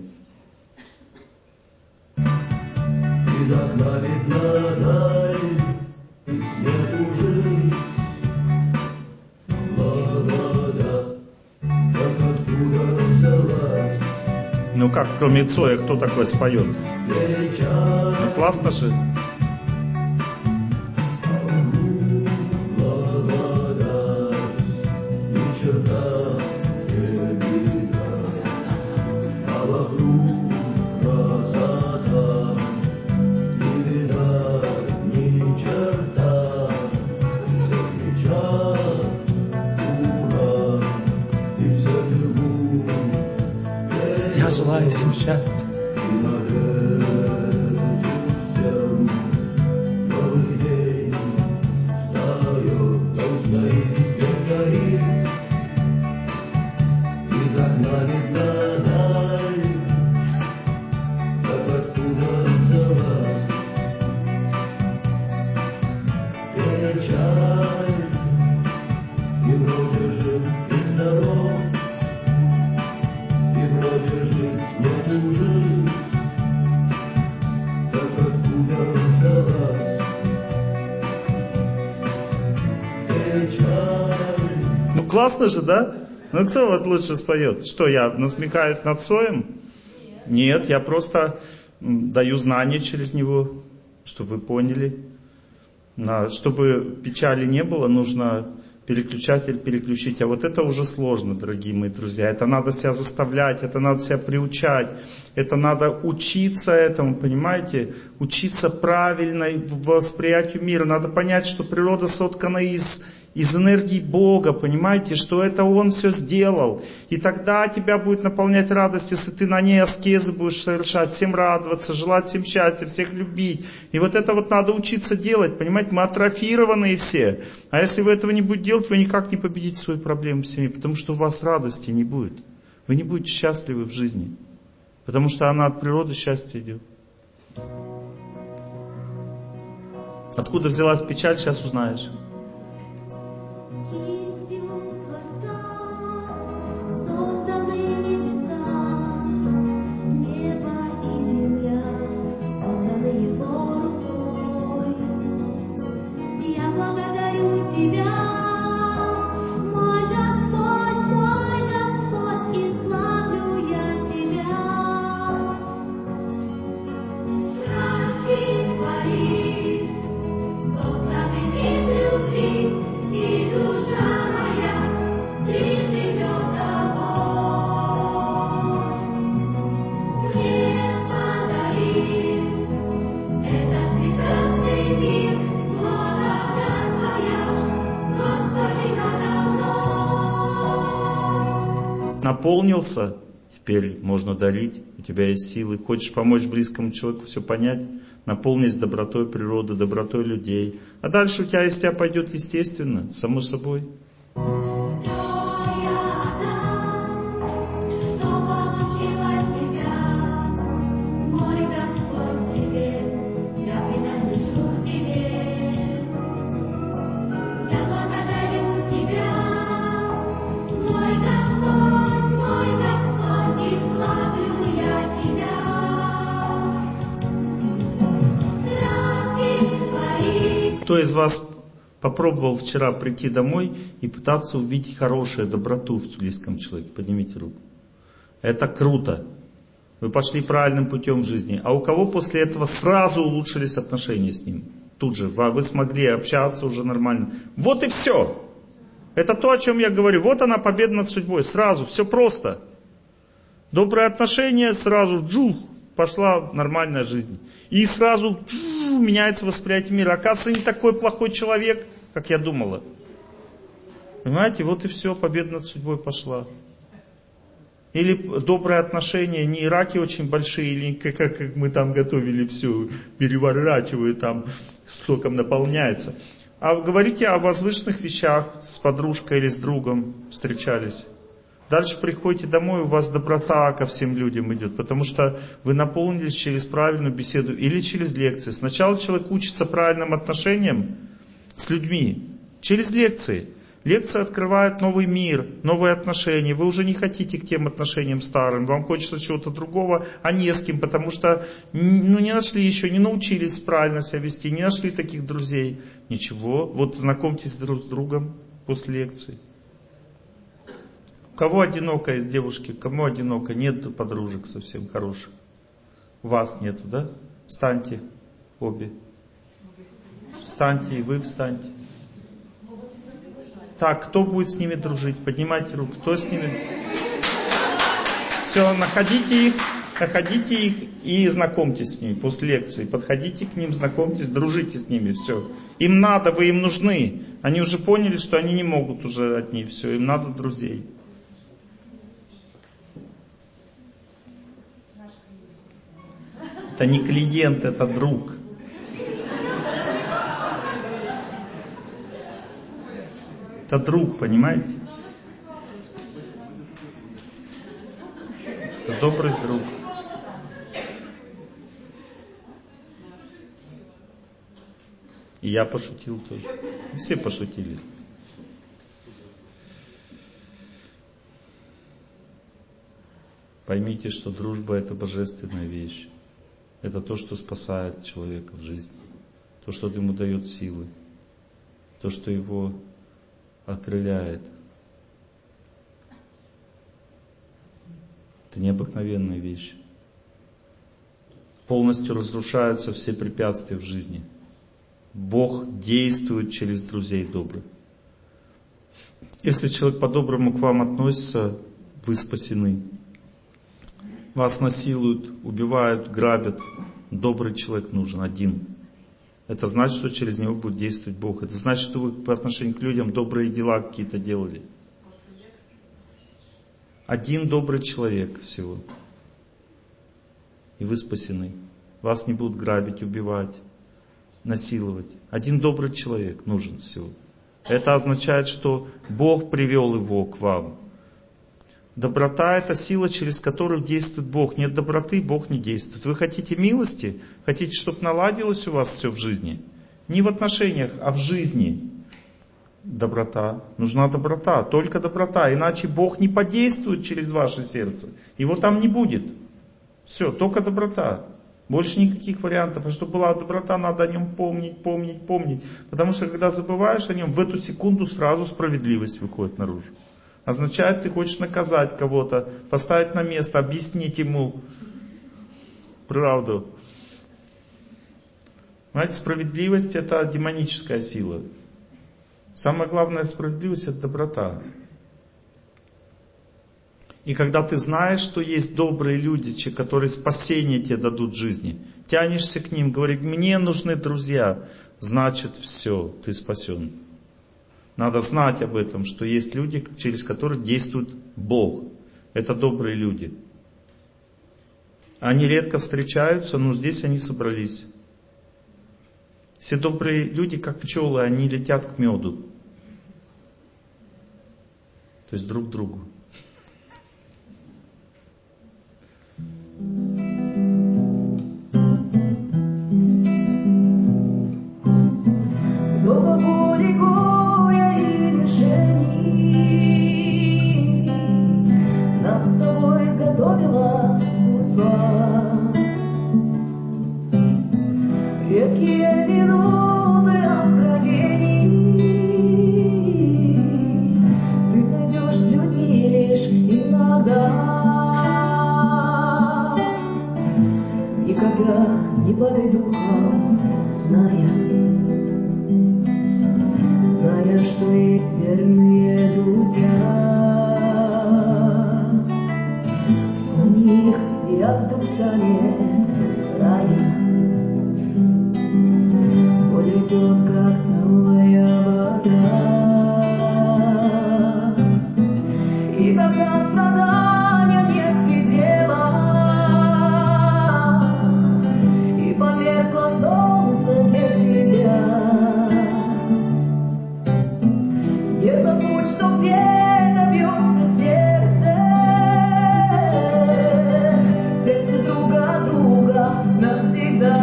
Ну как, кроме Цоя, кто такой споет? Ну классно же. Желаю всем счастья. Классно же, да? Ну кто вот лучше споет? Что, я насмехаюсь над Цоем? Нет, я просто даю знания через него, чтобы вы поняли. Чтобы печали не было, нужно переключатель переключить. А вот это уже сложно, дорогие мои друзья. Это надо себя заставлять, это надо себя приучать. Это надо учиться этому, понимаете? Учиться правильной восприятию мира. Надо понять, что природа соткана из, из энергии Бога, понимаете? Что это Он все сделал. И тогда тебя будет наполнять радость, если ты на ней аскезы будешь совершать, всем радоваться, желать всем счастья, всех любить. И вот это вот надо учиться делать, понимаете? Мы атрофированные все. А если вы этого не будете делать, вы никак не победите свои проблемы в семье, потому что у вас радости не будет. Вы не будете счастливы в жизни. Потому что она от природы счастья идет. Откуда взялась печаль, сейчас узнаешь. Наполнился, теперь можно дарить, у тебя есть силы. Хочешь помочь близкому человеку все понять, наполнись добротой природы, добротой людей. А дальше у тебя из тебя пойдет естественно, само собой. Кто из вас попробовал вчера прийти домой и пытаться увидеть хорошее, доброту в близком человеке? Поднимите руку. Это круто. Вы пошли правильным путем в жизни. А у кого после этого сразу улучшились отношения с ним? Тут же. Вы смогли общаться уже нормально. Вот и все. Это то, о чем я говорю. Вот она, победа над судьбой. Сразу. Все просто. Добрые отношения, сразу джух. Пошла нормальная жизнь. И сразу меняется восприятие мира. Оказывается, не такой плохой человек, как я думала. Понимаете, вот и все, победа над судьбой пошла. Или добрые отношения, не раки очень большие, или как, как мы там готовили все, переворачивают, там соком наполняется. А говорите о возвышенных вещах, с подружкой или с другом встречались. Дальше приходите домой, у вас доброта ко всем людям идет, потому что вы наполнились через правильную беседу или через лекции. Сначала человек учится правильным отношениям с людьми, через лекции. Лекции открывают новый мир, новые отношения. Вы уже не хотите к тем отношениям старым, вам хочется чего-то другого, а не с кем, потому что ну, не нашли еще, не научились правильно себя вести, не нашли таких друзей. Ничего, вот знакомьтесь друг с другом после лекции. У кого одиноко из девушки, кому одиноко, нет подружек совсем хороших. У вас нету, да? Встаньте обе. Встаньте и вы встаньте. Так, кто будет с ними дружить? Поднимайте руку. Кто с ними? Все, находите их, находите их и знакомьтесь с ними после лекции. Подходите к ним, знакомьтесь, дружите с ними. Все. Им надо, вы им нужны. Они уже поняли, что они не могут уже одни. Все, им надо друзей. Это не клиент, это друг. Это друг, понимаете? Это добрый друг. И я пошутил тоже. Все пошутили. Поймите, что дружба — это божественная вещь. Это то, что спасает человека в жизни. То, что ему дает силы. То, что его окрыляет. Это необыкновенная вещь. полностью разрушаются все препятствия в жизни. Бог действует через друзей добрых. Если человек по-доброму к вам относится, вы спасены. Вас насилуют, убивают, грабят. Добрый человек нужен, один. Это значит, что через него будет действовать Бог. Это значит, что вы по отношению к людям добрые дела какие-то делали. Один добрый человек всего. И вы спасены. Вас не будут грабить, убивать, насиловать. Один добрый человек нужен всего. Это означает, что Бог привел его к вам. Доброта — это сила, через которую действует Бог. Нет доброты, Бог не действует. Вы хотите милости? Хотите, чтобы наладилось у вас все в жизни? Не в отношениях, а в жизни. Доброта. Нужна доброта, только доброта. Иначе Бог не подействует через ваше сердце. Его там не будет. Все, только доброта. Больше никаких вариантов. А чтобы была доброта, надо о нем помнить, помнить, помнить. Потому что когда забываешь о нем, в эту секунду сразу справедливость выходит наружу. Означает, ты хочешь наказать кого-то, поставить на место, объяснить ему правду. Знаете, справедливость — это демоническая сила. Самая главная справедливость — это доброта. И когда ты знаешь, что есть добрые люди, которые спасение тебе дадут в жизни, тянешься к ним, говоришь: мне нужны друзья, значит все, ты спасен. Надо знать об этом, что есть люди, через которых действует Бог. Это добрые люди. Они редко встречаются, но здесь они собрались. Все добрые люди, как пчелы, они летят к меду. То есть друг к другу. Не падай духом, зная, зная, что есть верные друзья. Вспомни их, и ад вдруг станет раем. Боль идет, как талая вода. И когда страдания нет предела, померкло солнце для тебя. Не забудь, что где-то бьется сердце, сердце друга от друга навсегда.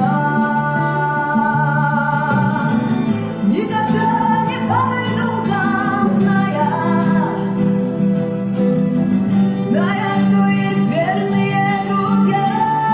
Никогда не падай духом, зная, зная, что есть верные друзья.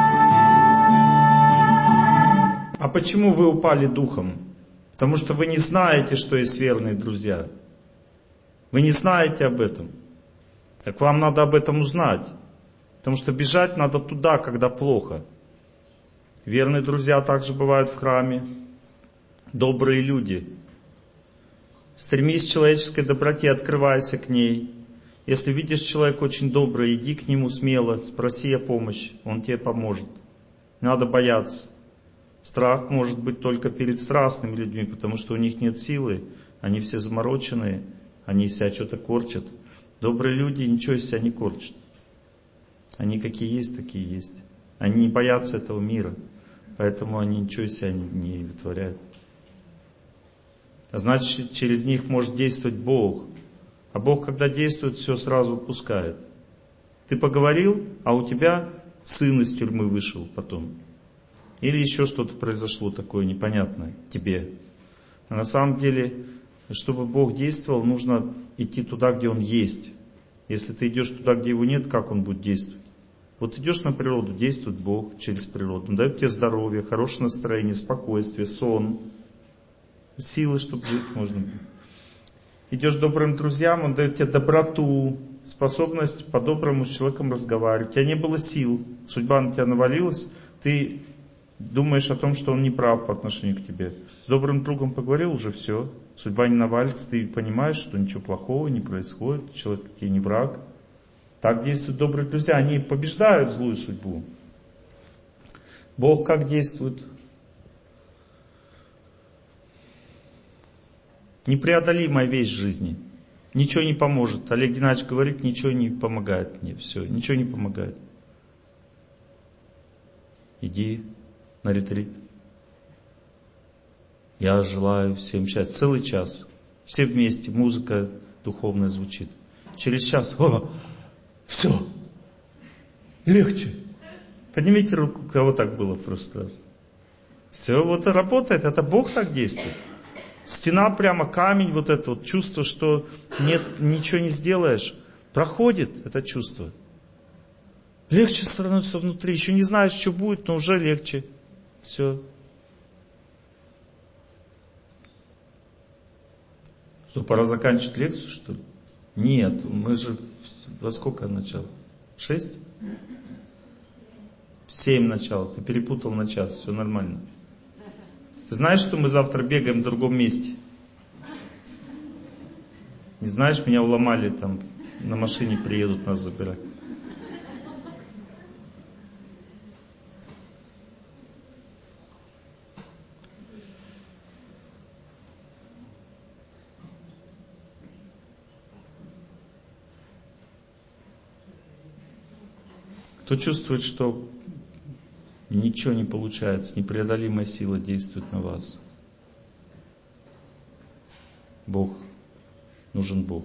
А почему вы упали духом? Потому что вы не знаете, что есть верные друзья. Вы не знаете об этом. Так вам надо об этом узнать. Потому что бежать надо туда, когда плохо. Верные друзья также бывают в храме. Добрые люди. Стремись к человеческой доброте, открывайся к ней. Если видишь человека очень добрый, иди к нему смело, спроси о помощи, он тебе поможет. Не надо бояться. Страх может быть только перед страстными людьми, потому что у них нет силы, они все замороченные, они из себя что-то корчат. Добрые люди ничего из себя не корчат. Они какие есть, такие есть. Они не боятся этого мира, поэтому они ничего из себя не, не вытворяют. А значит, через них может действовать Бог. А Бог, когда действует, все сразу отпускает. Ты поговорил, а у тебя сын из тюрьмы вышел потом. Или еще что-то произошло такое непонятное тебе. А на самом деле, чтобы Бог действовал, нужно идти туда, где Он есть. Если ты идешь туда, где Его нет, как Он будет действовать? Вот идешь на природу, действует Бог через природу. Он дает тебе здоровье, хорошее настроение, спокойствие, сон, силы, чтобы жить можно. Идешь к добрым друзьям, Он дает тебе доброту, способность по-доброму с человеком разговаривать. У тебя не было сил, судьба на тебя навалилась, ты Думаешь о том, что он не прав по отношению к тебе. С добрым другом поговорил, уже все. Судьба не навалится, ты понимаешь, что ничего плохого не происходит, человек тебе не враг. Так действуют добрые друзья, они побеждают злую судьбу. Бог как действует? Непреодолимая вещь в жизни. Ничего не поможет. Олег Геннадьевич говорит, ничего не помогает мне. Все, ничего не помогает. Иди на ретрит. Я желаю всем счастья. Целый час. Все вместе. Музыка духовная звучит. Через час. О, все. Легче. Поднимите руку, у кого так было в прошлый раз. Все, вот и работает. Это Бог так действует. Стена прямо, камень, вот это вот чувство, что нет, ничего не сделаешь. Проходит это чувство. Легче становится внутри. Еще не знаешь, что будет, но уже легче. Все. Что, пора заканчивать лекцию, что ли? Нет, мы же во сколько начало? В шесть? В семь начало. Ты перепутал на час, все нормально. Ты знаешь, что мы завтра бегаем в другом месте? Не знаешь, меня уломали там, на машине приедут нас забирать. Кто чувствует, что ничего не получается, непреодолимая сила действует на вас? Бог. Нужен Бог.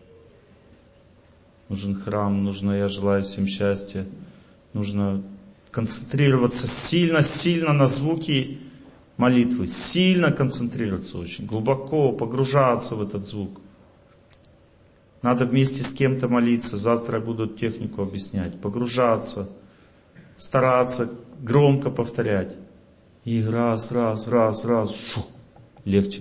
Нужен храм, нужно «Я желаю всем счастья». Нужно концентрироваться сильно-сильно на звуки молитвы. Сильно концентрироваться очень. Глубоко погружаться в этот звук. Надо вместе с кем-то молиться. Завтра я буду технику объяснять. Погружаться. Стараться громко повторять. И раз, раз, раз, раз. Шу, легче.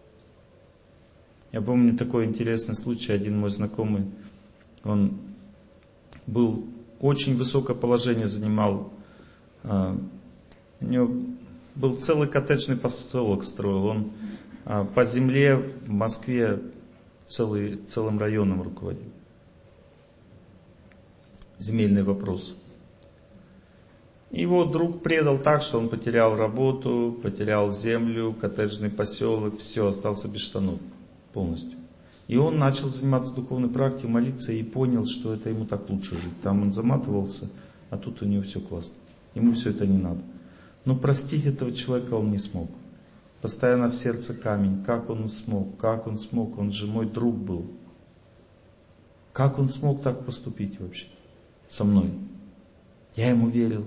Я помню такой интересный случай. Один мой знакомый, он был, очень высокое положение занимал. У него был целый коттеджный поселок строил. Он по земле в Москве целый, целым районом руководил. Земельный вопрос. Его друг предал так, что он потерял работу, потерял землю, коттеджный поселок, все, остался без штанов полностью. И он начал заниматься духовной практикой, молиться и понял, что это ему так лучше жить. Там он заматывался, а тут у него все классно. Ему все это не надо. Но простить этого человека он не смог. Постоянно в сердце камень. Как он смог? Как он смог? Он же мой друг был. Как он смог так поступить вообще со мной? Я ему верил.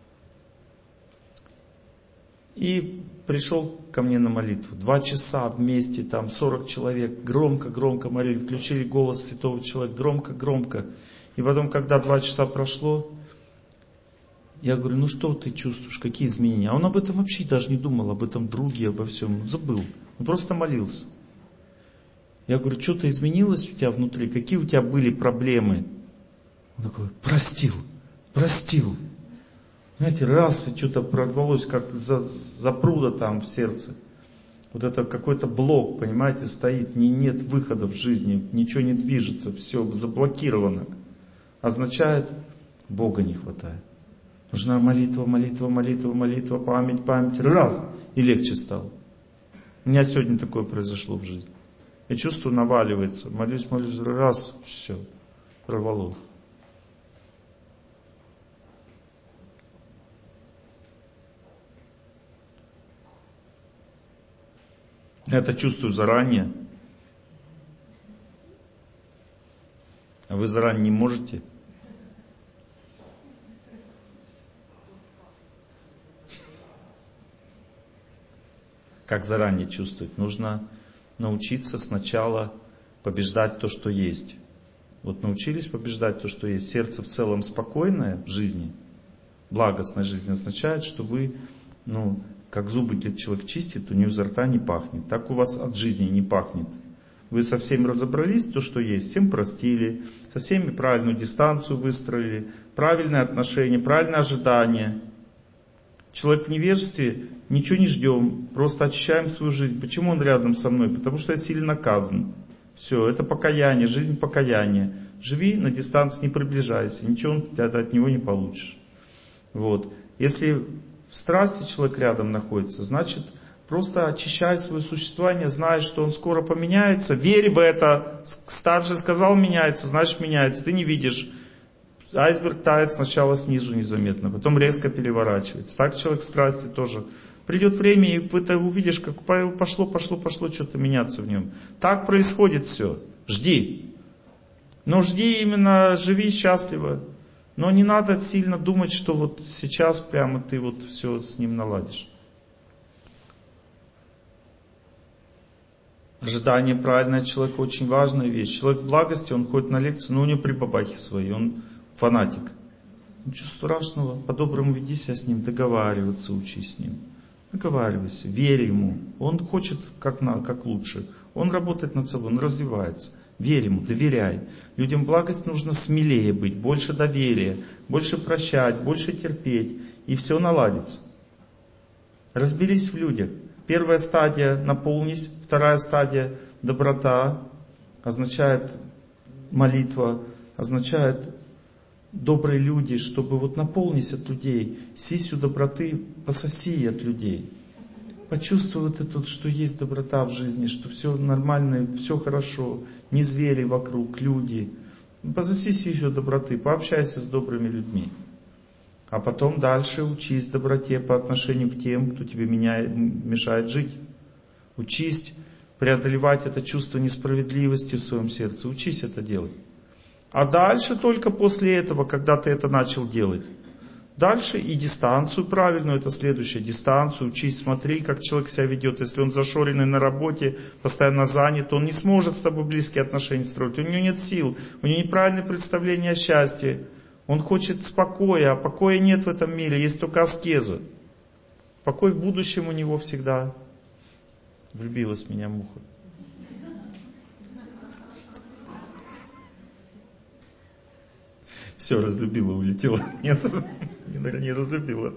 И пришел ко мне на молитву. Два часа вместе, там сорок человек, громко-громко молили, включили голос святого человека, громко-громко. И потом, когда два часа прошло, я говорю, ну что ты чувствуешь, какие изменения? А он об этом вообще даже не думал, об этом друге, обо всем, забыл. Он просто молился. Я говорю, что-то изменилось у тебя внутри, какие у тебя были проблемы? Он такой, простил, простил. Знаете, раз и что-то прорвалось, как за, запруда там в сердце. Вот это какой-то блок, понимаете, стоит, не, нет выхода в жизни, ничего не движется, все заблокировано. Означает, Бога не хватает. Нужна молитва, молитва, молитва, молитва, память, память. Раз, и легче стало. У меня сегодня такое произошло в жизни. Я чувствую, наваливается. Молюсь, молюсь, раз, все, прорвало. Я это чувствую заранее. А вы заранее не можете? Как заранее чувствовать? Нужно научиться сначала побеждать то, что есть. Вот научились побеждать то, что есть. Сердце в целом спокойное в жизни, благостная жизнь означает, что вы, ну, как зубы человек чистит, у него изо рта не пахнет. Так у вас от жизни не пахнет. Вы со всеми разобрались, то, что есть, всем простили, со всеми правильную дистанцию выстроили, правильные отношения, правильное ожидание. Человек в невежестве, ничего не ждем, просто очищаем свою жизнь. Почему он рядом со мной? Потому что я сильно наказан. Все, это покаяние, жизнь покаяния. Живи на дистанции, не приближайся, ничего ты от него не получишь. Вот. Если в страсти человек рядом находится, значит, просто очищай свое существование, зная, что он скоро поменяется. Верь в это. Старший сказал, меняется, значит меняется. Ты не видишь. Айсберг тает сначала снизу незаметно, потом резко переворачивается. Так человек в страсти тоже. Придет время, и ты увидишь, как пошло, пошло, пошло что-то меняться в нем. Так происходит все. Жди. Но жди именно, живи счастливо. Но не надо сильно думать, что вот сейчас прямо ты вот все с ним наладишь. Ожидание правильного человека очень важная вещь. Человек в благости, он ходит на лекции, но у него прибабахи свои, он фанатик. Ничего страшного, по-доброму веди себя с ним, договариваться учись с ним. Договаривайся, верь ему. Он хочет как, на, как лучше. Он работает над собой, он развивается. Верь ему, доверяй. Людям благость нужно смелее быть, больше доверия, больше прощать, больше терпеть. И все наладится. Разберись в людях. Первая стадия — наполнись. Вторая стадия — доброта. Означает молитва, означает добрые люди, чтобы вот наполнись от людей. Сисью доброты пососи от людей. Почувствуй вот это, что есть доброта в жизни, что все нормально, все хорошо. Не звери вокруг, люди. Пососи сисью доброты, пообщайся с добрыми людьми. А потом дальше учись доброте по отношению к тем, кто тебе меняет, мешает жить. Учись преодолевать это чувство несправедливости в своем сердце. Учись это делать. А дальше только после этого, когда ты это начал делать. Дальше и дистанцию правильную, это следующая дистанцию. Учись, смотри, как человек себя ведет. Если он зашоренный на работе, постоянно занят, он не сможет с тобой близкие отношения строить. У него нет сил, у него неправильное представление о счастье. Он хочет спокоя, а покоя нет в этом мире, есть только аскеза. Покой в будущем у него всегда. Влюбилась в меня муха. Все, разлюбила, улетела. Нет, не разлюбила.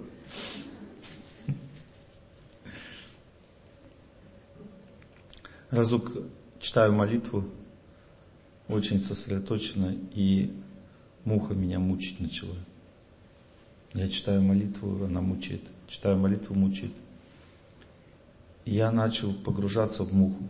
Разок читаю молитву, очень сосредоточенно, и муха меня мучить начала. Я читаю молитву, она мучает. Читаю молитву, мучает. И я начал погружаться в муху.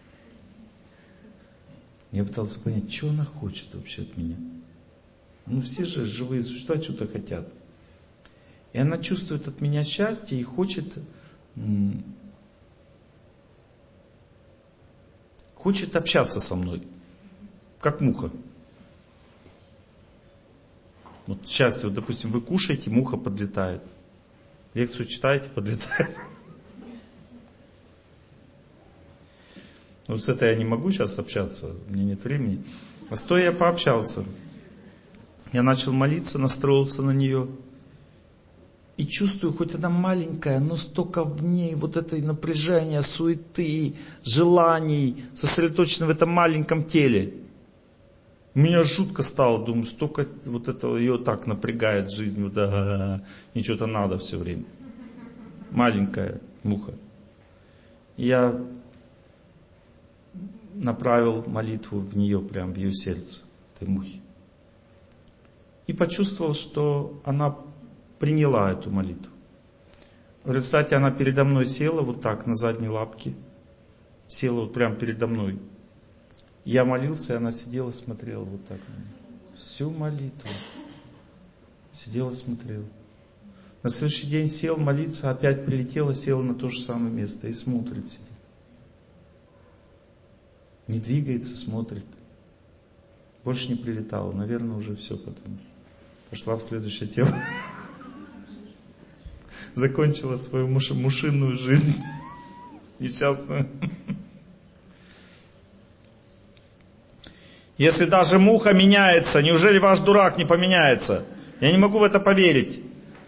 Я пытался понять, что она хочет вообще от меня. Ну все же живые существа что-то хотят. И она чувствует от меня счастье и хочет, хочет общаться со мной, как муха. Вот счастье, вот, допустим, вы кушаете, муха подлетает. Лекцию читаете, подлетает. Вот с этой я не могу сейчас общаться, у меня нет времени. А стоя я пообщался. Я начал молиться, настроился на нее. И чувствую, хоть она маленькая, но столько в ней вот этой напряжения, суеты, желаний, сосредоточено в этом маленьком теле. Меня жутко стало, думаю, столько вот этого ее так напрягает жизнь, вот, а, и что-то надо все время. Маленькая муха. Я направил молитву в нее, прям в ее сердце, этой мухи. И почувствовал, что она приняла эту молитву. В результате она передо мной села вот так, на задние лапки. Села вот прямо передо мной. Я молился, и она сидела, смотрела вот так на меня. Всю молитву. Сидела, смотрела. На следующий день сел молиться, опять прилетела, села на то же самое место и смотрит, сидит. Не двигается, смотрит. Больше не прилетала. Наверное, уже все потом. Пошла в следующее тело. Закончила свою муш, мушиную жизнь. Несчастную. Если даже муха меняется, неужели ваш дурак не поменяется? Я не могу в это поверить.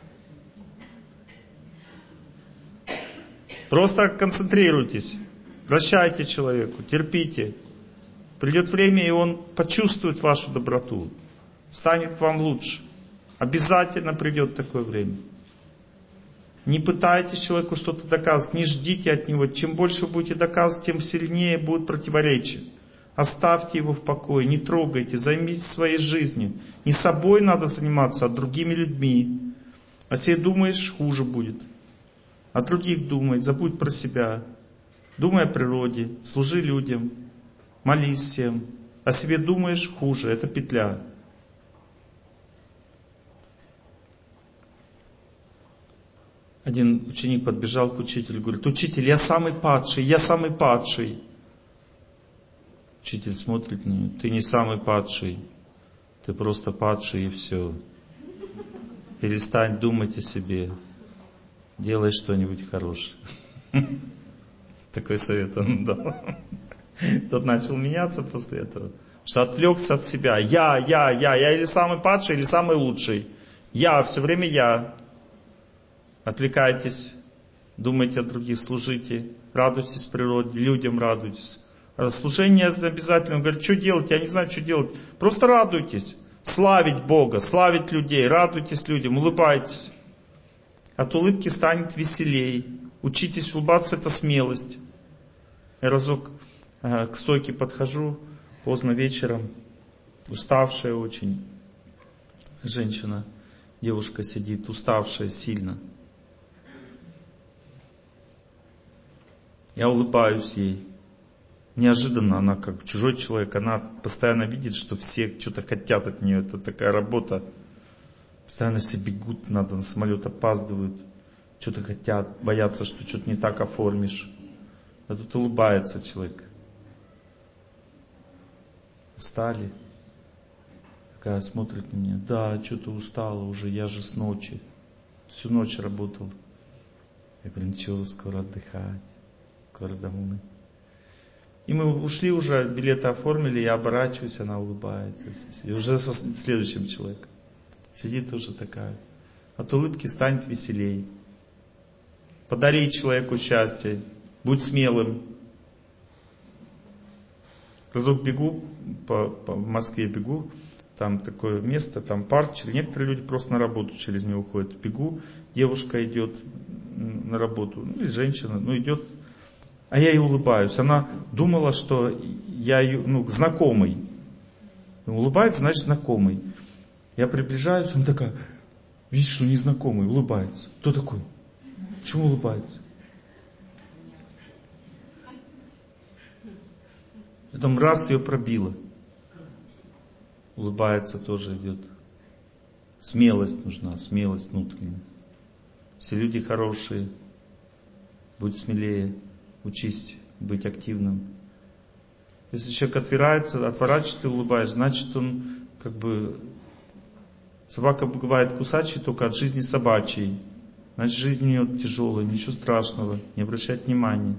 Просто концентрируйтесь. Прощайте человеку, терпите. Придет время, и он почувствует вашу доброту. Станет к вам лучше. Обязательно придет такое время. Не пытайтесь человеку что-то доказывать, не ждите от него. Чем больше вы будете доказывать, тем сильнее будут противоречия. Оставьте его в покое, не трогайте, займитесь своей жизнью. Не собой надо заниматься, а другими людьми. О себе думаешь, хуже будет. О других думай, забудь про себя. Думай о природе, служи людям, молись всем. О себе думаешь, хуже, это петля. Один ученик подбежал к учителю, говорит: учитель, я самый падший, я самый падший. Учитель смотрит на него: ты не самый падший, ты просто падший и все. Перестань думать о себе, делай что-нибудь хорошее. Такой совет он дал. Тот начал меняться после этого, что отвлекся от себя. Я, я, я, я или самый падший, или самый лучший. Я, все время я. Отвлекайтесь, думайте о других, служите, радуйтесь природе, людям радуйтесь. Служение обязательно. Он говорит: что делать? Я не знаю, что делать. Просто радуйтесь. Славить Бога, славить людей, радуйтесь людям, улыбайтесь. От улыбки станет веселей. Учитесь улыбаться, это смелость. Я разок э, к стойке подхожу, поздно вечером, уставшая очень женщина, девушка сидит, уставшая сильно. Я улыбаюсь ей. Неожиданно она, как чужой человек, она постоянно видит, что все что-то хотят от нее. Это такая работа. Постоянно все бегут, надо на самолет, опаздывают. Что-то хотят, боятся, что что-то не так оформишь. А тут улыбается человек. Устали. Такая смотрит на меня: да, что-то устала уже, я же с ночи. Всю ночь работал. Я говорю: ничего, скоро отдыхать. Скоро домой. И мы ушли уже, билеты оформили, я оборачиваюсь, она улыбается. И уже со следующим человеком. Сидит уже такая. От улыбки станет веселей. Подари человеку счастье. Будь смелым. Разок бегу, по, по Москве бегу, там такое место, там парк. Некоторые люди просто на работу через него ходят. Бегу, девушка идет на работу, ну или женщина, ну идет. А я ей улыбаюсь. Она думала, что я ее, ну, знакомый. Улыбается, значит, знакомый. Я приближаюсь, она такая: видишь, что незнакомый, улыбается. Кто такой? Почему улыбается? Потом раз ее пробило. Улыбается, тоже идет. Смелость нужна, смелость внутренняя. Все люди хорошие. Будь смелее. Учись быть активным. Если человек отвирается, отворачивается и улыбаешься, значит он как бы... Собака бывает кусачей только от жизни собачьей. Значит жизнь у нее тяжелая, ничего страшного, не обращать внимания.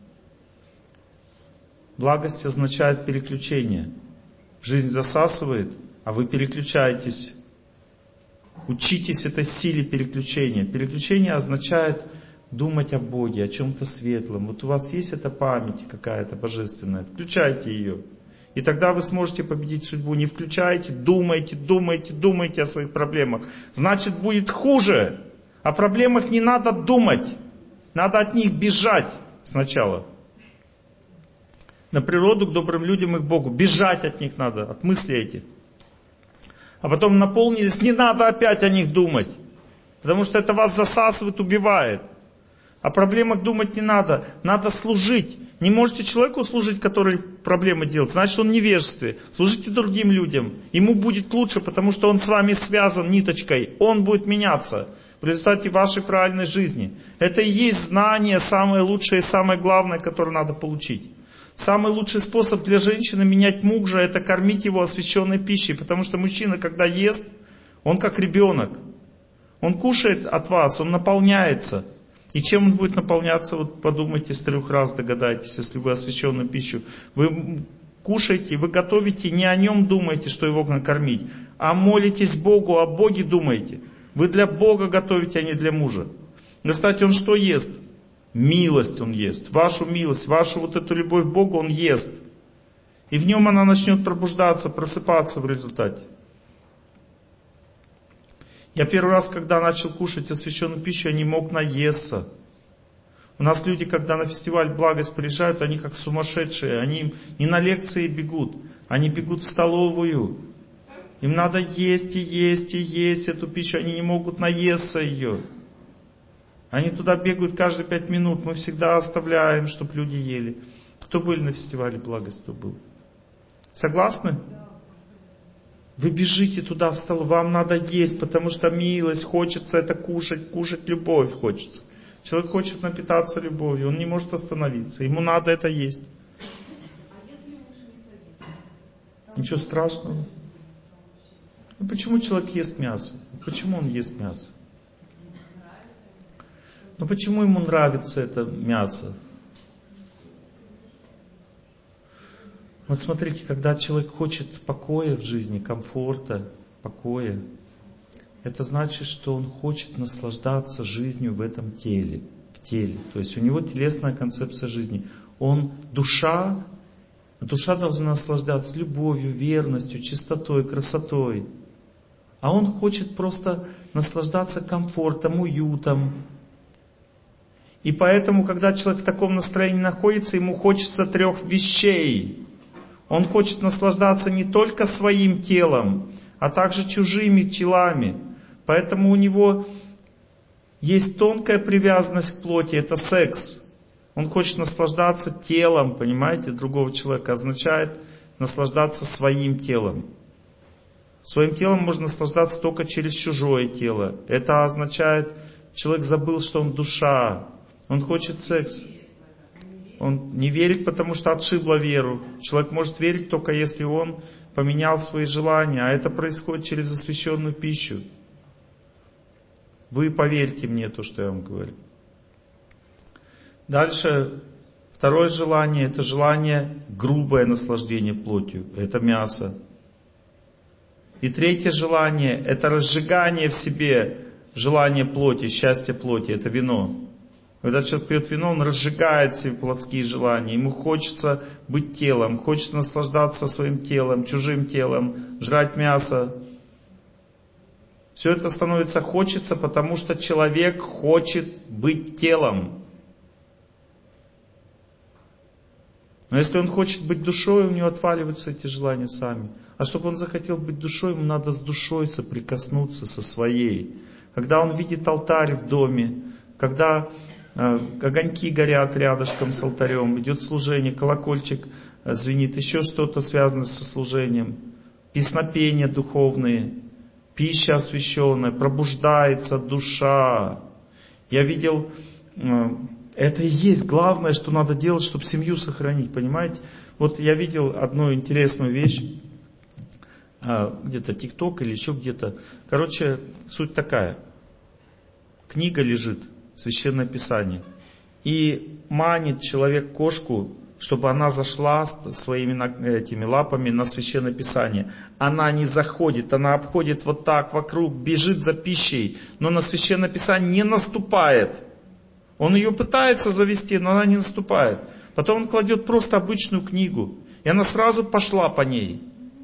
Благость означает переключение. Жизнь засасывает, а вы переключаетесь. Учитесь этой силе переключения. Переключение означает думать о Боге, о чем-то светлом. Вот у вас есть эта память какая-то божественная, включайте ее. И тогда вы сможете победить судьбу. Не включайте, думайте, думайте, думайте о своих проблемах. Значит, будет хуже. О проблемах не надо думать. Надо от них бежать сначала. На природу, к добрым людям и к Богу. Бежать от них надо, от мыслей этих. А потом наполнились, не надо опять о них думать. Потому что это вас засасывает, убивает. О проблемах думать не надо. Надо служить. Не можете человеку служить, который проблемы делает, значит он в невежестве. Служите другим людям. Ему будет лучше, потому что он с вами связан ниточкой. Он будет меняться в результате вашей правильной жизни. Это и есть знание самое лучшее и самое главное, которое надо получить. Самый лучший способ для женщины менять мужа — это кормить его освященной пищей. Потому что мужчина, когда ест, он как ребенок. Он кушает от вас, он наполняется. И чем он будет наполняться, вот подумайте, с трех раз догадайтесь, если вы освященную пищу. Вы кушаете, вы готовите, не о нем думаете, что его накормить, а молитесь Богу, о Боге думаете. Вы для Бога готовите, а не для мужа. Кстати, он что ест? Милость он ест. Вашу милость, вашу вот эту любовь к Богу он ест. И в нем она начнет пробуждаться, просыпаться в результате. Я первый раз, когда начал кушать освященную пищу, я не мог наесться. У нас люди, когда на фестиваль «Благость» приезжают, они как сумасшедшие. Они не на лекции бегут, они бегут в столовую. Им надо есть и есть и есть эту пищу, они не могут наесться ее. Они туда бегают каждые пять минут. Мы всегда оставляем, чтобы люди ели. Кто были на фестивале «Благость», кто был? Согласны? Вы бежите туда в столовую, вам надо есть, потому что милость, хочется это кушать, кушать любовь хочется. Человек хочет напитаться любовью, он не может остановиться, ему надо это есть. Ничего страшного. Ну, почему человек ест мясо? Почему он ест мясо? Ну почему ему нравится это мясо? Вот смотрите, когда человек хочет покоя в жизни, комфорта, покоя, это значит, что он хочет наслаждаться жизнью в этом теле, в теле. То есть у него телесная концепция жизни. Он душа, душа должна наслаждаться любовью, верностью, чистотой, красотой. А он хочет просто наслаждаться комфортом, уютом. И поэтому, когда человек в таком настроении находится, ему хочется трех вещей. Он хочет наслаждаться не только своим телом, а также чужими телами. Поэтому у него есть тонкая привязанность к плоти, это секс. Он хочет наслаждаться телом, понимаете, другого человека. Означает наслаждаться своим телом. Своим телом можно наслаждаться только через чужое тело. Это означает, человек забыл, что он душа. Он хочет секс. Он не верит, потому что отшибло веру. Человек может верить только если он поменял свои желания, а это происходит через освященную пищу. Вы поверьте мне то, что я вам говорю. Дальше, второе желание, это желание грубое наслаждение плотью, это мясо. И третье желание, это разжигание в себе желания плоти, счастья плоти, это вино. Когда человек пьет вино, он разжигает себе плотские желания. Ему хочется быть телом, хочется наслаждаться своим телом, чужим телом, жрать мясо. Все это становится хочется, потому что человек хочет быть телом. Но если он хочет быть душой, у него отваливаются эти желания сами. А чтобы он захотел быть душой, ему надо с душой соприкоснуться со своей. Когда он видит алтарь в доме, когда огоньки горят рядышком с алтарем, идет служение, колокольчик звенит, еще что-то связано со служением, песнопения духовные, пища освященная, пробуждается душа. Я видел, это и есть главное, что надо делать, чтобы семью сохранить, понимаете? Вот я видел одну интересную вещь, где-то ТикТок или еще где-то. Короче, суть такая. Книга лежит, Священное Писание. И манит человек кошку, чтобы она зашла своими этими лапами на Священное Писание. Она не заходит, она обходит вот так вокруг, бежит за пищей, но на Священное Писание не наступает. Он ее пытается завести, но она не наступает. Потом он кладет просто обычную книгу, и она сразу пошла по ней.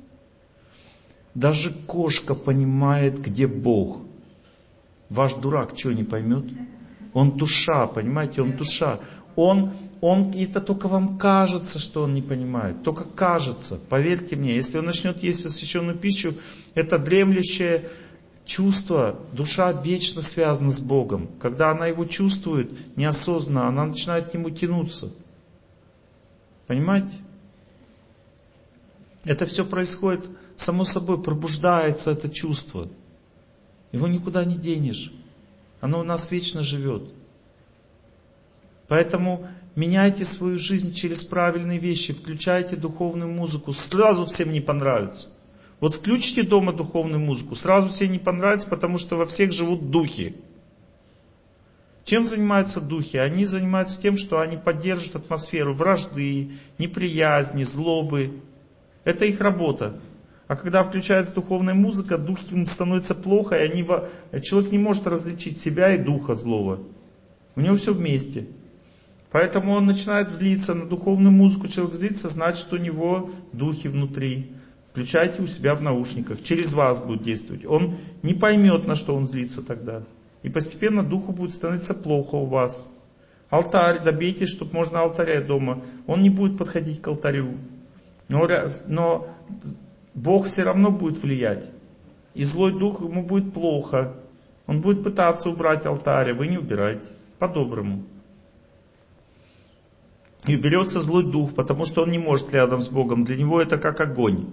Даже кошка понимает, где Бог. Ваш дурак что не поймет? Он душа, понимаете, он душа. Он, он, это только вам кажется, что он не понимает. Только кажется. Поверьте мне, если он начнет есть освященную пищу, это дремлющее чувство, душа вечно связана с Богом. Когда она его чувствует неосознанно, она начинает к нему тянуться. Понимаете? Это все происходит само собой, пробуждается это чувство. Его никуда не денешь. Оно у нас вечно живет. Поэтому меняйте свою жизнь через правильные вещи, включайте духовную музыку, сразу всем не понравится. Вот включите дома духовную музыку, сразу всем не понравится, потому что во всех живут духи. Чем занимаются духи? Они занимаются тем, что они поддерживают атмосферу вражды, неприязни, злобы. Это их работа. А когда включается духовная музыка, духам становится плохо, и они, человек не может различить себя и духа злого. У него все вместе. Поэтому он начинает злиться на духовную музыку. Человек злится, значит у него духи внутри. Включайте у себя в наушниках, через вас будет действовать. Он не поймет, на что он злится тогда. И постепенно духу будет становиться плохо у вас. Алтарь, добейтесь, чтобы можно алтаря дома. Он не будет подходить к алтарю. Но, но Бог все равно будет влиять. И злой дух ему будет плохо. Он будет пытаться убрать алтарь, а вы не убираете. По-доброму. И уберется злой дух, потому что он не может рядом с Богом. Для него это как огонь.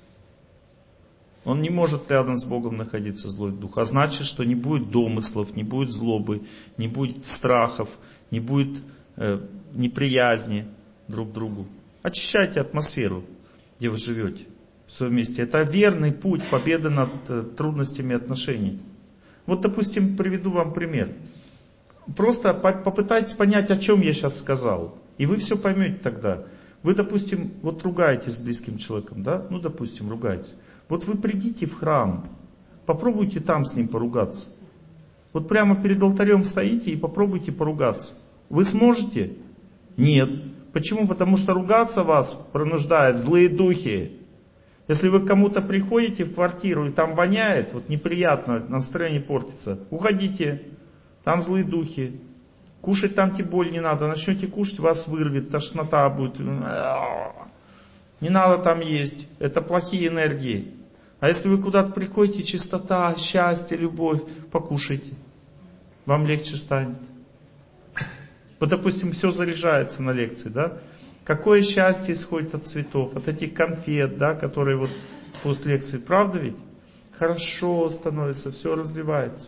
Он не может рядом с Богом находиться, злой дух. А значит, что не будет домыслов, не будет злобы, не будет страхов, не будет э, неприязни друг к другу. Очищайте атмосферу, где вы живете в своем месте. Это верный путь победы над э, трудностями отношений. Вот, допустим, приведу вам пример. Просто по- попытайтесь понять, о чем я сейчас сказал. И вы все поймете тогда. Вы, допустим, вот ругаетесь с близким человеком, да? Ну, допустим, ругаетесь. Вот вы придите в храм, попробуйте там с ним поругаться. Вот прямо перед алтарем стоите и попробуйте поругаться. Вы сможете? Нет. Почему? Потому что ругаться вас принуждают злые духи. Если вы к кому-то приходите в квартиру и там воняет, вот неприятно, настроение портится, уходите, там злые духи. Кушать там тем более не надо. Начнете кушать, вас вырвет, тошнота будет. Не надо там есть. Это плохие энергии. А если вы куда-то приходите, чистота, счастье, любовь, покушайте. Вам легче станет. Вот, допустим, все заряжается на лекции, да? Какое счастье исходит от цветов, от этих конфет, да, которые вот после лекции. Правда ведь? Хорошо становится, все разливается.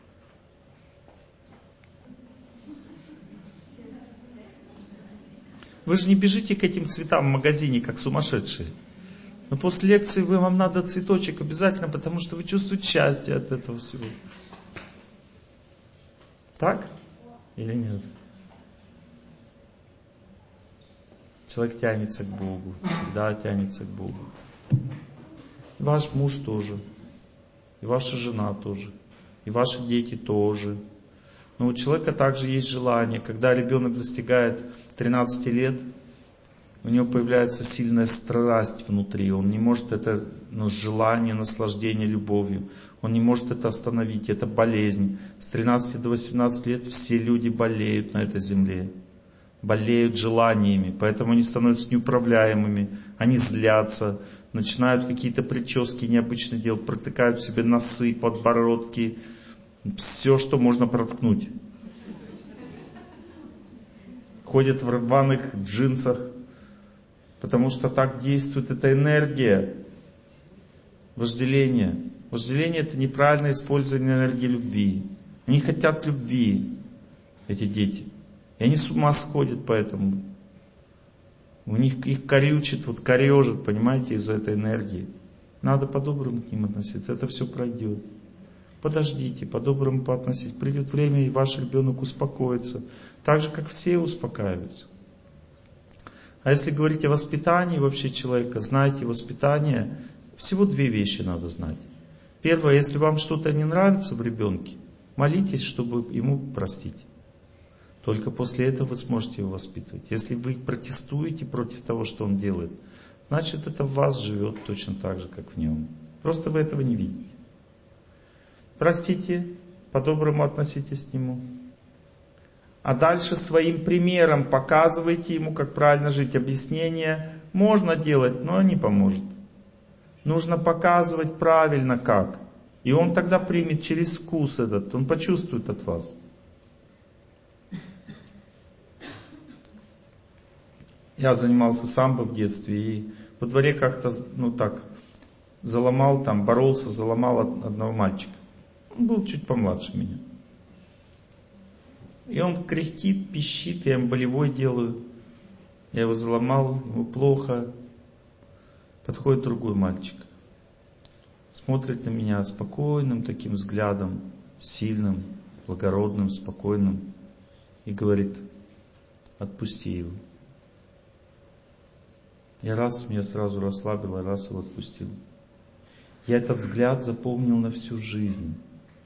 Вы же не бежите к этим цветам в магазине, как сумасшедшие. Но после лекции вы, вам надо цветочек обязательно, потому что вы чувствуете счастье от этого всего. Так? Или нет? Человек тянется к Богу, всегда тянется к Богу. И ваш муж тоже, и ваша жена тоже, и ваши дети тоже. Но у человека также есть желание, когда ребенок достигает тринадцати лет, у него появляется сильная страсть внутри, он не может это, ну, желание, наслаждение любовью, он не может это остановить, это болезнь. С тринадцати до восемнадцати лет все люди болеют на этой земле, болеют желаниями, поэтому они становятся неуправляемыми, они злятся, начинают какие-то прически необычно делать, протыкают себе носы, подбородки, все, что можно проткнуть. Ходят в рваных джинсах, потому что так действует эта энергия вожделения. Вожделение — это неправильное использование энергии любви. Они хотят любви, эти дети. И они с ума сходят поэтому. У них их корючит, вот корежит, понимаете, из-за этой энергии. Надо по-доброму к ним относиться, это все пройдет. Подождите, по-доброму поотноситесь. Придет время, и ваш ребенок успокоится. Так же, как все успокаиваются. А если говорить о воспитании вообще человека, знаете, воспитание, всего две вещи надо знать. Первое, если вам что-то не нравится в ребенке, молитесь, чтобы ему простить. Только после этого вы сможете его воспитывать. Если вы протестуете против того, что он делает, значит, это в вас живет точно так же, как в нем. Просто вы этого не видите. Простите, по-доброму относитесь к нему. А дальше своим примером показывайте ему, как правильно жить. Объяснения можно делать, но не поможет. Нужно показывать правильно как. И он тогда примет через вкус этот, он почувствует от вас. Я занимался самбо в детстве и во дворе как-то, ну так, заломал там, боролся, заломал одного мальчика. Он был чуть помладше меня. И он кряхтит, пищит, я ему болевой делаю. Я его заломал, ему плохо. Подходит другой мальчик. Смотрит на меня спокойным таким взглядом, сильным, благородным, спокойным. И говорит: отпусти его. Я раз, меня сразу расслабил, раз его отпустил. Я этот взгляд запомнил на всю жизнь.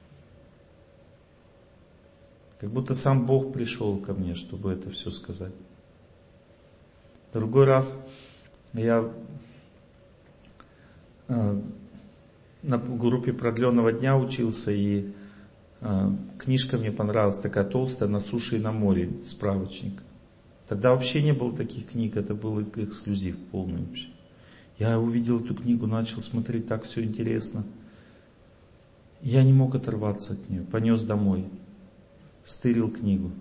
Как будто сам Бог пришел ко мне, чтобы это все сказать. Другой раз я на группе продленного дня учился, и книжка мне понравилась, такая толстая, «На суше и на море», справочник. Тогда вообще не было таких книг, это был эксклюзив полный вообще. Я увидел эту книгу, начал смотреть, так все интересно. Я не мог оторваться от нее, понес домой, стырил книгу.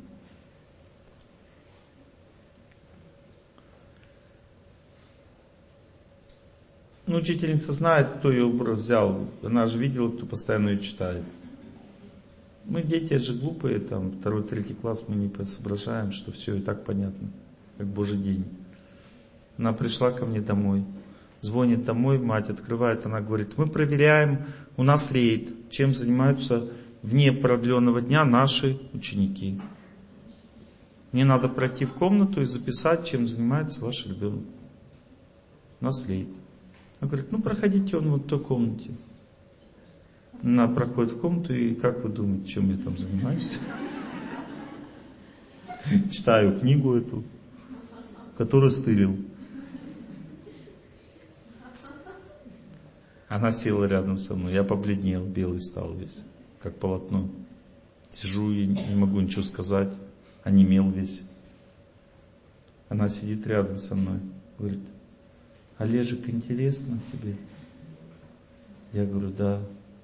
Ну, учительница знает, кто ее взял. Она же видела, кто постоянно ее читает. Мы, дети, же глупые, там, второй, третий класс, мы не соображаем, что все и так понятно, как Божий день. Она пришла ко мне домой, звонит домой, мать открывает, она говорит: мы проверяем, у нас рейд, чем занимаются вне продленного дня наши ученики. Мне надо пройти в комнату и записать, чем занимается ваш ребенок. У нас рейд. Она говорит: ну проходите, он вот в той комнате. Она проходит в комнату, и как вы думаете, чем я там занимаюсь? Читаю книгу эту, которую стырил. Она села рядом со мной, я побледнел, белый стал весь, как полотно. Сижу и не могу ничего сказать, онемел весь. Она сидит рядом со мной, говорит: Олежек, интересно тебе? Я говорю: да.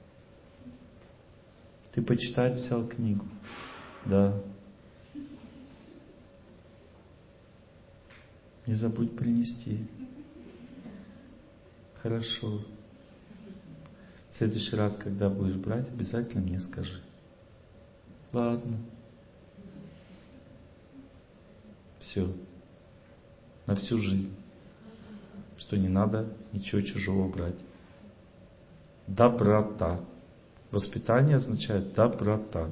Ты почитать взял книгу? Да. Не забудь принести. Хорошо. В следующий раз, когда будешь брать, обязательно мне скажи. Ладно. Все. На всю жизнь. Что не надо ничего чужого брать. Доброта. Воспитание означает доброта.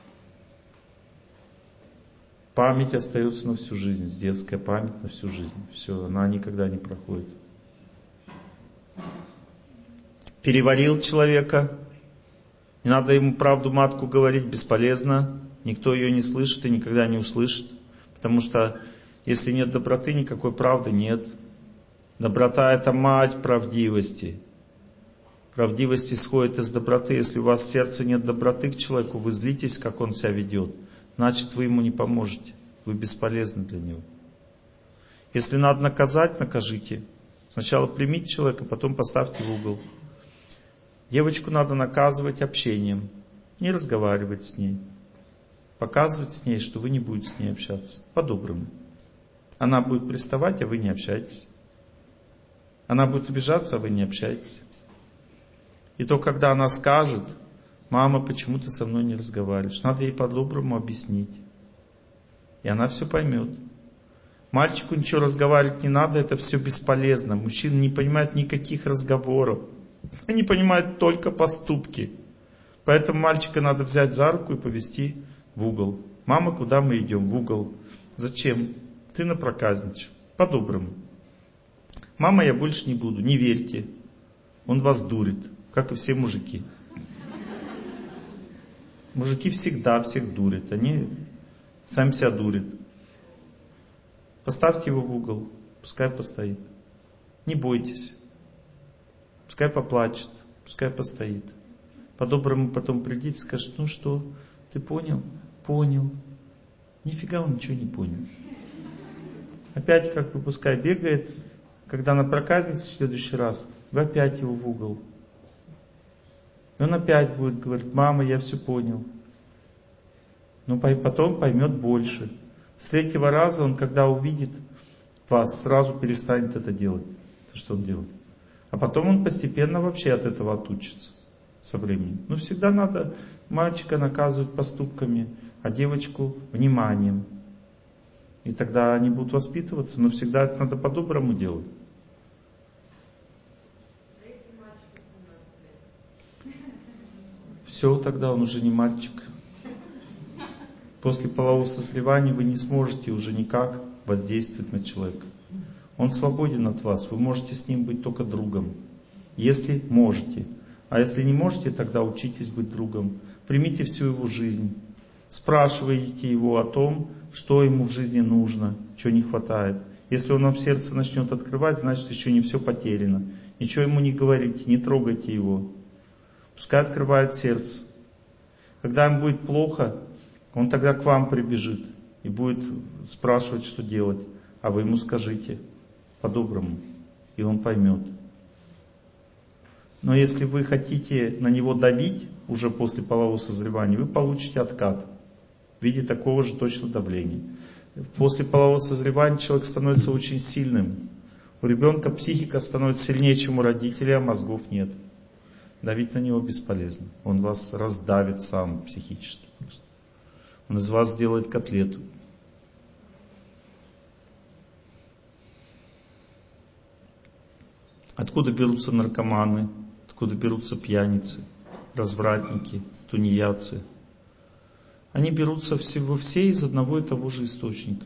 Память остается на всю жизнь, детская память на всю жизнь. Все, она никогда не проходит. Переварил человека, не надо ему правду матку говорить, бесполезно. Никто ее не слышит и никогда не услышит. Потому что если нет доброты, никакой правды нет. Доброта — это мать правдивости. Правдивость исходит из доброты. Если у вас в сердце нет доброты к человеку, вы злитесь, как он себя ведет, значит, вы ему не поможете. Вы бесполезны для него. Если надо наказать, накажите. Сначала примите человека, потом поставьте в угол. Девочку надо наказывать общением, не разговаривать с ней. Показывать с ней, что вы не будете с ней общаться. По-доброму. Она будет приставать, а вы не общаетесь. Она будет обижаться, а вы не общаетесь. И то, когда она скажет: мама, почему ты со мной не разговариваешь? Надо ей по-доброму объяснить. И она все поймет. Мальчику ничего разговаривать не надо, это все бесполезно. Мужчины не понимают никаких разговоров. Они понимают только поступки. Поэтому мальчика надо взять за руку и повести в угол. Мама, куда мы идем? В угол. Зачем? Ты напроказничал. По-доброму. Мама, я больше не буду. Не верьте. Он вас дурит. Как и все мужики. Мужики всегда всех дурят. Они сами себя дурят. Поставьте его в угол. Пускай постоит. Не бойтесь. Пускай поплачет. Пускай постоит. По-доброму потом придите и скажете: ну что, ты понял? Понял. Нифига он ничего не понял. Опять как бы пускай бегает. Когда она проказнится в следующий раз, вы опять его в угол. И он опять будет говорить: мама, я все понял. Но потом поймет больше. С третьего раза он, когда увидит вас, сразу перестанет это делать, то, что он делает. А потом он постепенно вообще от этого отучится со временем. Но всегда надо мальчика наказывать поступками, а девочку вниманием. И тогда они будут воспитываться, но всегда это надо по-доброму делать. Все, тогда он уже не мальчик. После полового созревания вы не сможете уже никак воздействовать на человека. Он свободен от вас, вы можете с ним быть только другом. Если можете. А если не можете, тогда учитесь быть другом. Примите всю его жизнь. Спрашивайте его о том, что ему в жизни нужно, чего не хватает. Если он вам в сердце начнет открывать, значит еще не все потеряно. Ничего ему не говорите, не трогайте его. Пускай открывает сердце. Когда ему будет плохо, он тогда к вам прибежит и будет спрашивать, что делать. А вы ему скажите по-доброму, и он поймет. Но если вы хотите на него давить уже после полового созревания, вы получите откат в виде такого же точно давления. После полового созревания человек становится очень сильным. У ребенка психика становится сильнее, чем у родителей, а мозгов нет. Давить на него бесполезно. Он вас раздавит сам психически. Он из вас сделает котлету. Откуда берутся наркоманы? Откуда берутся пьяницы, развратники, тунеядцы? Они берутся всего все из одного и того же источника.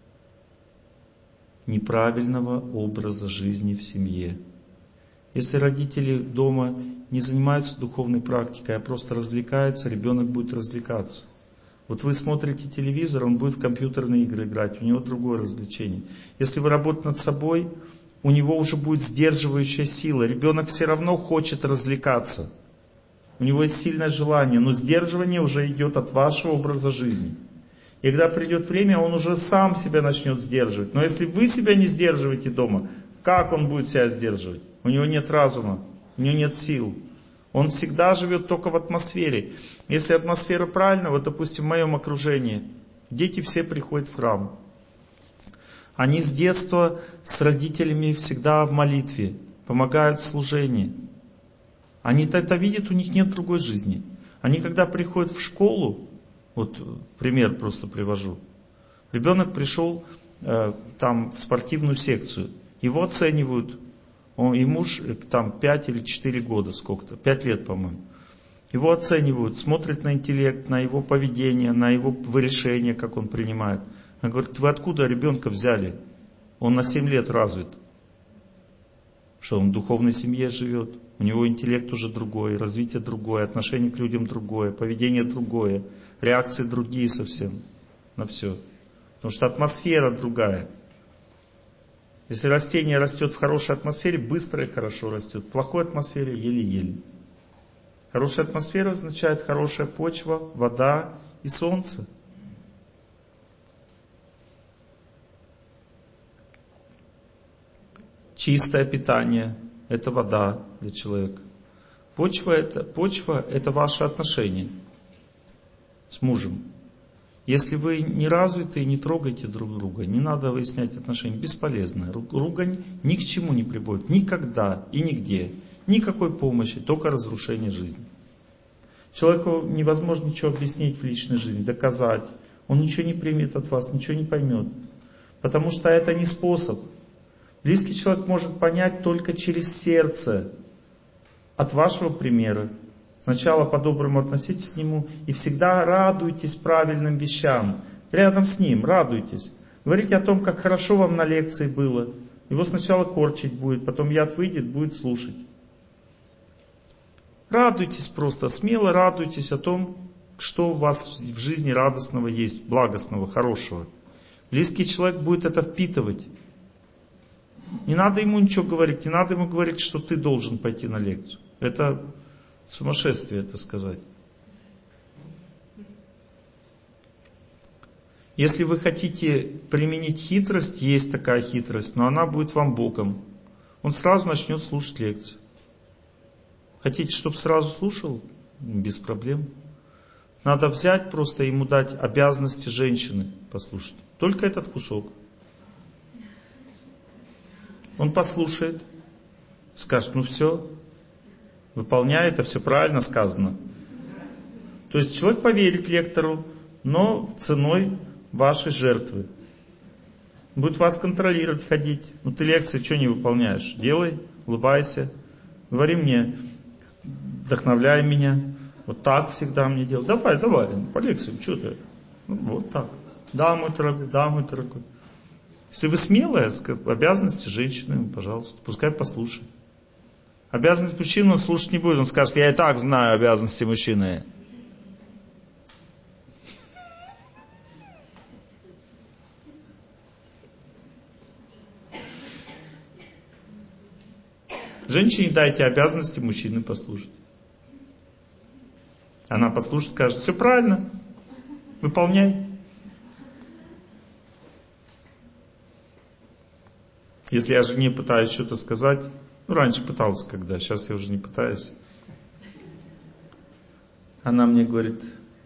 Неправильного образа жизни в семье. Если родители дома не занимаются духовной практикой, а просто развлекаются, ребенок будет развлекаться. Вот вы смотрите телевизор, он будет в компьютерные игры играть, у него другое развлечение. Если вы работаете над собой, у него уже будет сдерживающая сила. Ребенок все равно хочет развлекаться. У него есть сильное желание, но сдерживание уже идет от вашего образа жизни. И когда придет время, он уже сам себя начнет сдерживать. Но если вы себя не сдерживаете дома, как он будет себя сдерживать? У него нет разума, у него нет сил. Он всегда живет только в атмосфере. Если атмосфера правильная, вот допустим в моем окружении, дети все приходят в храм. Они с детства с родителями всегда в молитве, помогают в служении. Они это видят, у них нет другой жизни. Они когда приходят в школу, вот пример просто привожу. Ребенок пришел э, там в спортивную секцию, его оценивают, он, ему там пять или четыре года, сколько-то, пять лет, по-моему. Его оценивают, смотрят на интеллект, на его поведение, на его решения, как он принимает. Он говорит, вы откуда ребенка взяли? Он на семь лет развит. Что он в духовной семье живет. У него интеллект уже другой, развитие другое, отношение к людям другое, поведение другое, реакции другие совсем на все. Потому что атмосфера другая. Если растение растет в хорошей атмосфере, быстро и хорошо растет. В плохой атмосфере еле-еле. Хорошая атмосфера означает хорошая почва, вода и солнце. Чистое питание – это вода для человека. Почва это, почва – это ваши отношения с мужем. Если вы не развиты, не трогайте друг друга, не надо выяснять отношения. Бесполезно. Ругань ни к чему не приводит. Никогда и нигде. Никакой помощи, только разрушение жизни. Человеку невозможно ничего объяснить в личной жизни, доказать. Он ничего не примет от вас, ничего не поймет. Потому что это не способ. Близкий человек может понять только через сердце. От вашего примера. Сначала по-доброму относитесь к нему и всегда радуйтесь правильным вещам. Рядом с ним радуйтесь. Говорите о том, как хорошо вам на лекции было. Его сначала корчить будет, потом яд выйдет, будет слушать. Радуйтесь просто, смело радуйтесь о том, что у вас в жизни радостного есть, благостного, хорошего. Близкий человек будет это впитывать. Не надо ему ничего говорить, не надо ему говорить, что ты должен пойти на лекцию. Это сумасшествие, это сказать. Если вы хотите применить хитрость, есть такая хитрость, но она будет вам боком. Он сразу начнет слушать лекцию. Хотите, чтобы сразу слушал? Без проблем. Надо взять просто ему дать обязанности женщины послушать. Только этот кусок. Он послушает, скажет, ну все, выполняет, это все правильно сказано. То есть человек поверит лектору, но ценой вашей жертвы. Будет вас контролировать, ходить. Ну ты лекции что не выполняешь? Делай, улыбайся. Говори мне, вдохновляй меня. Вот так всегда мне делай. Давай, давай, по лекциям, что ты? Ну, вот так. Да, мой дорогой, да, мой дорогой. Если вы смелая, обязанности женщины, пожалуйста, пускай послушает. Обязанность мужчины он слушать не будет. Он скажет, я и так знаю обязанности мужчины. Женщине дайте обязанности мужчины послушать. Она послушает, скажет, все правильно, выполняй. Если я жене пытаюсь что-то сказать, ну раньше пытался когда, сейчас я уже не пытаюсь. Она мне говорит,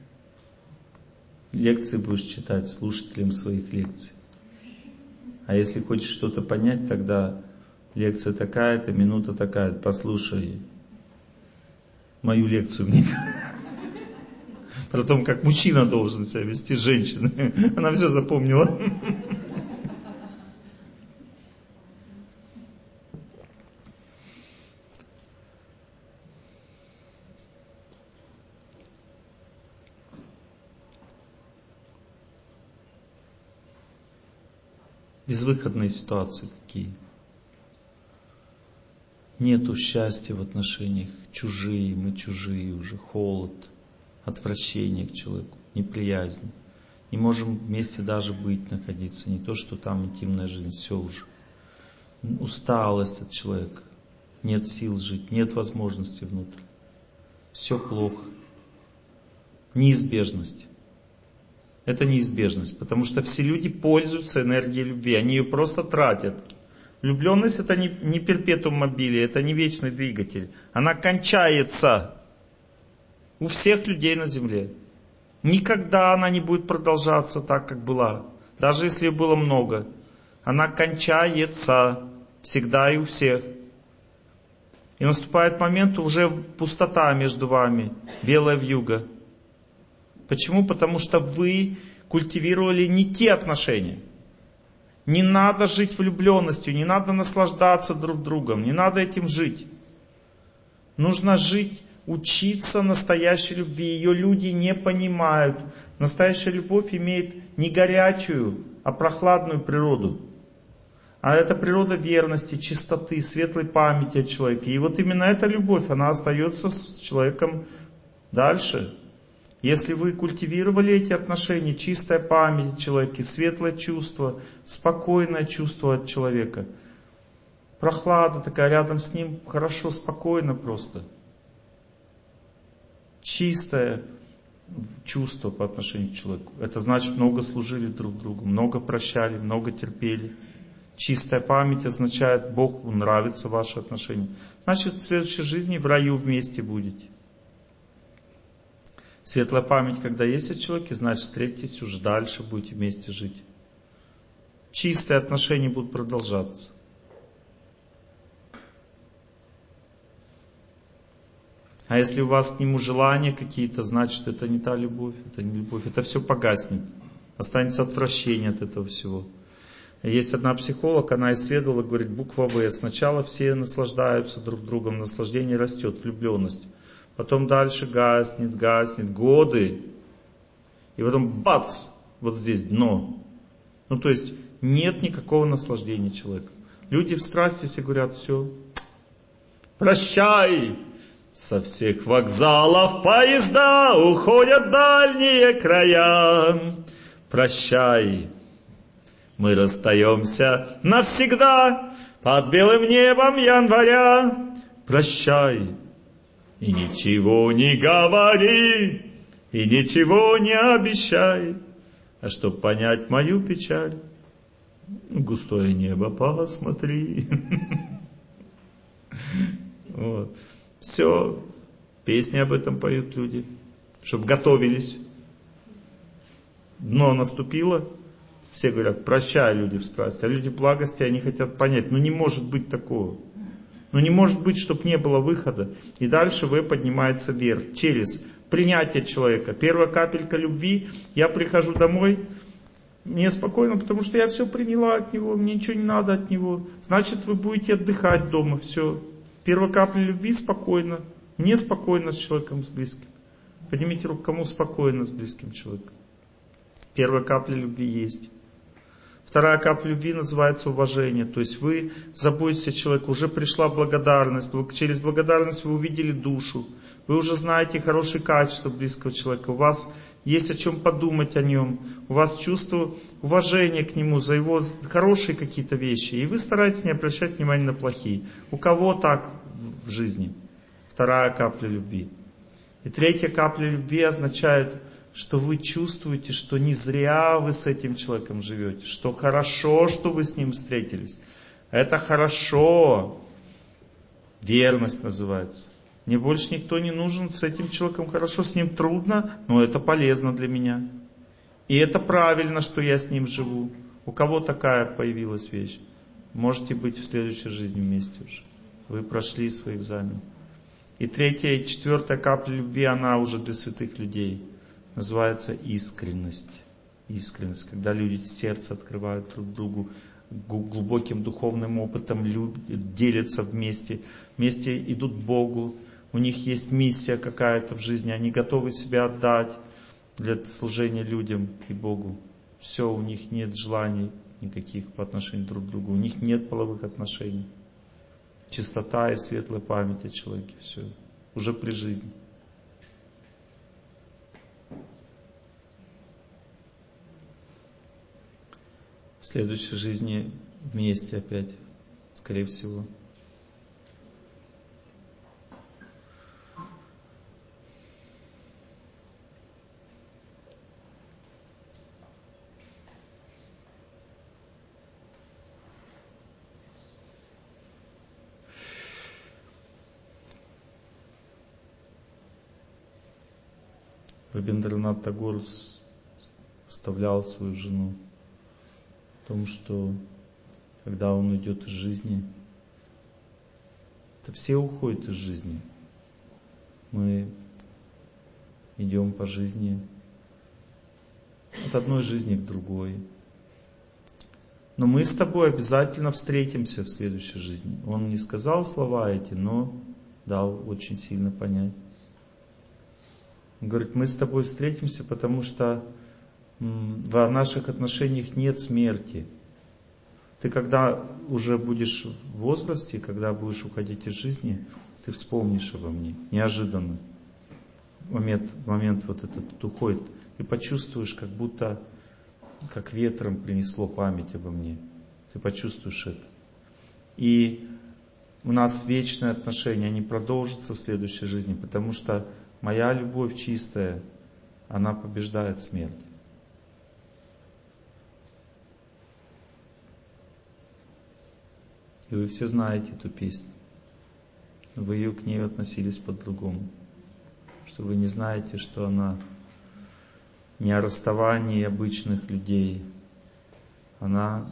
лекции будешь читать слушателям своих лекций. А если хочешь что-то понять, тогда лекция такая-то, минута такая-то, послушай мою лекцию мне. Про то, как мужчина должен себя вести с женщиной. Она все запомнила. Безвыходные ситуации какие. Нету счастья в отношениях. Чужие, мы чужие уже. Холод, отвращение к человеку, неприязнь. Не можем вместе даже быть, находиться. Не то, что там интимная жизнь, все уже. Усталость от человека. Нет сил жить, нет возможности внутрь. Все плохо. Неизбежность. Это неизбежность, потому что все люди пользуются энергией любви, они ее просто тратят. Влюбленность это не, не перпетум мобили, это не вечный двигатель. Она кончается у всех людей на земле. Никогда она не будет продолжаться так, как была. Даже если ее было много. Она кончается всегда и у всех. И наступает момент, уже пустота между вами, белая вьюга. Почему? Потому что вы культивировали не те отношения. Не надо жить влюбленностью, не надо наслаждаться друг другом, не надо этим жить. Нужно жить, учиться настоящей любви. Ее люди не понимают. Настоящая любовь имеет не горячую, а прохладную природу. А это природа верности, чистоты, светлой памяти о человеке. И вот именно эта любовь, она остается с человеком дальше. Если вы культивировали эти отношения, чистая память о человеке, светлое чувство, спокойное чувство от человека, прохлада такая рядом с ним, хорошо, спокойно просто. Чистое чувство по отношению к человеку. Это значит, много служили друг другу, много прощали, много терпели. Чистая память означает, Богу нравятся ваши отношения. Значит, в следующей жизни в раю вместе будете. Светлая память, когда есть о человеке, значит, встретитесь уже дальше, будете вместе жить. Чистые отношения будут продолжаться. А если у вас к нему желания какие-то, значит, это не та любовь, это не любовь. Это все погаснет. Останется отвращение от этого всего. Есть одна психолог, она исследовала, говорит, буква В. Сначала все наслаждаются друг другом, наслаждение растет, влюбленность. Потом дальше гаснет, гаснет, годы. И потом бац, вот здесь дно. Ну то есть нет никакого наслаждения человека. Люди в страсти все говорят, все, прощай. Со всех вокзалов поезда уходят в дальние края. Прощай. Мы расстаемся навсегда под белым небом января. Прощай. И ничего не говори, и ничего не обещай. А чтоб понять мою печаль, густое небо посмотри. Вот. Все, песни об этом поют люди, чтобы готовились. Дно наступило, все говорят, прощай, люди в страсти. А люди в благости, они хотят понять, ну не может быть такого. Но не может быть, чтобы не было выхода. И дальше В поднимается вверх, через принятие человека. Первая капелька любви, я прихожу домой, мне спокойно, потому что я все приняла от него, мне ничего не надо от него. Значит, вы будете отдыхать дома, все. Первая капля любви спокойно, мне спокойно с человеком, с близким. Поднимите руку, кому спокойно с близким человеком. Первая капля любви есть. Вторая капля любви называется уважение. То есть вы заботитесь о человеке, уже пришла благодарность. Вы, через благодарность вы увидели душу. Вы уже знаете хорошие качества близкого человека. У вас есть о чем подумать о нем. У вас чувство уважение к нему за его хорошие какие-то вещи, и вы стараетесь не обращать внимания на плохие. У кого так в жизни? Вторая капля любви. И третья капля любви означает, что вы чувствуете, что не зря вы с этим человеком живете, что хорошо, что вы с ним встретились. Это хорошо. Верность называется. Мне больше никто не нужен, с этим человеком хорошо, с ним трудно, но это полезно для меня. И это правильно, что я с ним живу. У кого такая появилась вещь? Можете быть в следующей жизни вместе уже. Вы прошли свой экзамен. И третья и четвертая капля любви, она уже для святых людей. Называется искренность. Искренность, когда люди сердце открывают друг другу, глубоким духовным опытом любят, делятся вместе, вместе идут к Богу, у них есть миссия какая-то в жизни, они готовы себя отдать для служения людям и Богу. Все, у них нет желаний никаких по отношению друг к другу, у них нет половых отношений. Чистота и светлая память о человеке, все, уже при жизни. В следующей жизни вместе опять, скорее всего. Рабиндранат Тагор вставлял свою жену в том, что когда он уйдет из жизни, то все уходят из жизни. Мы идем по жизни от одной жизни к другой. Но мы с тобой обязательно встретимся в следующей жизни. Он не сказал слова эти, но дал очень сильно понять. Он говорит, мы с тобой встретимся, потому что в наших отношениях нет смерти. Ты когда уже будешь в возрасте, когда будешь уходить из жизни, ты вспомнишь обо мне. Неожиданно. Момент, момент вот этот уходит. Ты почувствуешь, как будто, как ветром принесло память обо мне. Ты почувствуешь это. И у нас вечные отношения, они продолжатся в следующей жизни, потому что моя любовь чистая, она побеждает смерть. И вы все знаете эту песню. Вы ее к ней относились по-другому. Что вы не знаете, что она не о расставании обычных людей. Она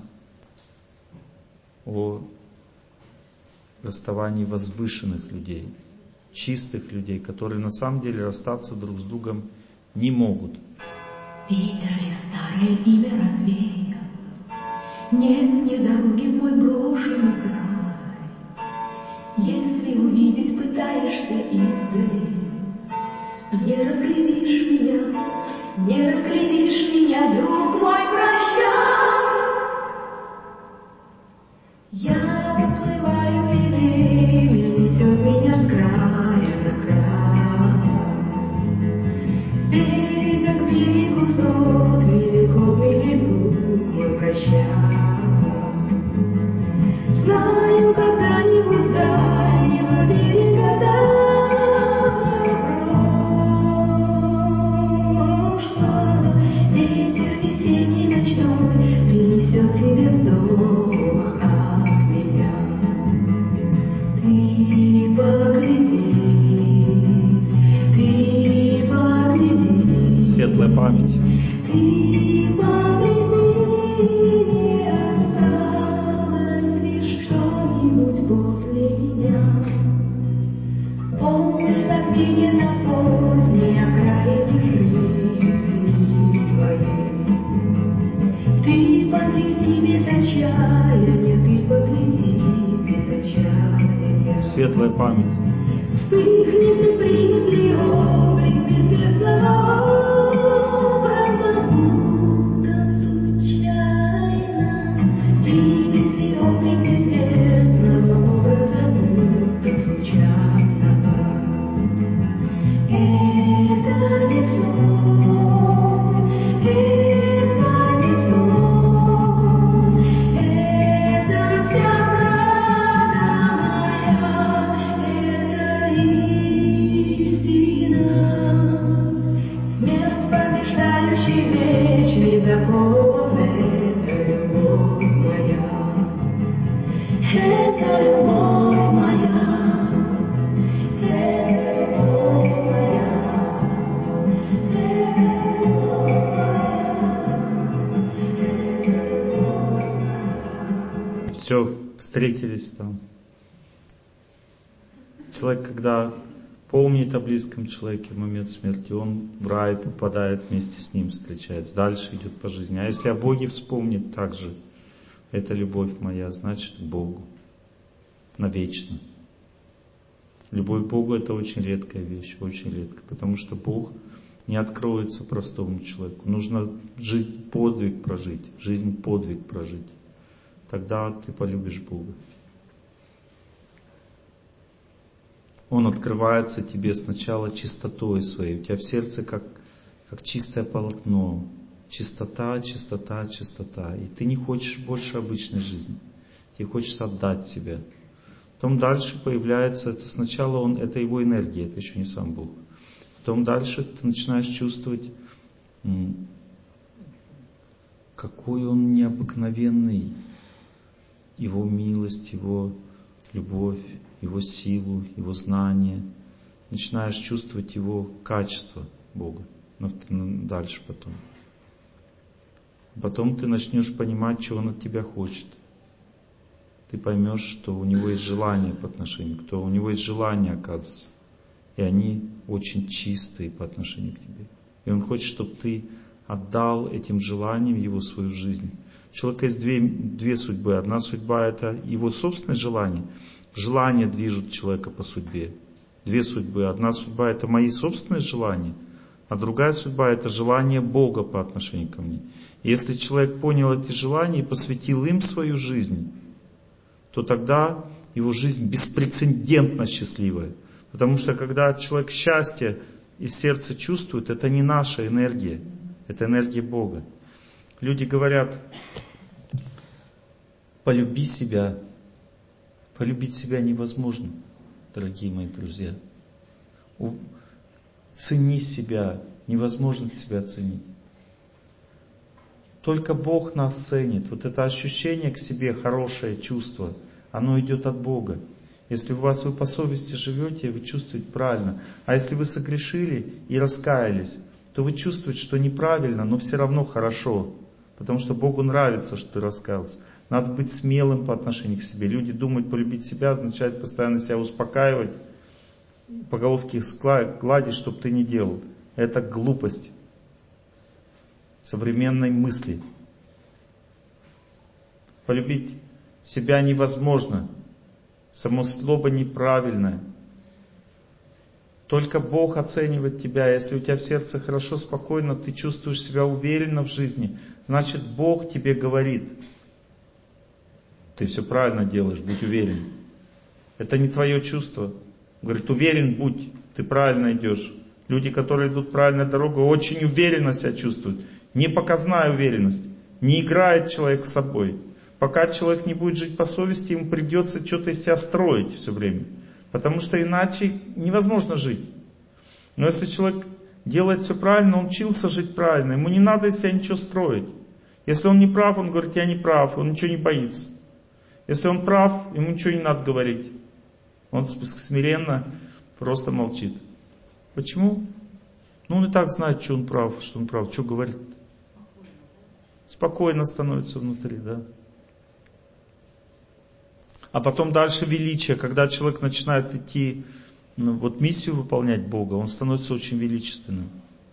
о расставании возвышенных людей, чистых людей, которые на самом деле расстаться друг с другом не могут. Ветер ли старое имя развеял? Нет мне дороги в мой брошенный край. Если увидеть пытаешься издали, не разглядишь меня, не разглядишь меня, друг мой, прощай. Я уплываю, и время несет меня с края на край. С берега к берегу сот велико, милый друг мой, прощай. Знаю, когда-нибудь с дальнего берега прошлого ветер весенний ночной принесет тебе вздох от меня. Ты погляди, ты погляди, светлая память. Ты погляди, не осталось лишь что-нибудь после меня. Полночь забвения на поздней окраине жизни твоей. Ты погляди без отчаяния, ты погляди без отчаяния. Светлая память. Вспыхнет и примет ли облик безвестного образа, будто случайно? Примет ли облик безвестного образа, будто случайно? Это не сон, это не сон. встретились там. Человек, когда помнит о близком человеке в момент смерти, он в рай попадает, вместе с ним встречается, дальше идет по жизни. А если о Боге вспомнит также, это любовь моя, значит к Богу навечно. Любовь к Богу — это очень редкая вещь, очень редкая, потому что Бог не откроется простому человеку. Нужно жить, подвиг прожить, жизнь подвиг прожить. Тогда ты полюбишь Бога. Он открывается тебе сначала чистотой своей. У тебя в сердце как, как чистое полотно. Чистота, чистота, чистота. И ты не хочешь больше обычной жизни. Тебе хочется отдать себя. Потом дальше появляется, это сначала он, это его энергия, это еще не сам Бог. Потом дальше ты начинаешь чувствовать, какой он необыкновенный. Его милость, его любовь, его силу, его знание. Начинаешь чувствовать его качество Бога. Дальше потом. Потом ты начнешь понимать, что он от тебя хочет. Ты поймешь, что у него есть желание по отношению к тебе. У него есть желание, оказывается. И они очень чистые по отношению к тебе. И он хочет, чтобы ты отдал этим желаниям его свою жизнь. У человека есть две, две судьбы. Одна судьба — это его собственное желание. Желания движут человека по судьбе. Две судьбы. Одна судьба — это мои собственные желания, а другая судьба — это желание Бога по отношению ко мне. И если человек понял эти желания и посвятил им свою жизнь, то тогда его жизнь беспрецедентно счастливая. Потому что когда человек счастье из сердца чувствует, это не наша энергия, это энергия Бога. Люди говорят: полюби себя. Полюбить себя невозможно, дорогие мои друзья. Цени себя. Невозможно себя ценить. Только Бог нас ценит. Вот это ощущение к себе, хорошее чувство, оно идет от Бога. Если у вас вы по совести живете, вы чувствуете правильно. А если вы согрешили и раскаялись, то вы чувствуете, что неправильно, но все равно хорошо. Потому что Богу нравится, что ты раскаялся. Надо быть смелым по отношению к себе. Люди думают, полюбить себя означает постоянно себя успокаивать, по головке гладить, чтобы ты не делал. Это глупость современной мысли. Полюбить себя невозможно. Само слово неправильное. Только Бог оценивает тебя. Если у тебя в сердце хорошо, спокойно, ты чувствуешь себя уверенно в жизни, значит Бог тебе говорит: ты все правильно делаешь, будь уверен. Это не твое чувство. Говорит: уверен будь, ты правильно идешь. Люди, которые идут правильной дорогой, очень уверенно себя чувствуют. Не показная уверенность. Не играет человек с собой. Пока человек не будет жить по совести, ему придется что-то из себя строить все время. Потому что иначе невозможно жить. Но если человек делает все правильно, он учился жить правильно, ему не надо из себя ничего строить. Если он не прав, он говорит: я не прав, он ничего не боится. Если он прав, ему ничего не надо говорить. Он смиренно просто молчит. Почему? Ну он и так знает, что он прав, что он прав, что говорит. Спокойно становится внутри, да. А потом дальше величие, когда человек начинает идти, ну, вот миссию выполнять Бога, он становится очень величественным.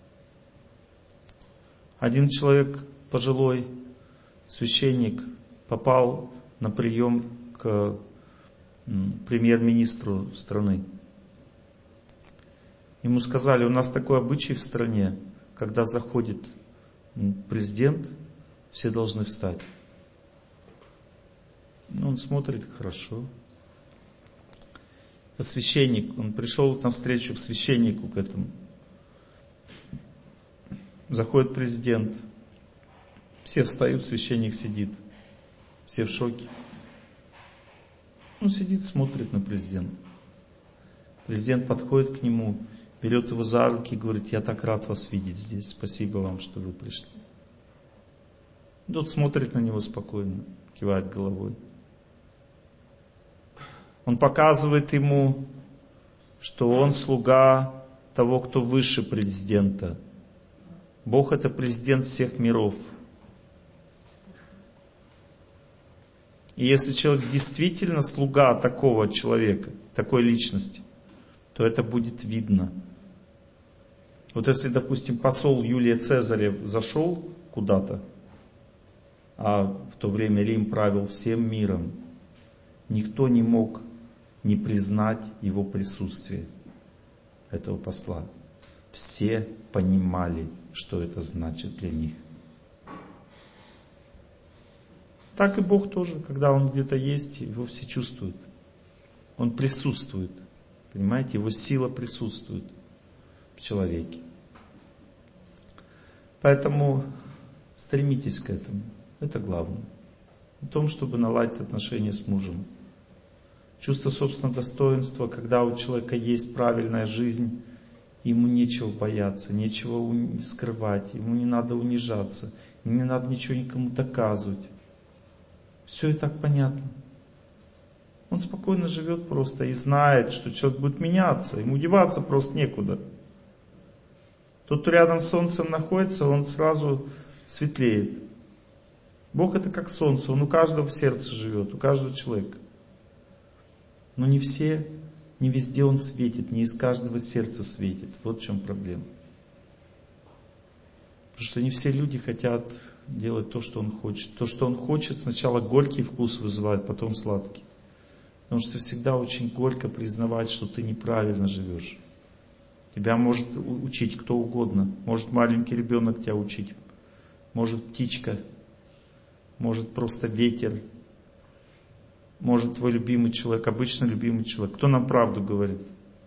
Один человек, пожилой священник, попал на прием к премьер-министру страны. Ему сказали: у нас такой обычай в стране, когда заходит президент, все должны встать. Он смотрит: хорошо. Священник, он пришел на встречу к священнику, к этому. Заходит президент. Все встают, священник сидит. Все в шоке. Он сидит, смотрит на президента. Президент подходит к нему, берет его за руки и говорит: я так рад вас видеть здесь. Спасибо вам, что вы пришли. Тот смотрит на него спокойно, кивает головой. Он показывает ему, что он слуга того, кто выше президента. Бог — это президент всех миров. И если человек действительно слуга такого человека, такой личности, то это будет видно. Вот если, допустим, посол Юлия Цезаря зашел куда-то, а в то время Рим правил всем миром, никто не мог не признать его присутствие, этого посла. Все понимали, что это значит для них. Так и Бог тоже, когда Он где-то есть, Его все чувствуют. Он присутствует. Понимаете, Его сила присутствует в человеке. Поэтому стремитесь к этому. Это главное. В том, чтобы наладить отношения с мужем. Чувство собственного достоинства, когда у человека есть правильная жизнь, ему нечего бояться, нечего скрывать, ему не надо унижаться, ему не надо ничего никому доказывать. Все и так понятно. Он спокойно живет просто и знает, что человек будет меняться, ему деваться просто некуда. Тот, кто рядом с солнцем находится, он сразу светлеет. Бог это как солнце, он у каждого в сердце живет, у каждого человека. Но не все, не везде он светит, не из каждого сердца светит. Вот в чем проблема. Потому что не все люди хотят делать то, что он хочет. То, что он хочет, сначала горький вкус вызывает, потом сладкий. Потому что всегда очень горько признавать, что ты неправильно живешь. Тебя может учить кто угодно. Может маленький ребенок тебя учить. Может птичка. Может просто ветер. Может твой любимый человек, обычно любимый человек. Кто нам правду говорит?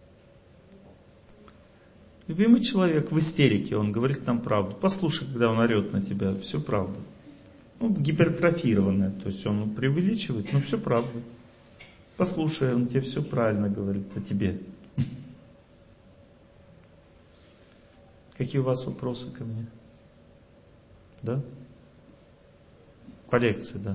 Любимый человек в истерике, он говорит нам правду. Послушай, когда он орет на тебя, все правда. Ну, гипертрофированное, то есть он преувеличивает, но все правда. Послушай, он тебе все правильно говорит о тебе. Какие у вас вопросы ко мне? Да? По лекции, да.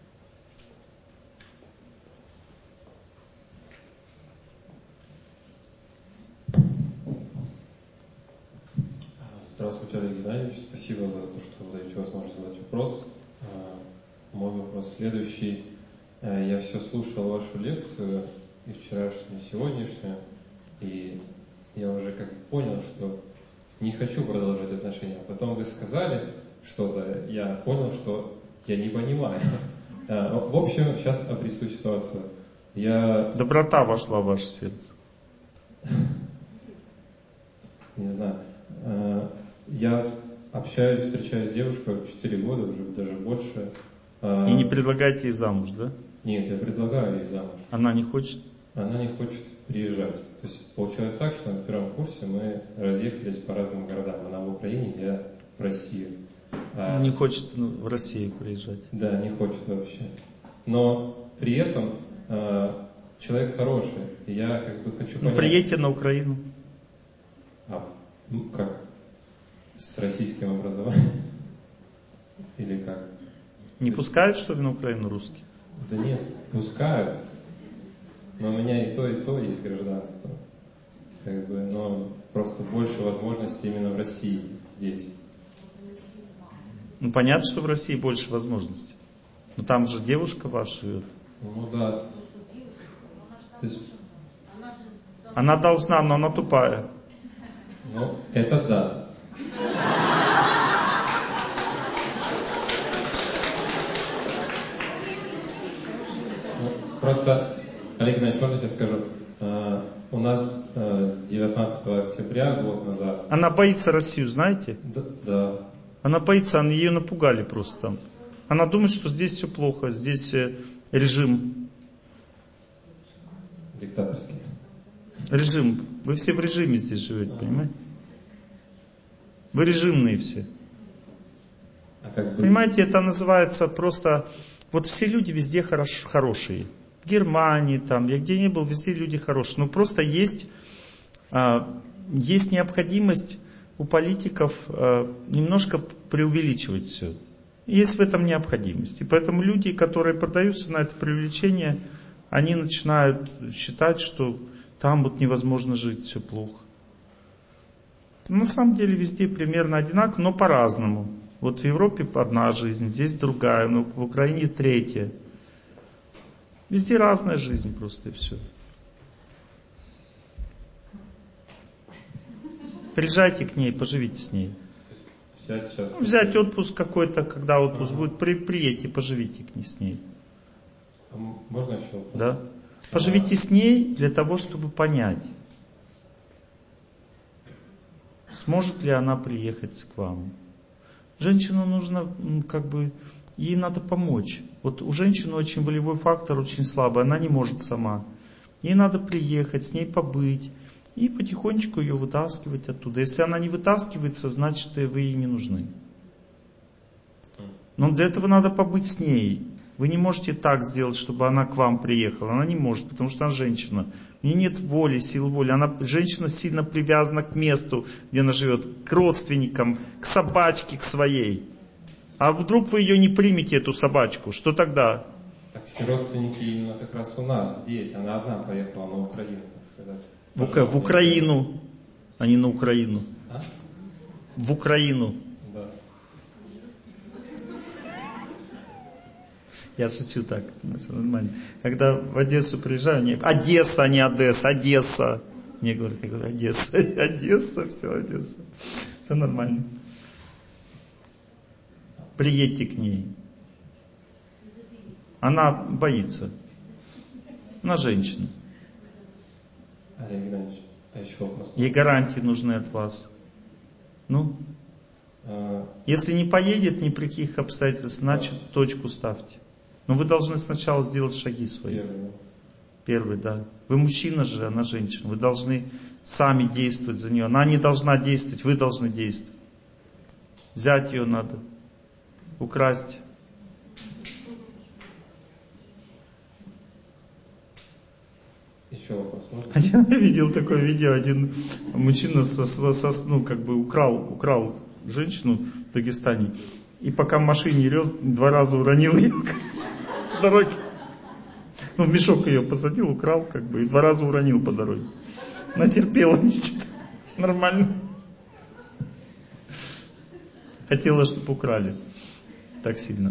Здравствуйте, Олег Геннадьевич. Спасибо за то, что вы даете возможность задать вопрос. Мой вопрос следующий. Я все слушал вашу лекцию, и вчерашнюю, и сегодняшнюю, и я уже как бы понял, что не хочу продолжать отношения. Потом вы сказали что-то, я понял, что я не понимаю. В общем, сейчас обрисую ситуацию. Я... Доброта вошла в ваше сердце. Не знаю. Я общаюсь, встречаюсь с девушкой четыре года, уже даже больше. И не предлагаете ей замуж, да? Нет, я предлагаю ей замуж. Она не хочет? Она не хочет приезжать. То есть получилось так, что на первом курсе мы разъехались по разным городам. Она в Украине, я в России. А не хочет в Россию приезжать. Да, не хочет вообще. Но при этом э, человек хороший. И я как бы хочу понять... Ну, приедьте на Украину. А, ну как? С российским образованием? Или как? Не пускают, что ли, на Украину русских? Да нет, пускают. Но у меня и то, и то есть гражданство. Как бы, но просто больше возможностей именно в России, здесь. Ну, понятно, что в России больше возможностей. Но там же девушка ваша живет. Ну да. То есть... Она должна, но она тупая. Ну, это да. Просто, Олег Геннадьевич, можно я скажу? Uh, у нас uh, девятнадцатого октября, год назад... Она боится Россию, знаете? Да. да. Она боится, они ее напугали просто там. Она думает, что здесь все плохо, здесь режим... Диктаторский. Режим. Вы все в режиме здесь живете, понимаете? Вы режимные все. А как быть? Понимаете, это называется просто... Вот все люди везде хорош, хорошие. В Германии, там, я где ни был, везде люди хорошие. Но просто есть, а, есть необходимость у политиков а, немножко преувеличивать все. Есть в этом необходимость. И поэтому люди, которые поддаются на это преувеличение, они начинают считать, что там вот невозможно жить, все плохо. На самом деле везде примерно одинаково, но по-разному. Вот в Европе одна жизнь, здесь другая, но в Украине третья. Везде разная жизнь просто и все. Приезжайте к ней, поживите с ней. Взять, сейчас... ну, взять отпуск какой-то, когда отпуск ага. будет, при, приедьте, поживите к ней, с ней. А можно еще вопрос? Да. Поживите а... с ней для того, чтобы понять, сможет ли она приехать к вам. Женщину нужно, как бы, ей надо помочь. Вот у женщины очень волевой фактор, очень слабый, она не может сама. Ей надо приехать, с ней побыть и потихонечку ее вытаскивать оттуда. Если она не вытаскивается, значит, вы ей не нужны. Но для этого надо побыть с ней. Вы не можете так сделать, чтобы она к вам приехала. Она не может, потому что она женщина. У нее нет воли, сил воли. Она, женщина сильно привязана к месту, где она живет, к родственникам, к собачке, к своей. А вдруг вы ее не примете, эту собачку, что тогда? Так все родственники именно как раз у нас, здесь. Она одна поехала на Украину, так сказать. В, в Украину, а не на Украину. А? В Украину. Да. Я шучу так, все нормально. Когда в Одессу приезжаю, мне Одесса, а не Одесса, Одесса. Мне говорят, я говорю, Одесса, Одесса, все, Одесса. Все нормально. Приедьте к ней. Она боится. Она женщина. Олег Геннадьевич, а еще вопрос. Ей гарантии нужны от вас. Ну? А... Если не поедет ни при каких обстоятельствах, значит да. точку ставьте. Но вы должны сначала сделать шаги свои. Первый. Первый, да. Вы мужчина же, она женщина. Вы должны сами действовать за нее. Она не должна действовать, вы должны действовать. Взять ее надо. Украсть. Еще вопрос можно? Один, я видел такое видео, один мужчина со, со, со, ну, как бы украл, украл женщину в Дагестане. И пока в машине вез, два раза уронил ее по дороге. Ну, в мешок ее посадил, украл, как бы, и два раза уронил по дороге. Натерпела ничего. Нормально. Хотела, чтобы украли. Так сильно.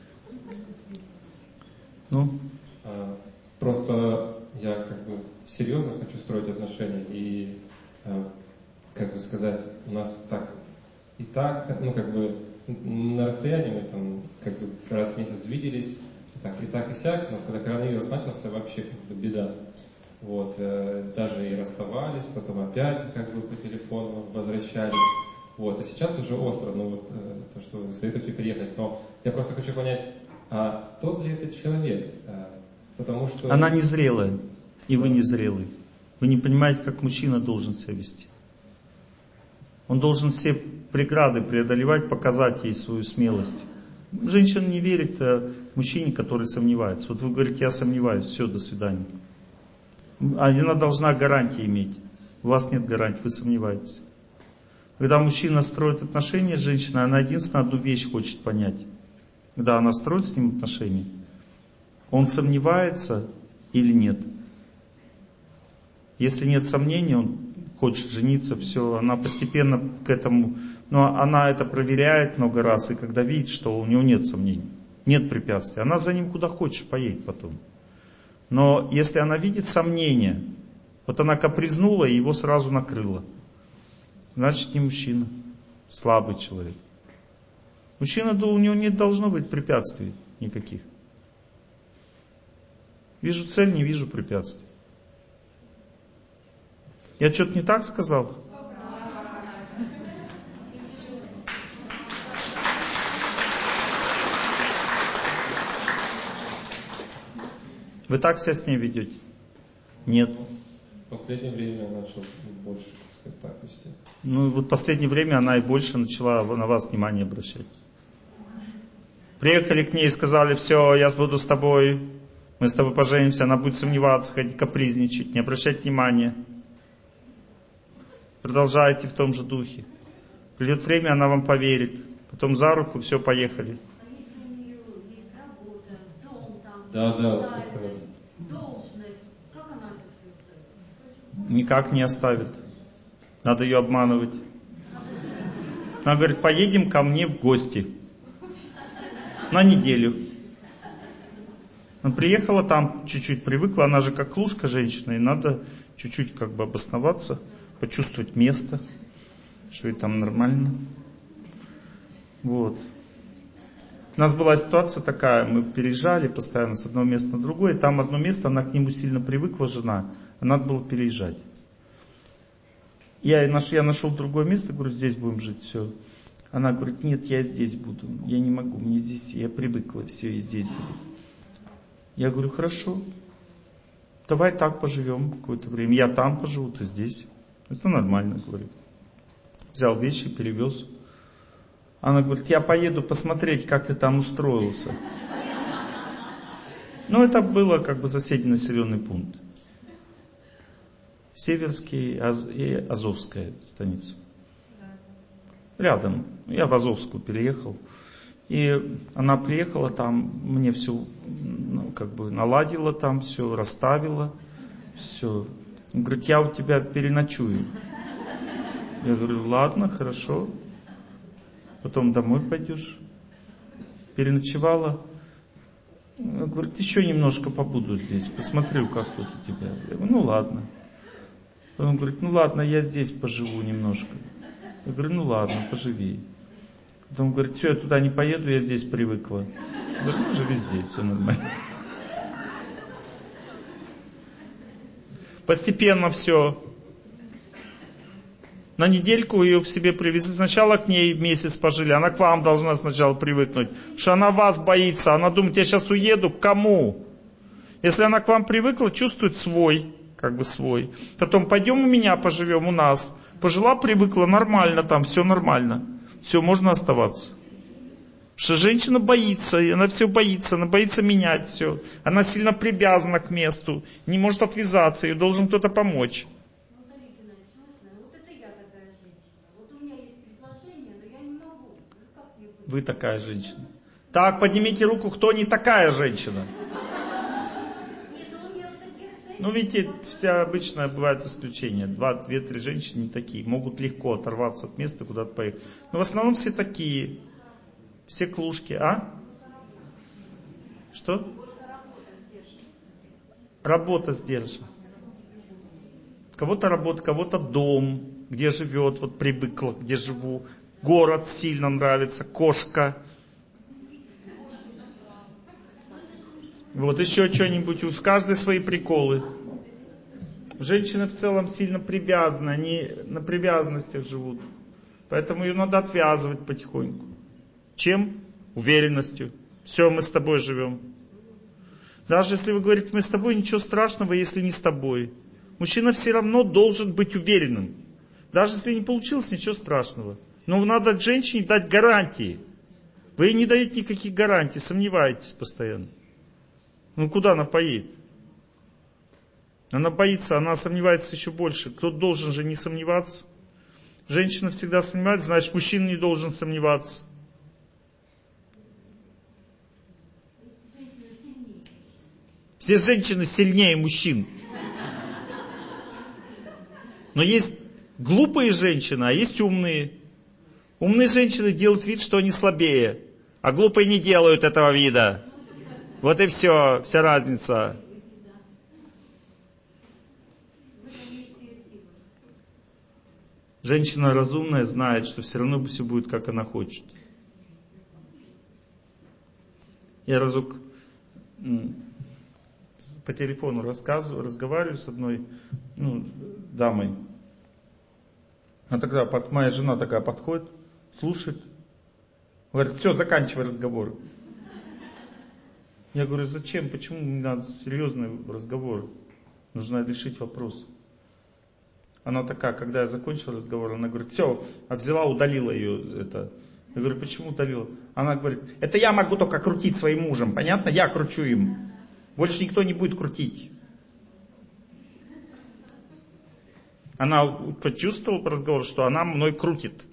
Ну? А, просто я как бы серьезно хочу строить отношения. И, а, как бы сказать, у нас так и так, ну как бы на расстоянии мы там как бы раз в месяц виделись, и так и так и сяк, но когда коронавирус начался, вообще как бы беда. Вот, э, даже и расставались, потом опять как бы по телефону возвращались. Вот, а сейчас уже остро, ну вот э, то, что вы советуете переехать. Но я просто хочу понять, а тот ли этот человек? Э, потому что... Она незрелая, и вы незрелый. Вы не понимаете, как мужчина должен себя вести. Он должен все преграды преодолевать, показать ей свою смелость. Женщина не верит э, мужчине, который сомневается. Вот вы говорите, я сомневаюсь, все, до свидания. А она должна гарантии иметь. У вас нет гарантии, вы сомневаетесь. Когда мужчина строит отношения с женщиной, она единственную одну вещь хочет понять. Когда она строит с ним отношения, он сомневается или нет. Если нет сомнений, он хочет жениться, все, она постепенно к этому, но она это проверяет много раз, и когда видит, что у него нет сомнений, нет препятствий, она за ним куда хочешь поедет потом. Но если она видит сомнения, вот она капризнула и его сразу накрыла, значит не мужчина, слабый человек. Мужчина, у него не должно быть препятствий никаких. Вижу цель, не вижу препятствий. Я что-то не так сказал? Вы так себя с ней ведете? Нет. В последнее время я начал больше, так сказать, так вести. Ну вот в последнее время она и больше начала на вас внимание обращать. Приехали к ней и сказали, все, я буду с тобой, мы с тобой поженимся, она будет сомневаться, ходить капризничать, не обращать внимания. Продолжайте в том же духе. Придет время, она вам поверит. Потом за руку, все, поехали. Да, да, вот как раз. Никак не оставит. Надо ее обманывать. Она говорит, поедем ко мне в гости. На неделю. Но приехала там, чуть-чуть привыкла, она же как лужка женщина, и надо чуть-чуть как бы обосноваться, почувствовать место, что и там нормально. Вот. У нас была ситуация такая, мы переезжали постоянно с одного места на другое, и там одно место, она к нему сильно привыкла, жена, а надо было переезжать. Я, я нашел другое место, говорю, здесь будем жить, все. Она говорит, нет, я здесь буду, я не могу, мне здесь, я привыкла, все, и здесь буду. Я говорю, хорошо, давай так поживем какое-то время. Я там поживу, ты здесь. Это нормально, говорю. Взял вещи, перевез. Она говорит, я поеду посмотреть, как ты там устроился. Ну, это было как бы соседний населенный пункт. Северский и Азовская станица. Рядом. Я в Азовскую переехал. И она приехала там, мне все ну, как бы наладила там, все расставила, все. Он говорит, я у тебя переночую. Я говорю, ладно, хорошо. Потом домой пойдешь. Переночевала. Она говорит, еще немножко побуду здесь, посмотрю, как тут у тебя. Я говорю, ну ладно. Он говорит, ну ладно, я здесь поживу немножко. Я говорю, ну ладно, поживи. Потом говорит, все, я туда не поеду, я здесь привыкла. Я говорю, ну живи здесь, все нормально. Постепенно все. На недельку ее к себе привезли. Сначала к ней месяц пожили. Она к вам должна сначала привыкнуть. Что она вас боится. Она думает, я сейчас уеду. К кому? Если она к вам привыкла, чувствует свой. Как бы свой. Потом пойдем у меня поживем, у нас. Пожила, привыкла, нормально там, все нормально. Все, можно оставаться. Что женщина боится, и она все боится, она боится менять все. Она сильно привязана к месту, не может отвязаться, ей должен кто-то помочь. Вы такая женщина. Так, поднимите руку, кто не такая женщина. Ну, видите, вся обычно бывают исключения. Два, две, три женщины не такие. Могут легко оторваться от места, куда-то поехать. Но в основном все такие. Все клушки. А? Что? Работа сдержана. Кого-то работа, кого-то дом, где живет, вот привыкла, где живу. Город сильно нравится, кошка. Вот еще что-нибудь, у каждой свои приколы. Женщины в целом сильно привязаны, они на привязанностях живут. Поэтому ее надо отвязывать потихоньку. Чем? Уверенностью. Все, мы с тобой живем. Даже если вы говорите, мы с тобой, ничего страшного, если не с тобой. Мужчина все равно должен быть уверенным. Даже если не получилось, ничего страшного. Но надо женщине дать гарантии. Вы ей не даете никаких гарантий, сомневаетесь постоянно. Ну куда она поедет? Она боится, она сомневается еще больше. Кто должен же не сомневаться? Женщина всегда сомневается, значит мужчина не должен сомневаться. Все женщины сильнее мужчин. Но есть глупые женщины, а есть умные. Умные женщины делают вид, что они слабее, а глупые не делают этого вида. Вот и все, вся разница. Женщина разумная знает, что все равно все будет, как она хочет. Я разок по телефону рассказываю, разговариваю с одной ну, дамой. А тогда под, моя жена такая подходит, слушает. Говорит, все, заканчивай разговор. Я говорю, зачем, почему не надо серьезный разговор? Нужно решить вопрос. Она такая, когда я закончил разговор, она говорит, все, а взяла, удалила ее. Это. Я говорю, почему удалила? Она говорит, это я могу только крутить своим мужем, понятно? Я кручу им. Больше никто не будет крутить. Она почувствовала по разговору, что она мной крутит.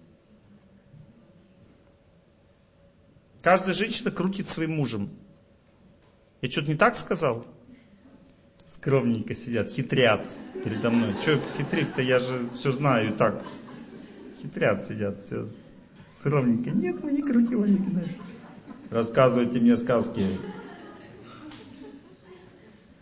Каждая женщина крутит своим мужем. Я что-то не так сказал? Скромненько сидят, хитрят передо мной. Что хитрить-то, я же все знаю и так. Хитрят сидят, все скромненько. Нет, вы не крути, Валерий Геннадьевич. Рассказывайте мне сказки.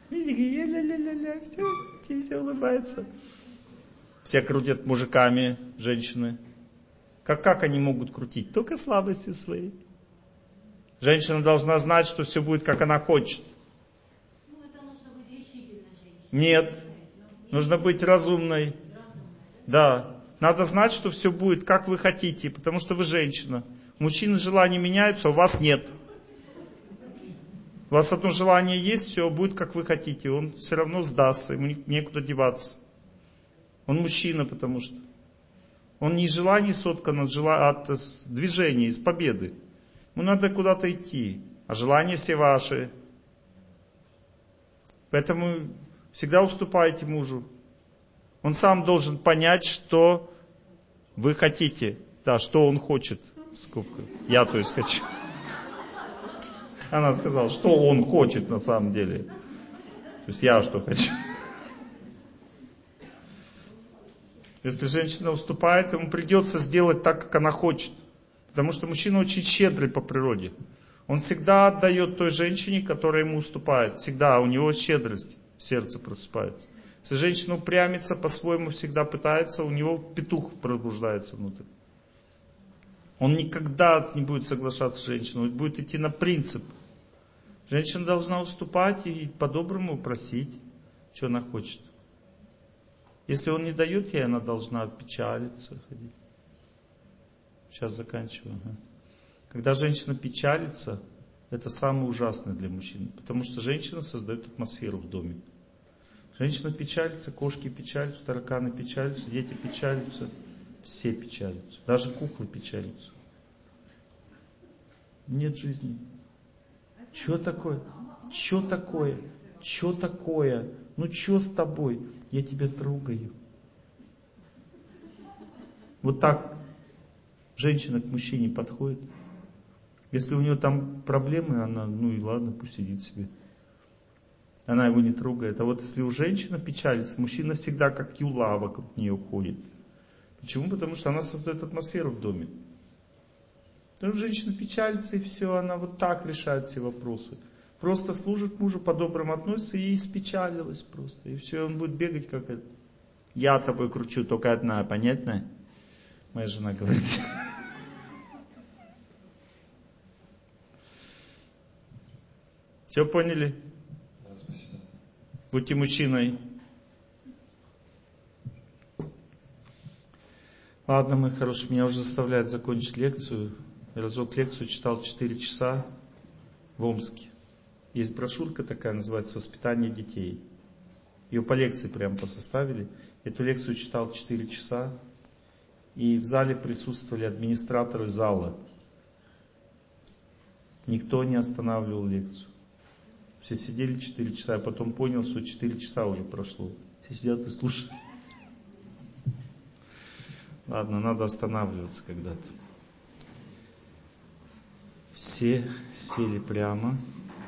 Видите, ля-ля-ля-ля, все, все улыбаются. Все крутят мужиками, женщины. Как, как они могут крутить? Только слабости свои. Женщина должна знать, что все будет, как она хочет. Ну, это нужно быть решительной женщиной. Нет. Нужно быть разумной. Да. Надо знать, что все будет, как вы хотите, потому что вы женщина. У мужчины желания меняются, а у вас нет. У вас одно желание есть, все будет, как вы хотите. Он все равно сдастся, ему некуда деваться. Он мужчина, потому что. Он не из желаний соткан, а от движения, из победы. Ему надо куда-то идти, а желания все ваши. Поэтому всегда уступайте мужу. Он сам должен понять, что вы хотите. Да, что он хочет. Сколько? Я, то есть, хочу. Она сказала, что он хочет на самом деле. То есть я что хочу. Если женщина уступает, ему придется сделать так, как она хочет. Потому что мужчина очень щедрый по природе. Он всегда отдает той женщине, которая ему уступает. Всегда у него щедрость в сердце просыпается. Если женщина упрямится, по-своему всегда пытается, у него петух пробуждается внутрь. Он никогда не будет соглашаться с женщиной, он будет идти на принцип. Женщина должна уступать и по-доброму просить, что она хочет. Если он не дает ей, она должна печалиться. Ходить. Сейчас заканчиваю. Ага. Когда женщина печалится, это самое ужасное для мужчин. Потому что женщина создает атмосферу в доме. Женщина печалится, кошки печалятся, тараканы печалятся, дети печалятся. Все печалятся. Даже куклы печалятся. Нет жизни. Что такое? Что такое? Что такое? Ну что с тобой? Я тебя трогаю. Вот так женщина к мужчине подходит. Если у нее там проблемы, она, ну и ладно, пусть сидит себе. Она его не трогает. А вот если у женщины печалится, мужчина всегда как юла вокруг нее ходит. Почему? Потому что она создает атмосферу в доме. Потому что женщина печалится и все, она вот так решает все вопросы. Просто служит мужу, по-доброму относится и испечалилась просто. И все, он будет бегать как это. Я тобой кручу, только одна, понятно? Моя жена говорит. Все поняли? Да, спасибо. Будьте мужчиной. Ладно, мои хорошие, меня уже заставляют закончить лекцию. Я разок лекцию читал четыре часа в Омске. Есть брошюрка такая, называется «Воспитание детей». Ее по лекции прямо посоставили. Эту лекцию читал четыре часа. И в зале присутствовали администраторы зала. Никто не останавливал лекцию. Все сидели четыре часа. Я потом понял, что четыре часа уже прошло. Все сидят и слушают. Ладно, надо останавливаться когда-то. Все сели прямо.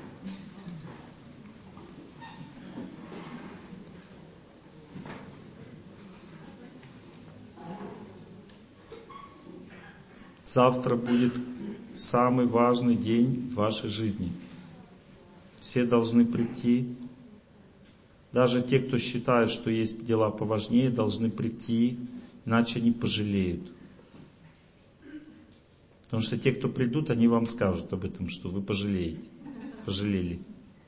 Завтра будет самый важный день в вашей жизни. Все должны прийти. Даже те, кто считает, что есть дела поважнее, должны прийти, иначе они пожалеют. Потому что те, кто придут, они вам скажут об этом, что вы пожалеете. Пожалели.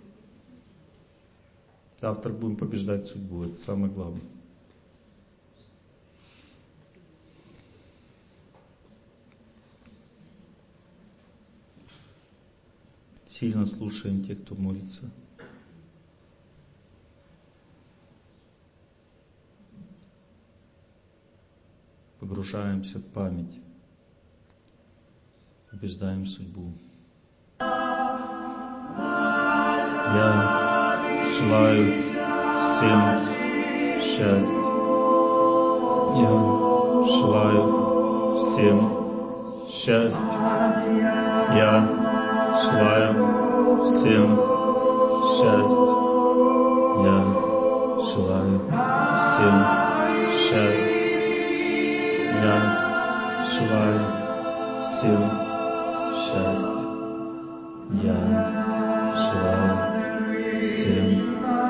Завтра будем побеждать судьбу. Это самое главное. Сильно слушаем тех, кто молится. Погружаемся в память. Побеждаем судьбу. Я желаю всем счастья. Я желаю всем счастья. Я желаю всем счастья. Я желаю всем счастья. Я желаю всем счастья. Я желаю всем